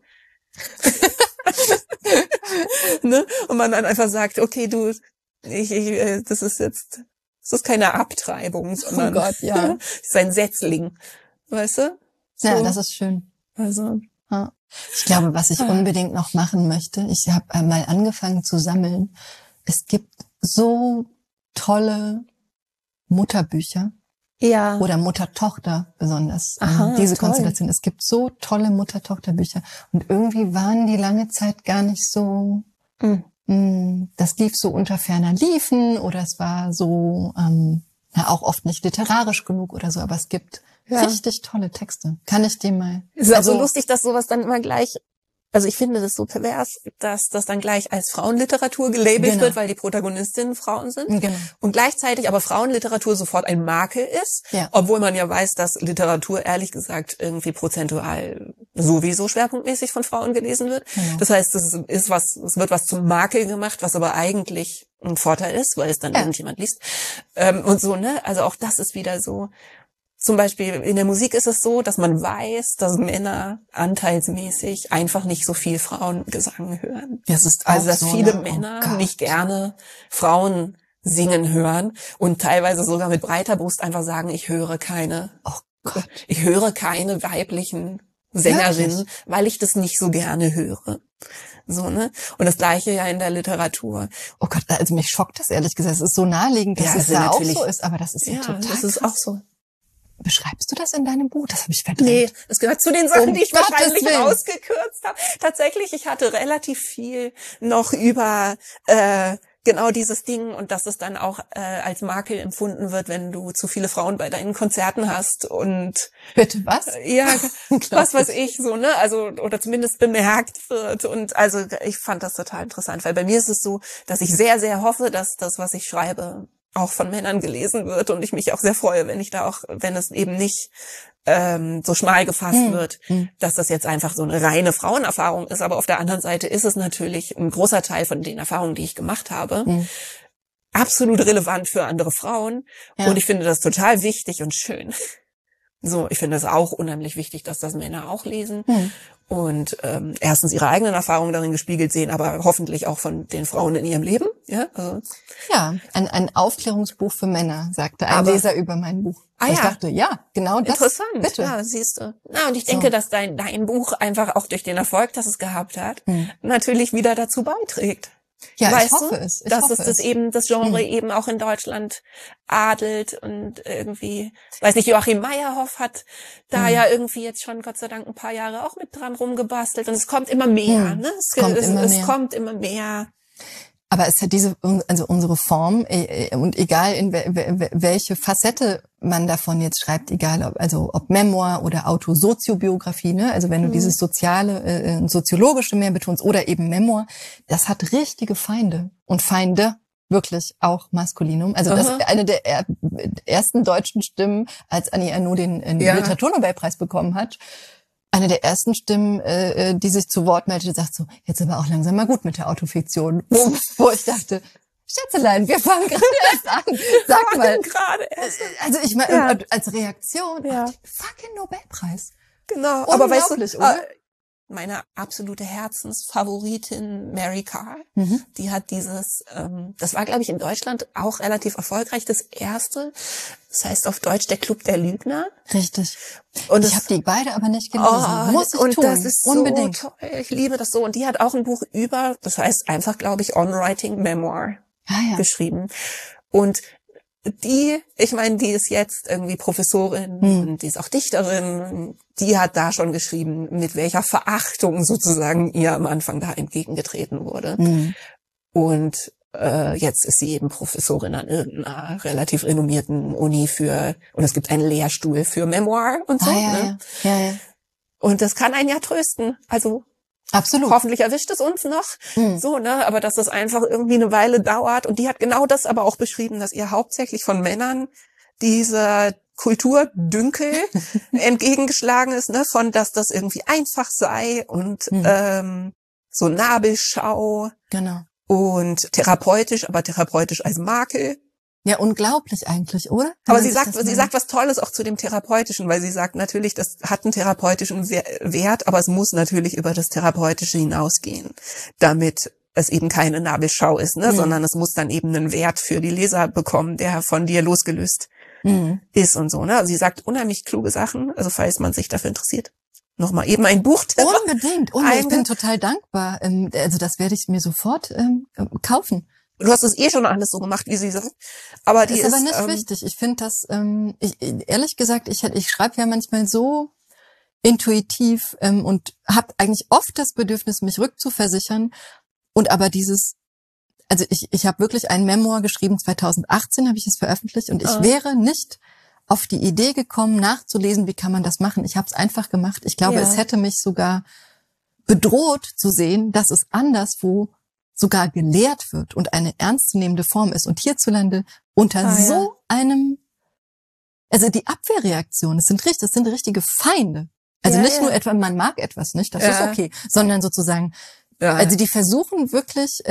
Ne? Und man dann einfach sagt, okay, das ist keine Abtreibung, sondern das ist ein Setzling. Weißt du? So. Ja, das ist schön. Also, ich glaube, was ich unbedingt noch machen möchte, ich habe mal angefangen zu sammeln. Es gibt so tolle Mutterbücher. Ja. Oder Mutter-Tochter besonders. Aha, diese toll. Konstellation. Es gibt so tolle Mutter-Tochter-Bücher. Und irgendwie waren die lange Zeit gar nicht so, das lief so unter ferner Liefen oder es war so, auch oft nicht literarisch genug oder so, aber es gibt richtig tolle Texte. Kann ich dir mal. Es ist also so lustig, dass sowas dann immer gleich, also ich finde das so pervers, dass das dann gleich als Frauenliteratur gelabelt wird, weil die Protagonistinnen Frauen sind. Genau. Und gleichzeitig aber Frauenliteratur sofort ein Makel ist, obwohl man ja weiß, dass Literatur ehrlich gesagt irgendwie prozentual sowieso schwerpunktmäßig von Frauen gelesen wird. Genau. Das heißt, es wird was zum Makel gemacht, was aber eigentlich ein Vorteil ist, weil es dann irgendjemand liest. Und so, ne? Also auch das ist wieder so. Zum Beispiel in der Musik ist es so, dass man weiß, dass Männer anteilsmäßig einfach nicht so viel Frauengesang hören. Das ist also dass so viele Männer nicht gerne Frauen singen hören und teilweise sogar mit breiter Brust einfach sagen, ich höre keine weiblichen Sängerinnen, weil ich das nicht so gerne höre. So, ne? Und das Gleiche ja in der Literatur. Oh Gott, also mich schockt das ehrlich gesagt. Es ist so naheliegend, dass es ja auch so ist, aber das ist ja total das ist auch so. Beschreibst du das in deinem Buch? Das habe ich verdrängt. Nee, das gehört zu den Sachen, die ich wahrscheinlich rausgekürzt habe. Tatsächlich, ich hatte relativ viel noch über genau dieses Ding und dass es dann auch als Makel empfunden wird, wenn du zu viele Frauen bei deinen Konzerten hast und bitte was? Ja, was weiß ich so, ne? Also oder zumindest bemerkt wird und also ich fand das total interessant, weil bei mir ist es so, dass ich sehr, sehr hoffe, dass das, was ich schreibe, auch von Männern gelesen wird und ich mich auch sehr freue, wenn es eben nicht so schmal gefasst wird, dass das jetzt einfach so eine reine Frauenerfahrung ist. Aber auf der anderen Seite ist es natürlich ein großer Teil von den Erfahrungen, die ich gemacht habe, absolut relevant für andere Frauen. Ja. Und ich finde das total wichtig und schön. So, ich finde es auch unheimlich wichtig, dass das Männer auch lesen. Und erstens ihre eigenen Erfahrungen darin gespiegelt sehen, aber hoffentlich auch von den Frauen in ihrem Leben. Ja, also. Ja, ein Aufklärungsbuch für Männer, sagte ein Leser über mein Buch. Ich dachte, ja, genau das. Interessant. Bitte. Ja, siehst du. Ja, und ich denke, dass dein Buch einfach auch durch den Erfolg, das es gehabt hat, natürlich wieder dazu beiträgt. Ja, weißt ich hoffe es. Dass es das eben, das Genre eben auch in Deutschland adelt und irgendwie, weiß nicht, Joachim Meyerhoff hat da ja irgendwie jetzt schon Gott sei Dank ein paar Jahre auch mit dran rumgebastelt und es kommt immer mehr, ne? Es kommt immer mehr. Aber es hat also unsere Form, und egal in welche Facette man davon jetzt schreibt, egal ob Memoir oder Autosoziobiografie, ne? Also wenn du dieses soziale, soziologische mehr betonst oder eben Memoir, das hat richtige Feinde und Feinde wirklich auch Maskulinum. Also das eine der ersten deutschen Stimmen, als Annie Ernaux den Literaturnobelpreis bekommen hat. Eine der ersten Stimmen, die sich zu Wort meldete, sagt so, jetzt aber auch langsam mal gut mit der Autofiktion. Wo ich dachte, Schätzelein, wir fangen gerade erst an. Sag mal. Also ich meine, als Reaktion, fucking Nobelpreis. Genau. Aber weißt du, oder? meine absolute Herzensfavoritin Mary Karr. Die hat dieses, das war, glaube ich, in Deutschland auch relativ erfolgreich, das erste. Das heißt auf Deutsch der Club der Lügner. Richtig. Und ich habe die beide aber nicht gelesen. Muss ich und tun. Das ist unbedingt so toll. Ich liebe das so. Und die hat auch ein Buch über, das heißt einfach, glaube ich, On Writing Memoir geschrieben. Und ich meine, die ist jetzt irgendwie Professorin und die ist auch Dichterin. Die hat da schon geschrieben, mit welcher Verachtung sozusagen ihr am Anfang da entgegengetreten wurde. Und jetzt ist sie eben Professorin an irgendeiner relativ renommierten Uni und es gibt einen Lehrstuhl für Memoir und so. Ja. Und das kann einen ja trösten. Also absolut. Hoffentlich erwischt es uns noch. So, ne? Aber dass das einfach irgendwie eine Weile dauert. Und die hat genau das aber auch beschrieben, dass ihr hauptsächlich von Männern dieser Kulturdünkel entgegengeschlagen ist, ne? Von, dass das irgendwie einfach sei und so Nabelschau. Genau. Und therapeutisch, aber therapeutisch als Makel. Ja, unglaublich eigentlich, oder? Aber sie sagt was Tolles auch zu dem Therapeutischen, weil sie sagt natürlich, das hat einen therapeutischen Wert, aber es muss natürlich über das Therapeutische hinausgehen, damit es eben keine Nabelschau ist, ne, sondern es muss dann eben einen Wert für die Leser bekommen, der von dir losgelöst ist und so, ne. Also sie sagt unheimlich kluge Sachen, also falls man sich dafür interessiert. Nochmal eben ein Buchtipp. Unbedingt. Ich bin total dankbar. Also das werde ich mir sofort kaufen. Du hast es schon alles so gemacht, wie sie sagt. Aber die ist aber nicht wichtig. Ich finde das, ehrlich gesagt, ich schreibe ja manchmal so intuitiv und habe eigentlich oft das Bedürfnis, mich rückzuversichern. Und aber also ich habe wirklich ein Memoir geschrieben, 2018 habe ich es veröffentlicht und ich wäre nicht auf die Idee gekommen, nachzulesen, wie kann man das machen. Ich habe es einfach gemacht. Ich glaube, es hätte mich sogar bedroht zu sehen, dass es anderswo sogar gelehrt wird und eine ernstzunehmende Form ist. Und hierzulande unter so einem, also die Abwehrreaktion, das sind richtige Feinde. Also nicht nur etwa, man mag etwas nicht, das ist okay, sondern sozusagen, also die versuchen wirklich,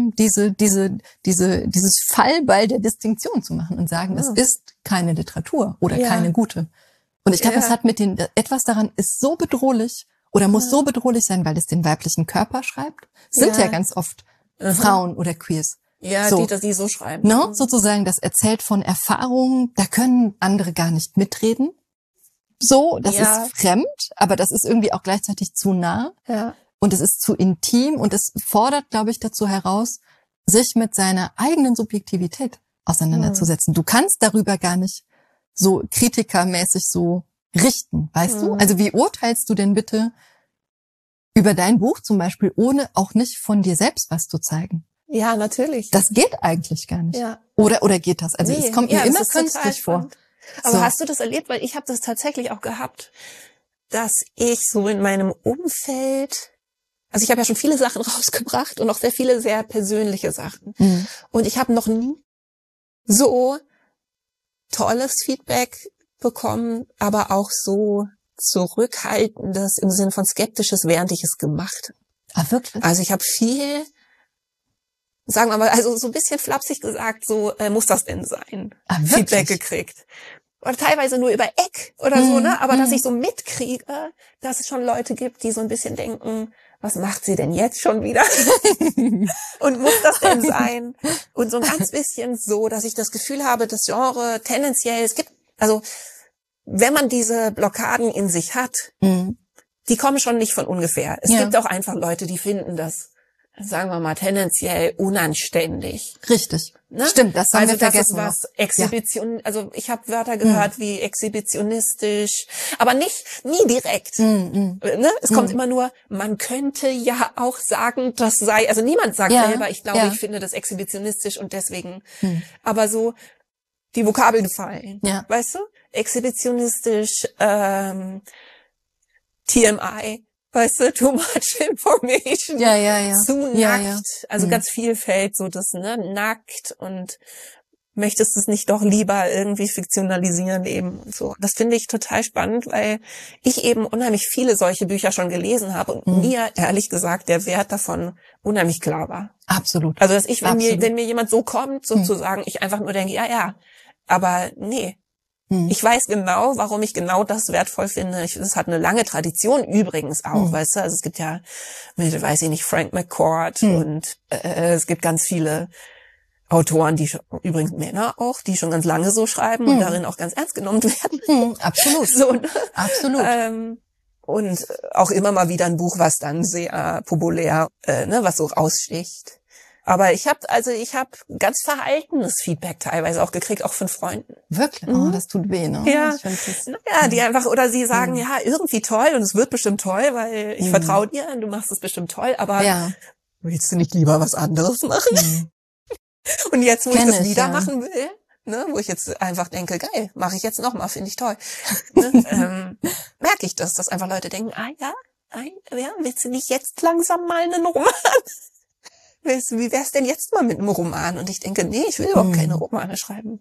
dieses Fallball der Distinktion zu machen und sagen, es ist keine Literatur oder keine gute. Und ich glaube, es hat etwas daran ist so bedrohlich oder muss so bedrohlich sein, weil es den weiblichen Körper schreibt. Sind ja ganz oft Frauen oder Queers. Ja, so. die so schreiben. No? Sozusagen, das erzählt von Erfahrungen, da können andere gar nicht mitreden. So, das ist fremd, aber das ist irgendwie auch gleichzeitig zu nah. Ja. Und es ist zu intim und es fordert, glaube ich, dazu heraus, sich mit seiner eigenen Subjektivität auseinanderzusetzen. Du kannst darüber gar nicht so kritikermäßig so richten, weißt du? Also wie urteilst du denn bitte über dein Buch zum Beispiel, ohne auch nicht von dir selbst was zu zeigen? Ja, natürlich. Das geht eigentlich gar nicht. Ja. Oder geht das? Also es kommt mir immer künstlich vor. Aber hast du das erlebt? Weil ich habe das tatsächlich auch gehabt, dass ich so in meinem Umfeld, also ich habe ja schon viele Sachen rausgebracht und auch sehr viele sehr persönliche Sachen. Und ich habe noch nie so tolles Feedback bekommen, aber auch so zurückhaltendes im Sinne von skeptisches, während ich es gemacht habe. Ah, wirklich? Also ich habe viel, sagen wir mal, also so ein bisschen flapsig gesagt, so muss das denn sein? Feedback gekriegt. Oder teilweise nur über Eck oder so, ne? Aber dass ich so mitkriege, dass es schon Leute gibt, die so ein bisschen denken, was macht sie denn jetzt schon wieder? Und muss das denn sein? Und so ein ganz bisschen so, dass ich das Gefühl habe, das Genre tendenziell, also wenn man diese Blockaden in sich hat, die kommen schon nicht von ungefähr. Es gibt auch einfach Leute, die finden das, sagen wir mal, tendenziell unanständig. Richtig. Ne? Stimmt, das haben wir vergessen. Das ist was Exhibition, also ich habe Wörter gehört wie exhibitionistisch, aber nie direkt. Ne? Es kommt immer nur, man könnte ja auch sagen, das sei, also niemand sagt selber, ich glaube, ich finde das exhibitionistisch und deswegen, aber so die Vokabeln fallen, weißt du? Exhibitionistisch, TMI, weißt du, too much information, zu nackt, also ganz viel fällt so das, ne, nackt und möchtest es nicht doch lieber irgendwie fiktionalisieren eben und so. Das finde ich total spannend, weil ich eben unheimlich viele solche Bücher schon gelesen habe und mir, ehrlich gesagt, der Wert davon unheimlich klar war. Absolut. Also, dass ich, wenn mir jemand so kommt, sozusagen, ich einfach nur denke, aber nee. Ich weiß genau, warum ich genau das wertvoll finde. Es hat eine lange Tradition übrigens auch, weißt du. Also es gibt ja, weiß ich nicht, Frank McCourt und es gibt ganz viele Autoren, die schon, übrigens Männer auch, die schon ganz lange so schreiben und darin auch ganz ernst genommen werden. Absolut. So, ne? Absolut. Und auch immer mal wieder ein Buch, was dann sehr populär, was so raussticht. Aber ich habe ganz verhaltenes Feedback teilweise auch gekriegt, auch von Freunden. Wirklich? Oh, das tut weh, ne? Ja, die einfach, oder sie sagen, ja, irgendwie toll und es wird bestimmt toll, weil ich vertraue dir und du machst es bestimmt toll, aber willst du nicht lieber was anderes machen? Und jetzt, wo ich das wieder machen will, ne, wo ich jetzt einfach denke, geil, mache ich jetzt nochmal, finde ich toll, ne, merke ich das, dass einfach Leute denken, willst du nicht jetzt langsam mal einen Roman? Wie wär's denn jetzt mal mit einem Roman? Und ich denke, nee, ich will überhaupt keine Romane schreiben.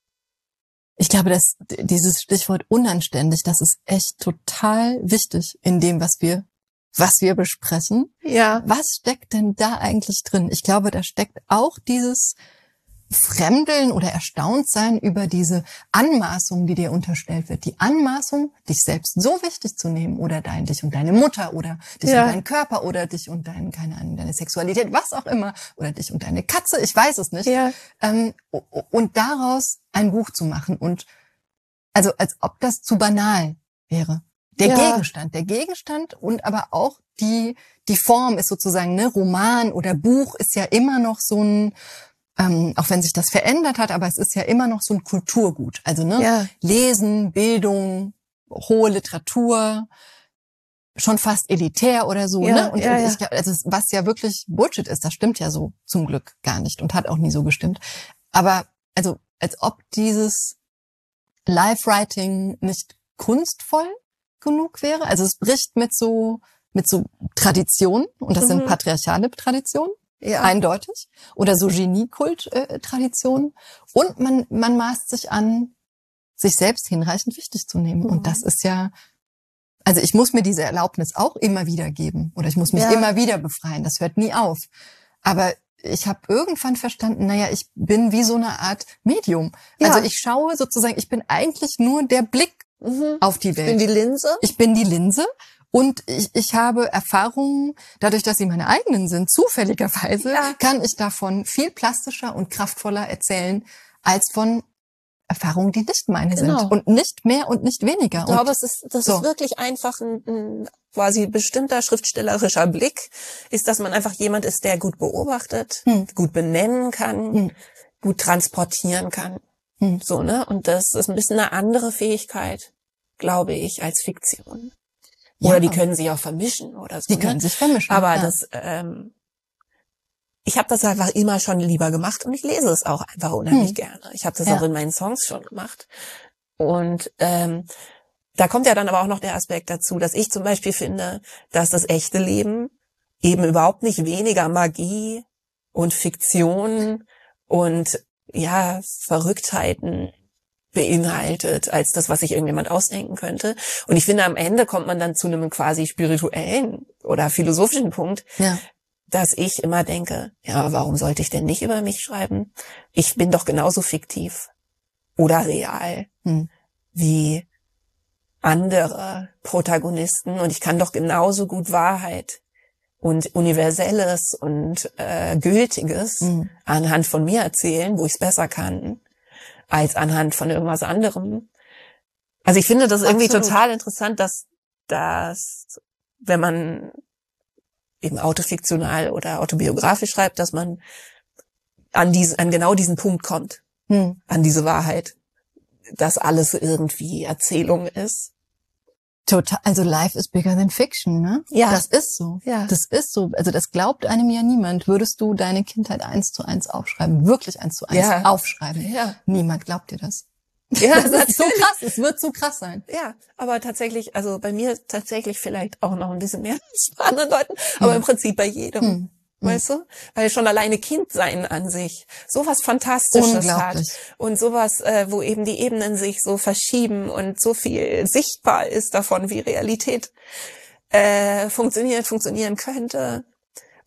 Ich glaube, dass dieses Stichwort unanständig, das ist echt total wichtig in dem, was wir besprechen. Ja. Was steckt denn da eigentlich drin? Ich glaube, da steckt auch dieses Fremdeln oder Erstauntsein über diese Anmaßung, die dir unterstellt wird. Die Anmaßung, dich selbst so wichtig zu nehmen oder dich und deine Mutter oder dich und deinen Körper oder dich und deine Sexualität, was auch immer, oder dich und deine Katze, ich weiß es nicht. Ja. Und daraus ein Buch zu machen und also als ob das zu banal wäre. Der Gegenstand und aber auch die Form ist sozusagen, ne, Roman oder Buch ist ja immer noch so ein, auch wenn sich das verändert hat, aber es ist ja immer noch so ein Kulturgut. Also, ne, Lesen, Bildung, hohe Literatur, schon fast elitär oder so, ne? Und ich glaube, also was ja wirklich Bullshit ist, das stimmt ja so zum Glück gar nicht und hat auch nie so gestimmt. Aber, also, als ob dieses Live-Writing nicht kunstvoll genug wäre. Also es bricht mit so Traditionen und das sind patriarchale Traditionen, eindeutig, oder so Geniekult-Traditionen und man maßt sich an, sich selbst hinreichend wichtig zu nehmen und das ist ja, also ich muss mir diese Erlaubnis auch immer wieder geben oder ich muss mich immer wieder befreien, das hört nie auf, aber ich habe irgendwann verstanden, naja, ich bin wie so eine Art Medium. Also ich schaue sozusagen, ich bin eigentlich nur der Blick auf die Welt. Ich bin die Linse. Ich bin die Linse und ich habe Erfahrungen, dadurch, dass sie meine eigenen sind, zufälligerweise, kann ich davon viel plastischer und kraftvoller erzählen, als von Erfahrungen, die nicht meine sind. Und nicht mehr und nicht weniger. Ich glaube, das ist wirklich einfach ein quasi bestimmter schriftstellerischer Blick, ist, dass man einfach jemand ist, der gut beobachtet, gut benennen kann, gut transportieren kann. So, ne? Und das ist ein bisschen eine andere Fähigkeit, glaube ich, als Fiktion. Oder die können sich auch vermischen oder so. Die können sich vermischen. Aber das, ich habe das einfach immer schon lieber gemacht und ich lese es auch einfach unheimlich gerne. Ich habe das auch in meinen Songs schon gemacht. Und da kommt ja dann aber auch noch der Aspekt dazu, dass ich zum Beispiel finde, dass das echte Leben eben überhaupt nicht weniger Magie und Fiktion und Verrücktheiten beinhaltet, als das, was sich irgendjemand ausdenken könnte. Und ich finde, am Ende kommt man dann zu einem quasi spirituellen oder philosophischen Punkt, dass ich immer denke, warum sollte ich denn nicht über mich schreiben? Ich bin doch genauso fiktiv oder real wie andere Protagonisten und ich kann doch genauso gut Wahrheit und Universelles und Gültiges anhand von mir erzählen, wo ich es besser kann, als anhand von irgendwas anderem. Also ich finde das irgendwie total interessant, dass wenn man eben autofiktional oder autobiografisch schreibt, dass man an genau diesen Punkt kommt, an diese Wahrheit, dass alles irgendwie Erzählung ist. Total, also life is bigger than fiction, ne? Ja. Das ist so. Ja. Das ist so. Also das glaubt einem ja niemand. Würdest du deine Kindheit 1:1 aufschreiben, wirklich 1:1 aufschreiben? Ja. Niemand glaubt dir das. Ja, das ist so krass. Es wird so krass sein. Ja, aber tatsächlich, also bei mir tatsächlich vielleicht auch noch ein bisschen mehr als bei anderen Leuten, aber im Prinzip bei jedem. Weißt du? Weil schon alleine Kindsein an sich sowas Fantastisches hat und sowas, wo eben die Ebenen sich so verschieben und so viel sichtbar ist davon, wie Realität funktionieren könnte.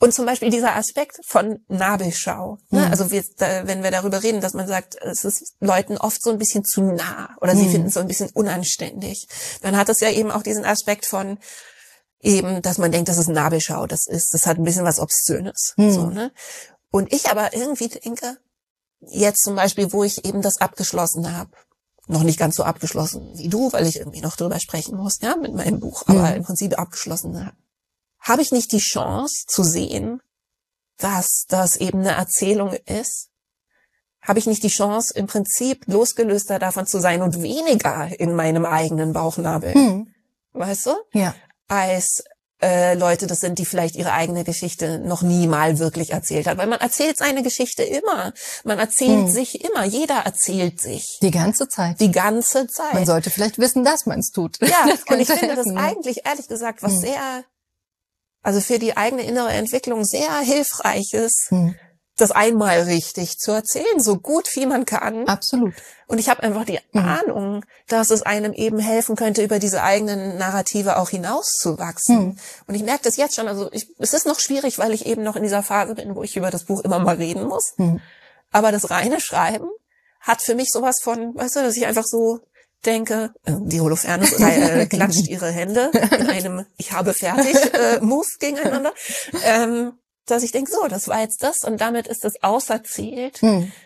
Und zum Beispiel dieser Aspekt von Nabelschau, ne? Also wenn wir darüber reden, dass man sagt, es ist Leuten oft so ein bisschen zu nah oder sie finden es so ein bisschen unanständig, dann hat es ja eben auch diesen Aspekt von eben, dass man denkt, das ist Nabelschau, das hat ein bisschen was Obszönes, so, ne? Und ich aber irgendwie denke, jetzt zum Beispiel, wo ich eben das abgeschlossen habe, noch nicht ganz so abgeschlossen wie du, weil ich irgendwie noch drüber sprechen muss, ja, mit meinem Buch, aber im Prinzip abgeschlossen habe ich nicht die Chance zu sehen, dass das eben eine Erzählung ist? Habe ich nicht die Chance, im Prinzip losgelöster davon zu sein und weniger in meinem eigenen Bauchnabel? Weißt du? Ja. Als Leute das sind, die vielleicht ihre eigene Geschichte noch nie mal wirklich erzählt hat. Weil man erzählt seine Geschichte immer. Man erzählt sich immer. Jeder erzählt sich. Die ganze Zeit. Die ganze Zeit. Man sollte vielleicht wissen, dass man es tut. Ja, das und ich finde helfen, das eigentlich, ehrlich gesagt, was sehr, also für die eigene innere Entwicklung sehr hilfreich ist, das einmal richtig zu erzählen, so gut wie man kann. Absolut. Und ich habe einfach die Ahnung, dass es einem eben helfen könnte, über diese eigenen Narrative auch hinauszuwachsen. Und ich merke das jetzt schon, also es ist noch schwierig, weil ich eben noch in dieser Phase bin, wo ich über das Buch immer mal reden muss. Aber das reine Schreiben hat für mich sowas von, weißt du, dass ich einfach so denke, die Holofernes klatscht ihre Hände in einem Ich habe fertig Move gegeneinander. Dass ich denke, so, das war jetzt das und damit ist es auserzählt.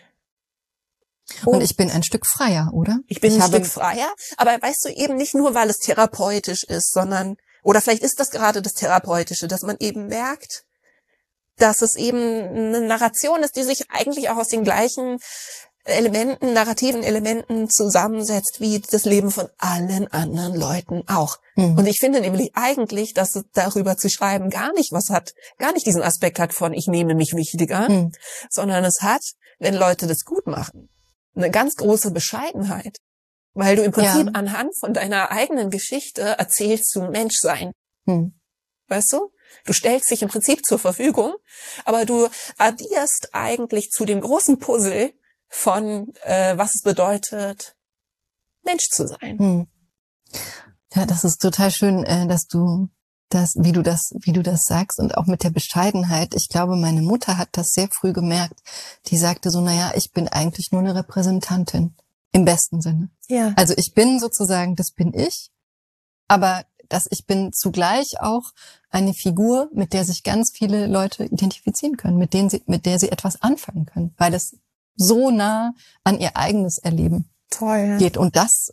Und ich bin ein Stück freier, oder? Ich bin ein Stück freier, aber weißt du, eben nicht nur, weil es therapeutisch ist, sondern, oder vielleicht ist das gerade das Therapeutische, dass man eben merkt, dass es eben eine Narration ist, die sich eigentlich auch aus den gleichen Elementen, narrativen Elementen zusammensetzt, wie das Leben von allen anderen Leuten auch. Und ich finde nämlich eigentlich, dass es darüber zu schreiben gar nicht was hat, gar nicht diesen Aspekt hat von ich nehme mich wichtiger, sondern es hat, wenn Leute das gut machen, eine ganz große Bescheidenheit. Weil du im Prinzip anhand von deiner eigenen Geschichte erzählst du Menschsein. Weißt du? Du stellst dich im Prinzip zur Verfügung, aber du addierst eigentlich zu dem großen Puzzle von was es bedeutet, Mensch zu sein. Ja, das ist total schön, dass du das, wie du das sagst und auch mit der Bescheidenheit. Ich glaube, meine Mutter hat das sehr früh gemerkt. Die sagte so, naja, ich bin eigentlich nur eine Repräsentantin. Im besten Sinne. Ja. Also ich bin sozusagen, das bin ich, aber ich bin zugleich auch eine Figur, mit der sich ganz viele Leute identifizieren können, mit der sie etwas anfangen können, weil das so nah an ihr eigenes Erleben geht. Und das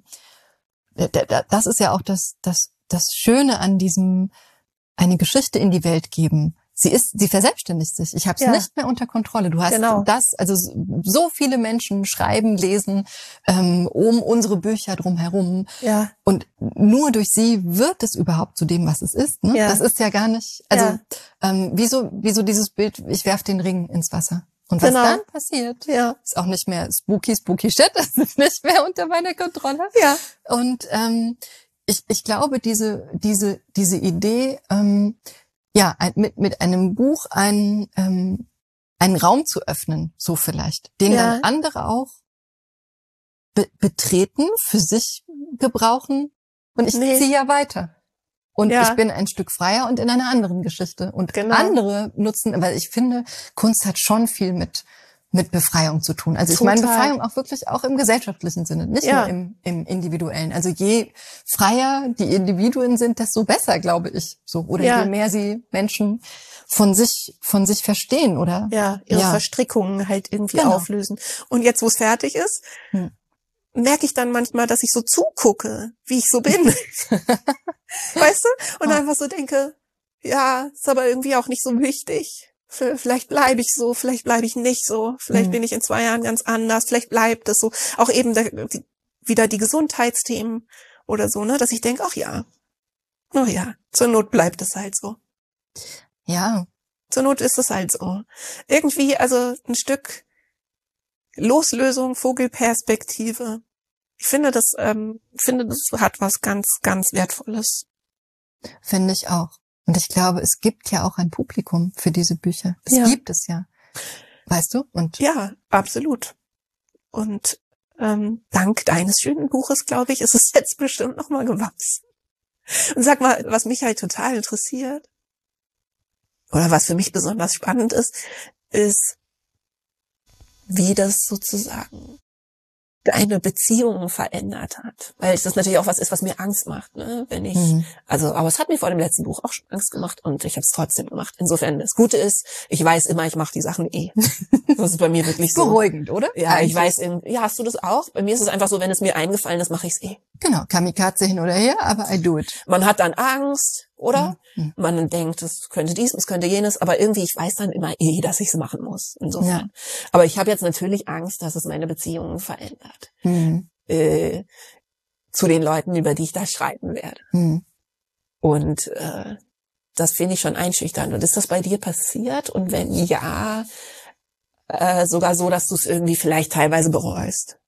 ist ja auch das Schöne an diesem, eine Geschichte in die Welt geben. Sie verselbstständigt sich. Ich habe es nicht mehr unter Kontrolle. Du hast also so viele Menschen schreiben, lesen um unsere Bücher drumherum. Ja. Und nur durch sie wird es überhaupt zu dem, was es ist. Ne? Ja. Das ist ja gar nicht, also wieso dieses Bild, ich werf den Ring ins Wasser. Und was dann passiert, ist auch nicht mehr spooky shit, das ist nicht mehr unter meiner Kontrolle. Ja. Und ich glaube, diese Idee, mit einem Buch einen Raum zu öffnen, so vielleicht, den dann andere auch betreten, für sich gebrauchen, und ich ziehe ja weiter. Und ich bin ein Stück freier und in einer anderen Geschichte. Und andere nutzen, weil ich finde, Kunst hat schon viel mit Befreiung zu tun. Also ich meine Befreiung auch wirklich auch im gesellschaftlichen Sinne, nicht nur im individuellen. Also je freier die Individuen sind, desto besser, glaube ich. So, oder je mehr sie Menschen von sich verstehen, oder? Ja, ihre Verstrickungen halt irgendwie auflösen. Und jetzt, wo es fertig ist, merke ich dann manchmal, dass ich so zugucke, wie ich so bin. Weißt du? Und einfach so denke, ja, ist aber irgendwie auch nicht so wichtig. Vielleicht bleibe ich so, vielleicht bleibe ich nicht so, vielleicht bin ich in 2 Jahren ganz anders, vielleicht bleibt es so. Auch eben wieder die Gesundheitsthemen oder so, ne, dass ich denke, ach ja, zur Not bleibt es halt so. Ja. Zur Not ist es halt so. Irgendwie, also ein Stück Loslösung, Vogelperspektive. Ich finde, das hat was ganz, ganz Wertvolles. Finde ich auch. Und ich glaube, es gibt ja auch ein Publikum für diese Bücher. Es gibt es ja. Weißt du? Und ja, absolut. Und dank deines schönen Buches, glaube ich, ist es jetzt bestimmt nochmal gewachsen. Und sag mal, was mich halt total interessiert. oder was für mich besonders spannend ist, wie das sozusagen deine Beziehungen verändert hat. Weil es das natürlich auch was ist, was mir Angst macht, ne? Wenn ich, aber es hat mir vor dem letzten Buch auch schon Angst gemacht und ich habe es trotzdem gemacht. Insofern, das Gute ist, ich weiß immer, ich mache die Sachen eh. Das ist bei mir wirklich so. Beruhigend, oder? Ja, eigentlich. Ich weiß, ja, hast du das auch? Bei mir ist es einfach so, wenn es mir eingefallen ist, mache ich es eh. Genau, Kamikaze hin oder her, aber I do it. Man hat dann Angst, oder? Man denkt, es könnte dies, es könnte jenes, aber irgendwie, ich weiß dann immer eh, dass ich es machen muss. Insofern. Ja. Aber ich habe jetzt natürlich Angst, dass es meine Beziehungen verändert. Zu den Leuten, über die ich da schreiben werde. Und das finde ich schon einschüchternd. Und ist das bei dir passiert? Und wenn ja, sogar so, dass du es irgendwie vielleicht teilweise bereust?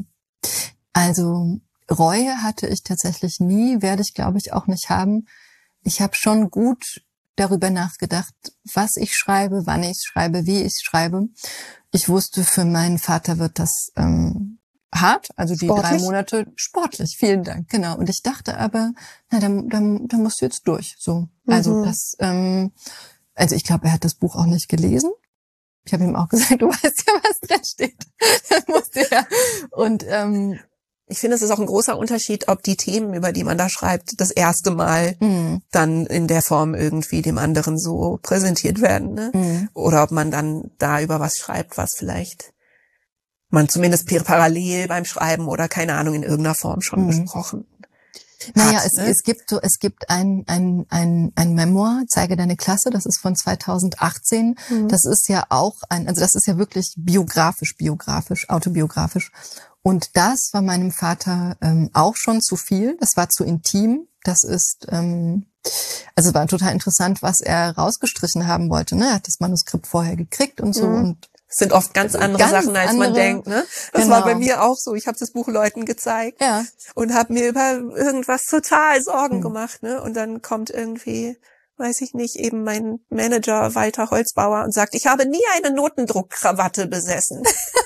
Also Reue hatte ich tatsächlich nie, werde ich, glaube ich, auch nicht haben. Ich habe schon gut darüber nachgedacht, was ich schreibe, wann ich schreibe, wie ich schreibe. Ich wusste, für meinen Vater wird das hart, also die sportlich? 3 Monate sportlich, vielen Dank, genau. Und ich dachte aber, na, da musst du jetzt durch. So, also das, also ich glaube, er hat das Buch auch nicht gelesen. Ich habe ihm auch gesagt, du weißt ja, was drin steht. Das musste er. Und ich finde, es ist auch ein großer Unterschied, ob die Themen, über die man da schreibt, das erste Mal dann in der Form irgendwie dem anderen so präsentiert werden, ne? Oder ob man dann da über was schreibt, was vielleicht man zumindest parallel beim Schreiben oder keine Ahnung in irgendeiner Form schon besprochen naja, hat. Es gibt ein Memoir, Zeige deine Klasse, das ist von 2018. Das ist ja auch also das ist ja wirklich biografisch, autobiografisch. Und das war meinem Vater auch schon zu viel. Das war zu intim. Das ist, also war total interessant, was er rausgestrichen haben wollte. Ne? Er hat das Manuskript vorher gekriegt und so. Und es sind oft ganz andere Sachen, als man denkt. Ne? Das war bei mir auch so. Ich habe das Buch Leuten gezeigt und habe mir über irgendwas total Sorgen gemacht. Ne? Und dann kommt irgendwie, weiß ich nicht, eben mein Manager Walter Holzbauer und sagt, ich habe nie eine Notendruckkrawatte besessen.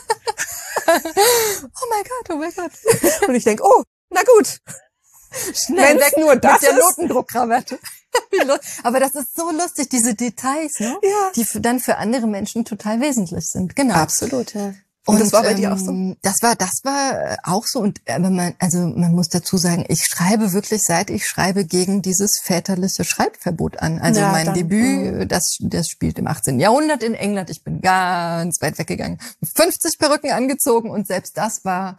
Oh mein Gott. Und ich denke, oh, na gut. Schnell weg nur das mit der Notendruckkrawatte. Aber das ist so lustig, diese Details, ne? Ja. Die dann für andere Menschen total wesentlich sind. Genau. Absolut, ja. Und das war bei dir auch so? Das war auch so. Und aber man muss dazu sagen, ich schreibe wirklich, seit ich schreibe, gegen dieses väterliche Schreibverbot an. Also mein Debüt, das spielt im 18. Jahrhundert in England. Ich bin ganz weit weggegangen, 50 Perücken angezogen und selbst das war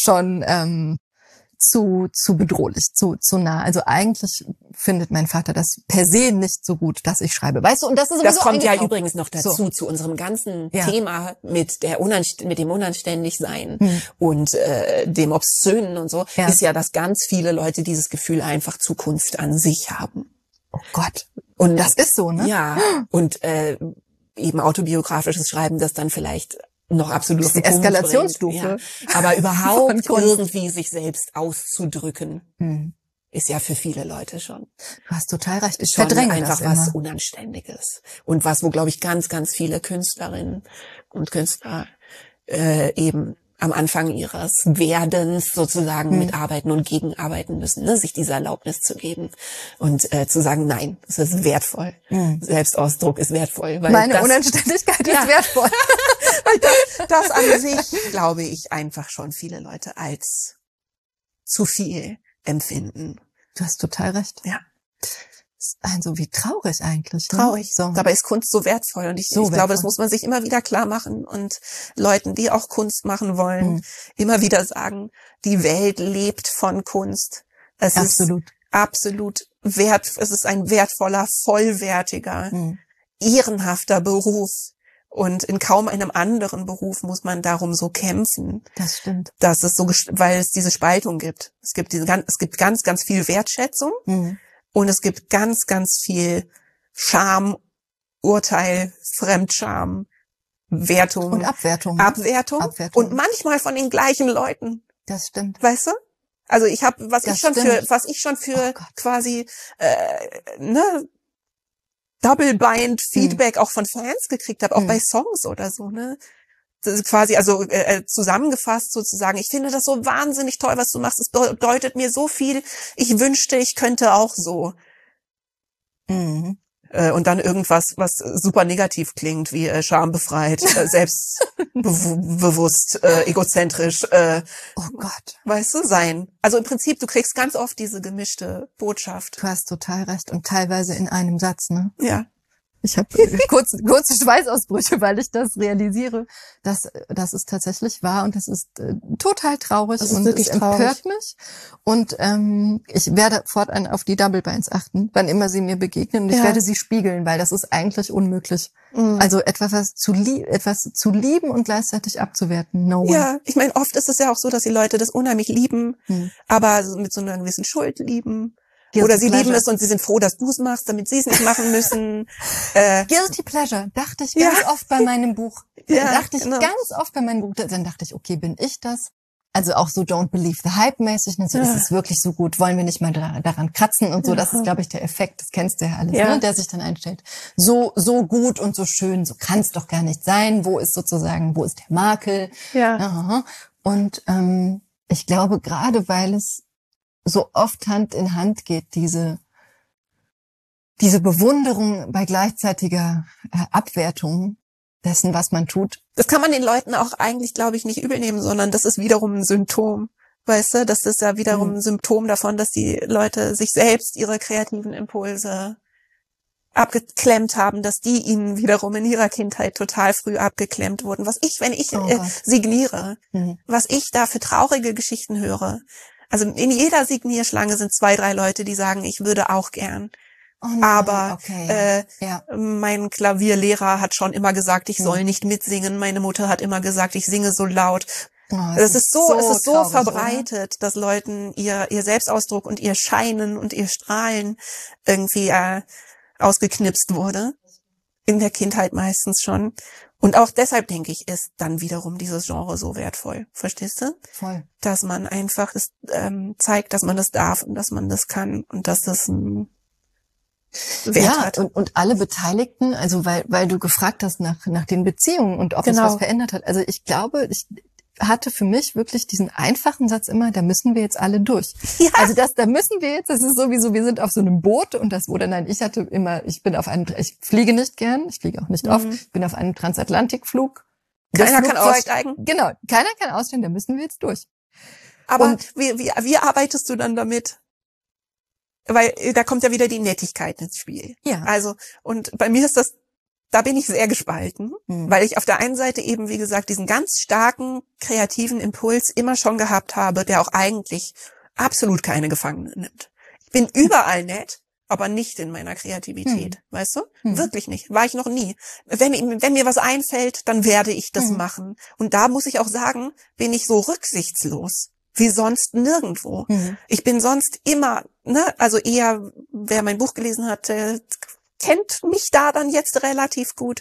schon zu bedrohlich, zu nah. Also eigentlich findet mein Vater das per se nicht so gut, dass ich schreibe. Weißt du, und das ist das kommt ja übrigens noch dazu, zu unserem ganzen Thema mit dem Unanständigsein und dem Obszönen und so, ist ja, dass ganz viele Leute dieses Gefühl einfach Zukunft an sich haben. Oh Gott. Und das ist so, ne? Ja. Und eben autobiografisches Schreiben, das dann vielleicht noch absolut auf die Eskalationsstufe. Ja. Aber überhaupt irgendwie sich selbst auszudrücken, ist ja für viele Leute schon. Du hast total recht. Ich verdränge einfach was Unanständiges. Und was, wo, glaube ich, ganz, ganz viele Künstlerinnen und Künstler eben am Anfang ihres Werdens sozusagen mitarbeiten und gegenarbeiten müssen, ne? Sich diese Erlaubnis zu geben und zu sagen, nein, das ist wertvoll. Selbstausdruck ist wertvoll. Weil meine Unanständigkeit ist wertvoll. Weil das an sich, glaube ich, einfach schon viele Leute als zu viel empfinden. Du hast total recht. Ja. Also wie traurig eigentlich. Traurig. Ne? So. Dabei ist Kunst so wertvoll und ich glaube, das muss man sich immer wieder klar machen und Leuten, die auch Kunst machen wollen, immer wieder sagen, die Welt lebt von Kunst. Es ist absolut es ist ein wertvoller, vollwertiger, ehrenhafter Beruf. Und in kaum einem anderen Beruf muss man darum so kämpfen. Das stimmt. Dass es so, weil es diese Spaltung gibt. Es gibt ganz, ganz viel Wertschätzung. Und es gibt ganz, ganz viel Scham, Urteil, Fremdscham, Wertung. Und Abwertung. Und manchmal von den gleichen Leuten. Das stimmt. Weißt du? Also ich habe, was ich schon für quasi, Double-Bind Feedback auch von Fans gekriegt habe, auch bei Songs oder so, ne? Das ist quasi, zusammengefasst sozusagen, ich finde das so wahnsinnig toll, was du machst. Es bedeutet mir so viel. Ich wünschte, ich könnte auch so. Und dann irgendwas, was super negativ klingt, wie schambefreit, selbstbewusst, egozentrisch, oh Gott, weißt du, sein. Also im Prinzip, du kriegst ganz oft diese gemischte Botschaft. Du hast total recht und teilweise in einem Satz, ne? Ja. Ich habe kurze Schweißausbrüche, weil ich das realisiere, dass es tatsächlich wahr und das ist total traurig und es empört mich. Und ich werde fortan auf die Double Binds achten, wann immer sie mir begegnen. Und ich werde sie spiegeln, weil das ist eigentlich unmöglich. Mhm. Also etwas zu lieben und gleichzeitig abzuwerten. No way. Ja, ich meine, oft ist es ja auch so, dass die Leute das unheimlich lieben, aber mit so einer gewissen Schuld lieben. Oder sie lieben es und sie sind froh, dass du es machst, damit sie es nicht machen müssen. Guilty Pleasure, dachte ich ganz oft bei meinem Buch. Ganz oft bei meinem Buch. Dann dachte ich, okay, bin ich das? Also auch so Don't Believe the Hype mäßig. So, ist es wirklich so gut? Wollen wir nicht mal daran kratzen und so? Das ist, glaube ich, der Effekt. Das kennst du ja alles, ne? Der sich dann einstellt. So gut und so schön. So kann es doch gar nicht sein. Wo ist der Makel? Ja. Aha. Und ich glaube, gerade weil es so oft Hand in Hand geht, diese Bewunderung bei gleichzeitiger Abwertung dessen, was man tut. Das kann man den Leuten auch eigentlich, glaube ich, nicht übel nehmen, sondern das ist wiederum ein Symptom. Weißt du, das ist ja wiederum ein Symptom davon, dass die Leute sich selbst ihre kreativen Impulse abgeklemmt haben, dass die ihnen wiederum in ihrer Kindheit total früh abgeklemmt wurden. Wenn ich signiere, was ich da für traurige Geschichten höre. Also in jeder Signierschlange sind 2, 3 Leute, die sagen, ich würde auch gern. Oh nein, aber mein Klavierlehrer hat schon immer gesagt, ich soll nicht mitsingen. Meine Mutter hat immer gesagt, ich singe so laut. Es ist so traurig, verbreitet, oder? Dass Leuten ihr Selbstausdruck und ihr Scheinen und ihr Strahlen irgendwie ausgeknipst wurde. In der Kindheit meistens schon. Und auch deshalb, denke ich, ist dann wiederum dieses Genre so wertvoll. Verstehst du? Voll. Dass man einfach das zeigt, dass man das darf und dass man das kann und dass das Wert hat. Und alle Beteiligten, also weil du gefragt hast nach den Beziehungen und ob es was verändert hat. Also ich glaube, ich hatte für mich wirklich diesen einfachen Satz immer, da müssen wir jetzt alle durch. Ja. Also da müssen wir jetzt, das ist sowieso, wir sind auf so einem Boot und ich fliege nicht gern, ich fliege auch nicht oft, ich bin auf einem Transatlantikflug. Keiner kann aussteigen. Genau, keiner kann aussteigen, da müssen wir jetzt durch. Aber wie arbeitest du dann damit? Weil da kommt ja wieder die Nettigkeit ins Spiel. Ja. Also, und bei mir ist da bin ich sehr gespalten, weil ich auf der einen Seite eben, wie gesagt, diesen ganz starken kreativen Impuls immer schon gehabt habe, der auch eigentlich absolut keine Gefangenen nimmt. Ich bin überall nett, aber nicht in meiner Kreativität, weißt du? Wirklich nicht. War ich noch nie. Wenn mir was einfällt, dann werde ich das machen. Und da muss ich auch sagen, bin ich so rücksichtslos wie sonst nirgendwo. Ich bin sonst immer, also eher, wer mein Buch gelesen hat, kennt mich da dann jetzt relativ gut.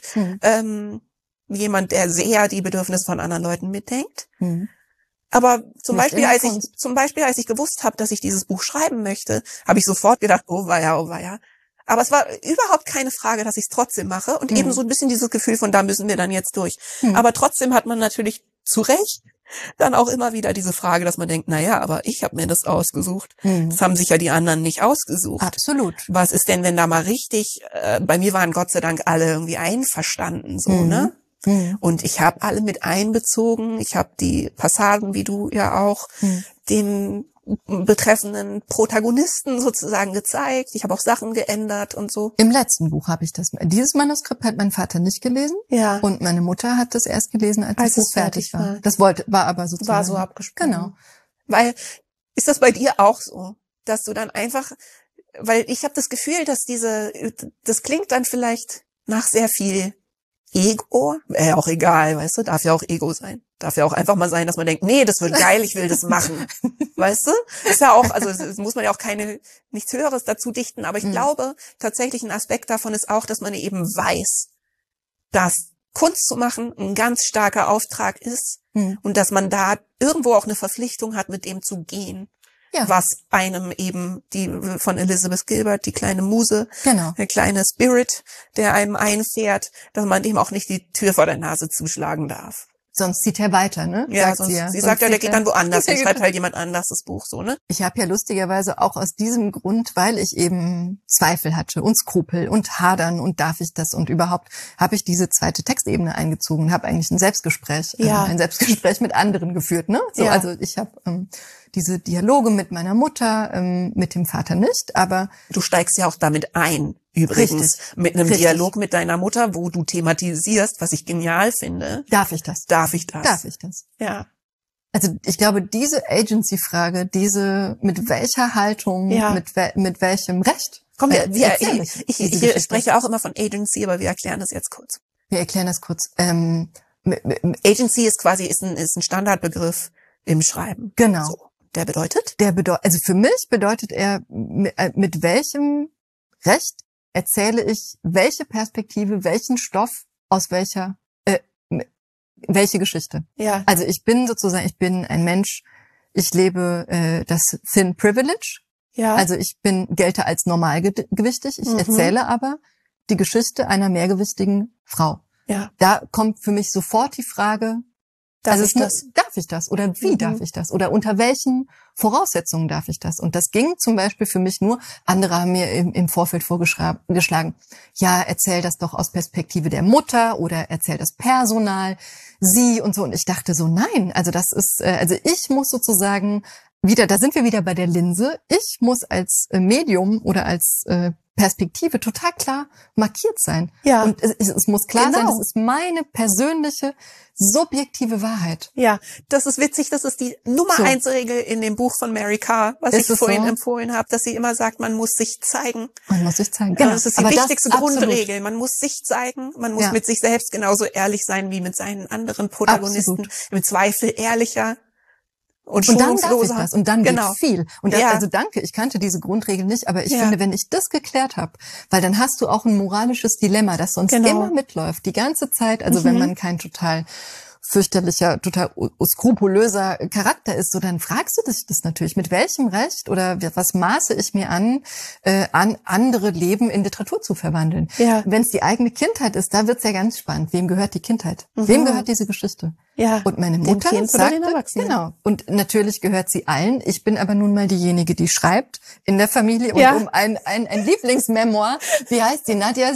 Jemand, der sehr die Bedürfnisse von anderen Leuten mitdenkt. Aber zum Beispiel, als ich gewusst habe, dass ich dieses Buch schreiben möchte, habe ich sofort gedacht, oh weia. Aber es war überhaupt keine Frage, dass ich es trotzdem mache und eben so ein bisschen dieses Gefühl von, da müssen wir dann jetzt durch. Aber trotzdem hat man natürlich zu Recht dann auch immer wieder diese Frage, dass man denkt, aber ich habe mir das ausgesucht. Das haben sich ja die anderen nicht ausgesucht. Absolut. Was ist denn, wenn da mal richtig, bei mir waren Gott sei Dank alle irgendwie einverstanden, so, ne? Und ich habe alle mit einbezogen. Ich habe die Passagen, wie du ja auch, den betreffenden Protagonisten sozusagen gezeigt. Ich habe auch Sachen geändert und so. Im letzten Buch habe ich dieses Manuskript hat mein Vater nicht gelesen. Ja. Und meine Mutter hat das erst gelesen, als das Buch fertig war. Das war aber sozusagen. War so abgesprochen. Genau. Weil, ist das bei dir auch so, dass du dann einfach, weil ich habe das Gefühl, dass das klingt dann vielleicht nach sehr viel Ego, auch egal, weißt du, darf ja auch Ego sein. Darf ja auch einfach mal sein, dass man denkt, nee, das wird geil, ich will das machen. Weißt du? Ist ja auch, also es muss man ja auch nichts Höheres dazu dichten, aber ich glaube, tatsächlich ein Aspekt davon ist auch, dass man eben weiß, dass Kunst zu machen ein ganz starker Auftrag ist und dass man da irgendwo auch eine Verpflichtung hat, mit dem zu gehen. Ja. Was einem eben die von Elizabeth Gilbert, die kleine Muse, der kleine Spirit, der einem einfährt, dass man dem auch nicht die Tür vor der Nase zuschlagen darf. sonst zieht er weiter, ne? Ja, sie sagt ja, der geht dann woanders, der schreibt halt jemand anders das Buch, so, ne? Ich habe ja lustigerweise auch aus diesem Grund, weil ich eben Zweifel hatte und Skrupel und Hadern und darf ich das und überhaupt, habe ich diese zweite Textebene eingezogen und habe eigentlich ein Selbstgespräch mit anderen geführt, ne? So, also ich habe diese Dialoge mit meiner Mutter, mit dem Vater nicht, aber du steigst ja auch damit ein. Übrigens, mit einem Dialog mit deiner Mutter, wo du thematisierst, was ich genial finde. Darf ich das? Darf ich das? Darf ich das? Ja. Also ich glaube, diese Agency-Frage, mit welcher Haltung, mit welchem Recht? Komm, ich spreche auch immer von Agency, aber wir erklären das jetzt kurz. Wir erklären das kurz. Agency ist quasi ist ein Standardbegriff im Schreiben. Genau. So. Der bedeutet? Also für mich bedeutet er, mit welchem Recht erzähle ich welche Perspektive, welchen Stoff, aus welche Geschichte. Ja. Also ich bin ein Mensch, ich lebe das Thin Privilege. Ja. Also ich gelte als normalgewichtig, ich erzähle aber die Geschichte einer mehrgewichtigen Frau. Ja. Da kommt für mich sofort die Frage, darf ich das? Oder wie darf ich das? Oder unter welchen Voraussetzungen darf ich das? Und das ging zum Beispiel für mich nur, andere haben mir im Vorfeld vorgeschlagen, ja, erzähl das doch aus Perspektive der Mutter oder erzähl das Personal, sie und so. Und ich dachte so, nein, also das ist, also ich muss sozusagen da sind wir wieder bei der Linse. Ich muss als Medium oder als Perspektive total klar markiert sein. Ja. Und es muss klar sein, das ist meine persönliche, subjektive Wahrheit. Ja, das ist witzig, das ist die Nummer 1 Regel in dem Buch von Mary Karr, was ich vorhin empfohlen habe, dass sie immer sagt, man muss sich zeigen. Man muss sich zeigen, genau. Das ist die wichtigste Grundregel. Man muss sich zeigen, man muss mit sich selbst genauso ehrlich sein wie mit seinen anderen Protagonisten. Absolut. Im Zweifel ehrlicher. Und dann darf ich das. Und dann geht viel. Und das, ja. Also danke, ich kannte diese Grundregel nicht, aber ich finde, wenn ich das geklärt habe, weil dann hast du auch ein moralisches Dilemma, das sonst immer mitläuft, die ganze Zeit. Also wenn man kein total fürchterlicher, total skrupulöser Charakter ist, so dann fragst du dich das natürlich, mit welchem Recht oder was maße ich mir an andere Leben in Literatur zu verwandeln. Ja. Wenn es die eigene Kindheit ist, da wird's ja ganz spannend. Wem gehört die Kindheit? Wem gehört diese Geschichte? Ja. Und meine Mutter sagte, genau. Und natürlich gehört sie allen. Ich bin aber nun mal diejenige, die schreibt in der Familie und um ein Lieblingsmemoir. Wie heißt die? Nadja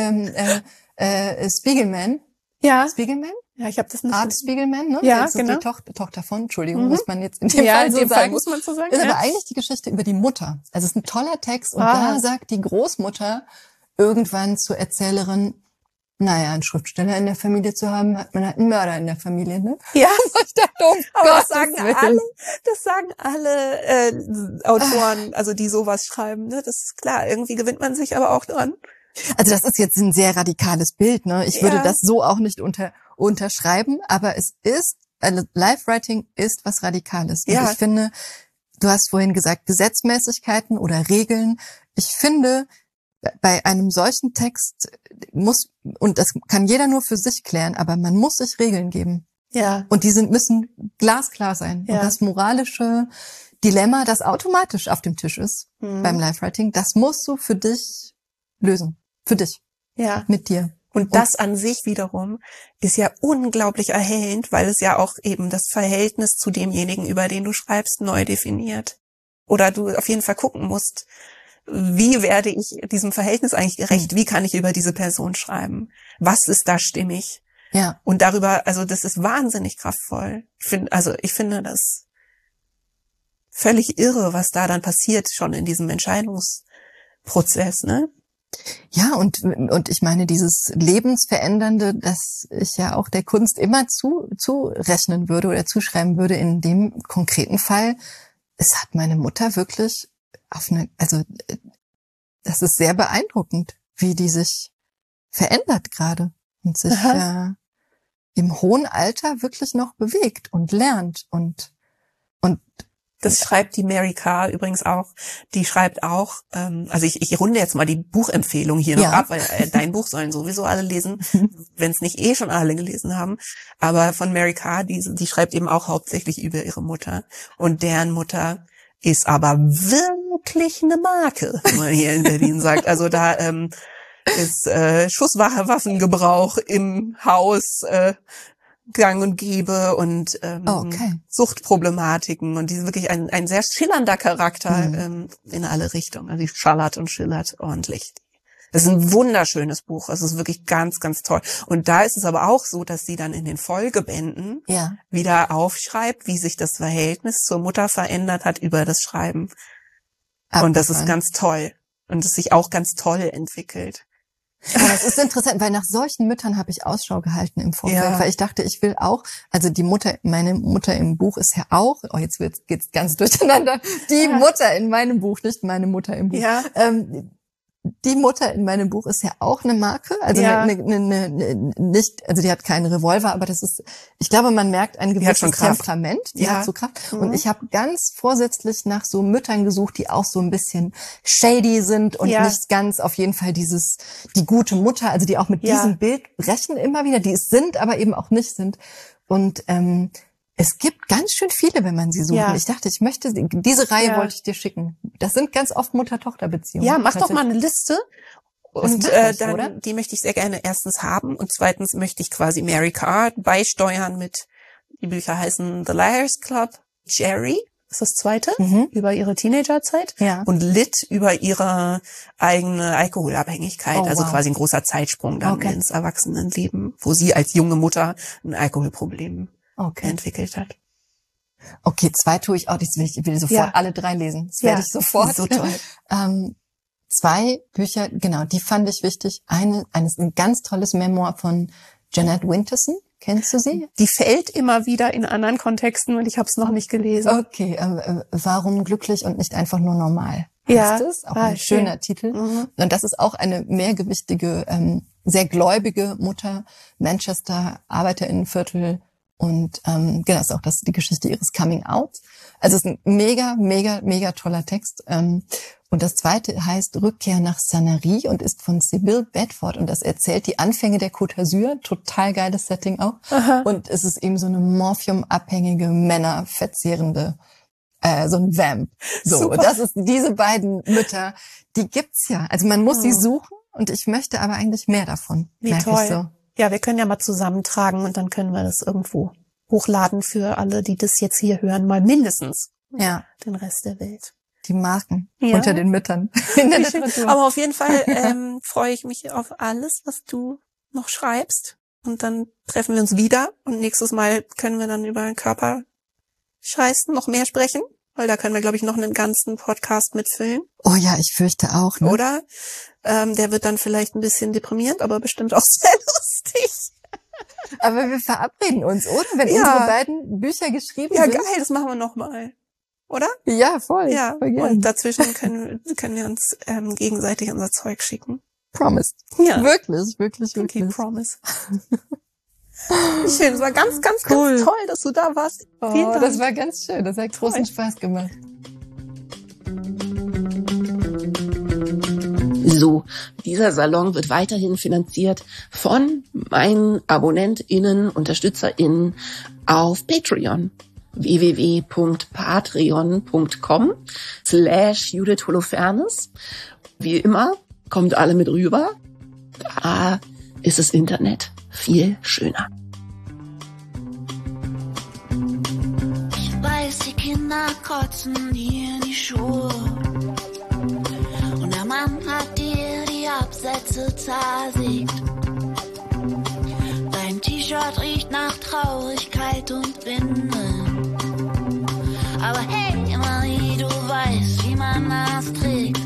Spiegelman. Ja. Spiegelman? Ja, ich habe das nicht. Art Spiegelman, ne? Ja, das ist genau. die Tochter von, Entschuldigung, muss man jetzt in dem Fall so sagen. Muss man so sagen. Ist aber eigentlich die Geschichte über die Mutter. Also es ist ein toller Text und da sagt die Großmutter irgendwann zur Erzählerin, naja, einen Schriftsteller in der Familie zu haben, hat man halt einen Mörder in der Familie, ne? Ja. Ich dachte, aber das sagen alle Autoren, also die sowas schreiben, ne? Das ist klar, irgendwie gewinnt man sich aber auch dran. Also das ist jetzt ein sehr radikales Bild, ne? Ich würde das so auch nicht unterschreiben, aber Live-Writing ist was Radikales. Und ich finde, du hast vorhin gesagt, Gesetzmäßigkeiten oder Regeln. Ich finde, bei einem solchen Text und das kann jeder nur für sich klären, aber man muss sich Regeln geben. Ja. Und die müssen glasklar sein. Ja. Und das moralische Dilemma, das automatisch auf dem Tisch ist beim Live-Writing, das musst du für dich lösen. Für dich. Ja. Mit dir. Und das an sich wiederum ist ja unglaublich erhellend, weil es ja auch eben das Verhältnis zu demjenigen, über den du schreibst, neu definiert. Oder du auf jeden Fall gucken musst, wie werde ich diesem Verhältnis eigentlich gerecht? Wie kann ich über diese Person schreiben? Was ist da stimmig? Ja. Und darüber, also das ist wahnsinnig kraftvoll. Ich finde das völlig irre, was da dann passiert schon in diesem Entscheidungsprozess, ne? Ja, und ich meine, dieses Lebensverändernde, das ich ja auch der Kunst immer zurechnen würde oder zuschreiben würde, in dem konkreten Fall, es hat meine Mutter wirklich das ist sehr beeindruckend, wie die sich verändert gerade und sich im hohen Alter wirklich noch bewegt und lernt und das schreibt die Mary Karr übrigens auch. Die schreibt auch, also ich runde jetzt mal die Buchempfehlung hier noch ab, weil dein Buch sollen sowieso alle lesen, wenn es nicht schon alle gelesen haben. Aber von Mary Karr, die schreibt eben auch hauptsächlich über ihre Mutter. Und deren Mutter ist aber wirklich eine Marke, wie man hier in Berlin sagt. Also da ist Schusswaffengebrauch im Haus, gang und gäbe und Suchtproblematiken. Und die ist wirklich ein sehr schillernder Charakter in alle Richtungen. Also die schallert und schillert ordentlich. Das ist ein wunderschönes Buch. Es ist wirklich ganz, ganz toll. Und da ist es aber auch so, dass sie dann in den Folgebänden wieder aufschreibt, wie sich das Verhältnis zur Mutter verändert hat über das Schreiben. Und das ist ganz toll. Und es sich auch ganz toll entwickelt. Aber das ist interessant, weil nach solchen Müttern habe ich Ausschau gehalten im Vorfeld, weil ich dachte, ich will auch, also meine Mutter im Buch ist ja auch, jetzt geht's ganz durcheinander, die Mutter in meinem Buch, nicht meine Mutter im Buch. Ja. Die Mutter in meinem Buch ist ja auch eine Marke, also nicht, also die hat keinen Revolver, aber das ist, ich glaube, man merkt ein gewisses Temperament, die hat so Kraft. Und ich habe ganz vorsätzlich nach so Müttern gesucht, die auch so ein bisschen shady sind und nicht ganz auf jeden Fall die gute Mutter, also die auch mit diesem Bild brechen immer wieder, die es sind, aber eben auch nicht sind. Und es gibt ganz schön viele, wenn man sie sucht. Ja. Ich dachte, diese Reihe wollte ich dir schicken. Das sind ganz oft Mutter-Tochter-Beziehungen. Ja, mach doch mal eine Liste. Und dann, die möchte ich sehr gerne erstens haben. Und zweitens möchte ich quasi Mary Karr beisteuern die Bücher heißen The Liars Club, Jerry ist das zweite, über ihre Teenagerzeit. Ja. Und Lit über ihre eigene Alkoholabhängigkeit. Also quasi ein großer Zeitsprung dann ins Erwachsenenleben, wo sie als junge Mutter ein Alkoholproblem entwickelt hat. Okay, 2 tue ich auch. Ich will sofort alle 3 lesen. Das werde ich sofort. So toll. 2 Bücher, genau, die fand ich wichtig. Ein ganz tolles Memoir von Jeanette Winterson. Kennst du sie? Die fällt immer wieder in anderen Kontexten und ich habe es noch nicht gelesen. Okay, warum glücklich und nicht einfach nur normal? Heißt es? Auch ein schöner Titel. Und das ist auch eine mehrgewichtige, sehr gläubige Mutter, Manchester, Arbeiterinnenviertel. Und genau, ist auch die Geschichte ihres Coming Out. Also es ist ein mega, mega, mega toller Text. Und das zweite heißt Rückkehr nach Sanary und ist von Sybil Bedford. Und das erzählt die Anfänge der Côte d'Azur. Total geiles Setting auch. Aha. Und es ist eben so eine morphiumabhängige, männerverzehrende, so ein Vamp. So, super. Das ist diese beiden Mütter, die gibt's ja. Also man muss sie suchen und ich möchte aber eigentlich mehr davon. Wie toll. Ich so. Ja, wir können ja mal zusammentragen und dann können wir das irgendwo hochladen für alle, die das jetzt hier hören, mal mindestens den Rest der Welt. Die Marken unter den Müttern in der Literatur. Aber auf jeden Fall freue ich mich auf alles, was du noch schreibst. Und dann treffen wir uns wieder und nächstes Mal können wir dann über Körperscheißen noch mehr sprechen. Weil da können wir, glaube ich, noch einen ganzen Podcast mitfüllen. Oh ja, ich fürchte auch. Ne? Oder? Der wird dann vielleicht ein bisschen deprimierend, aber bestimmt auch sehr lustig. Aber wir verabreden uns, oder? Wenn unsere beiden Bücher geschrieben sind. Ja, geil, das machen wir nochmal. Oder? Ja, voll. Ja, voll gerne. Und dazwischen können wir uns gegenseitig unser Zeug schicken. Promise. Ja. Wirklich, wirklich, wirklich. Okay, promise. Schön, es war ganz, ganz, ganz toll, dass du da warst. Vielen Dank. Das war ganz schön, das hat großen Spaß gemacht. So, dieser Salon wird weiterhin finanziert von meinen AbonnentInnen, UnterstützerInnen auf Patreon. www.patreon.com/Judith Holofernes. Wie immer, kommt alle mit rüber. Da ist das Internet viel schöner. Ich weiß, die Kinder kotzen dir in die Schuhe. Und der Mann hat dir die Absätze zersägt. Dein T-Shirt riecht nach Traurigkeit und Windeln. Aber hey, Marie, du weißt, wie man das trägt.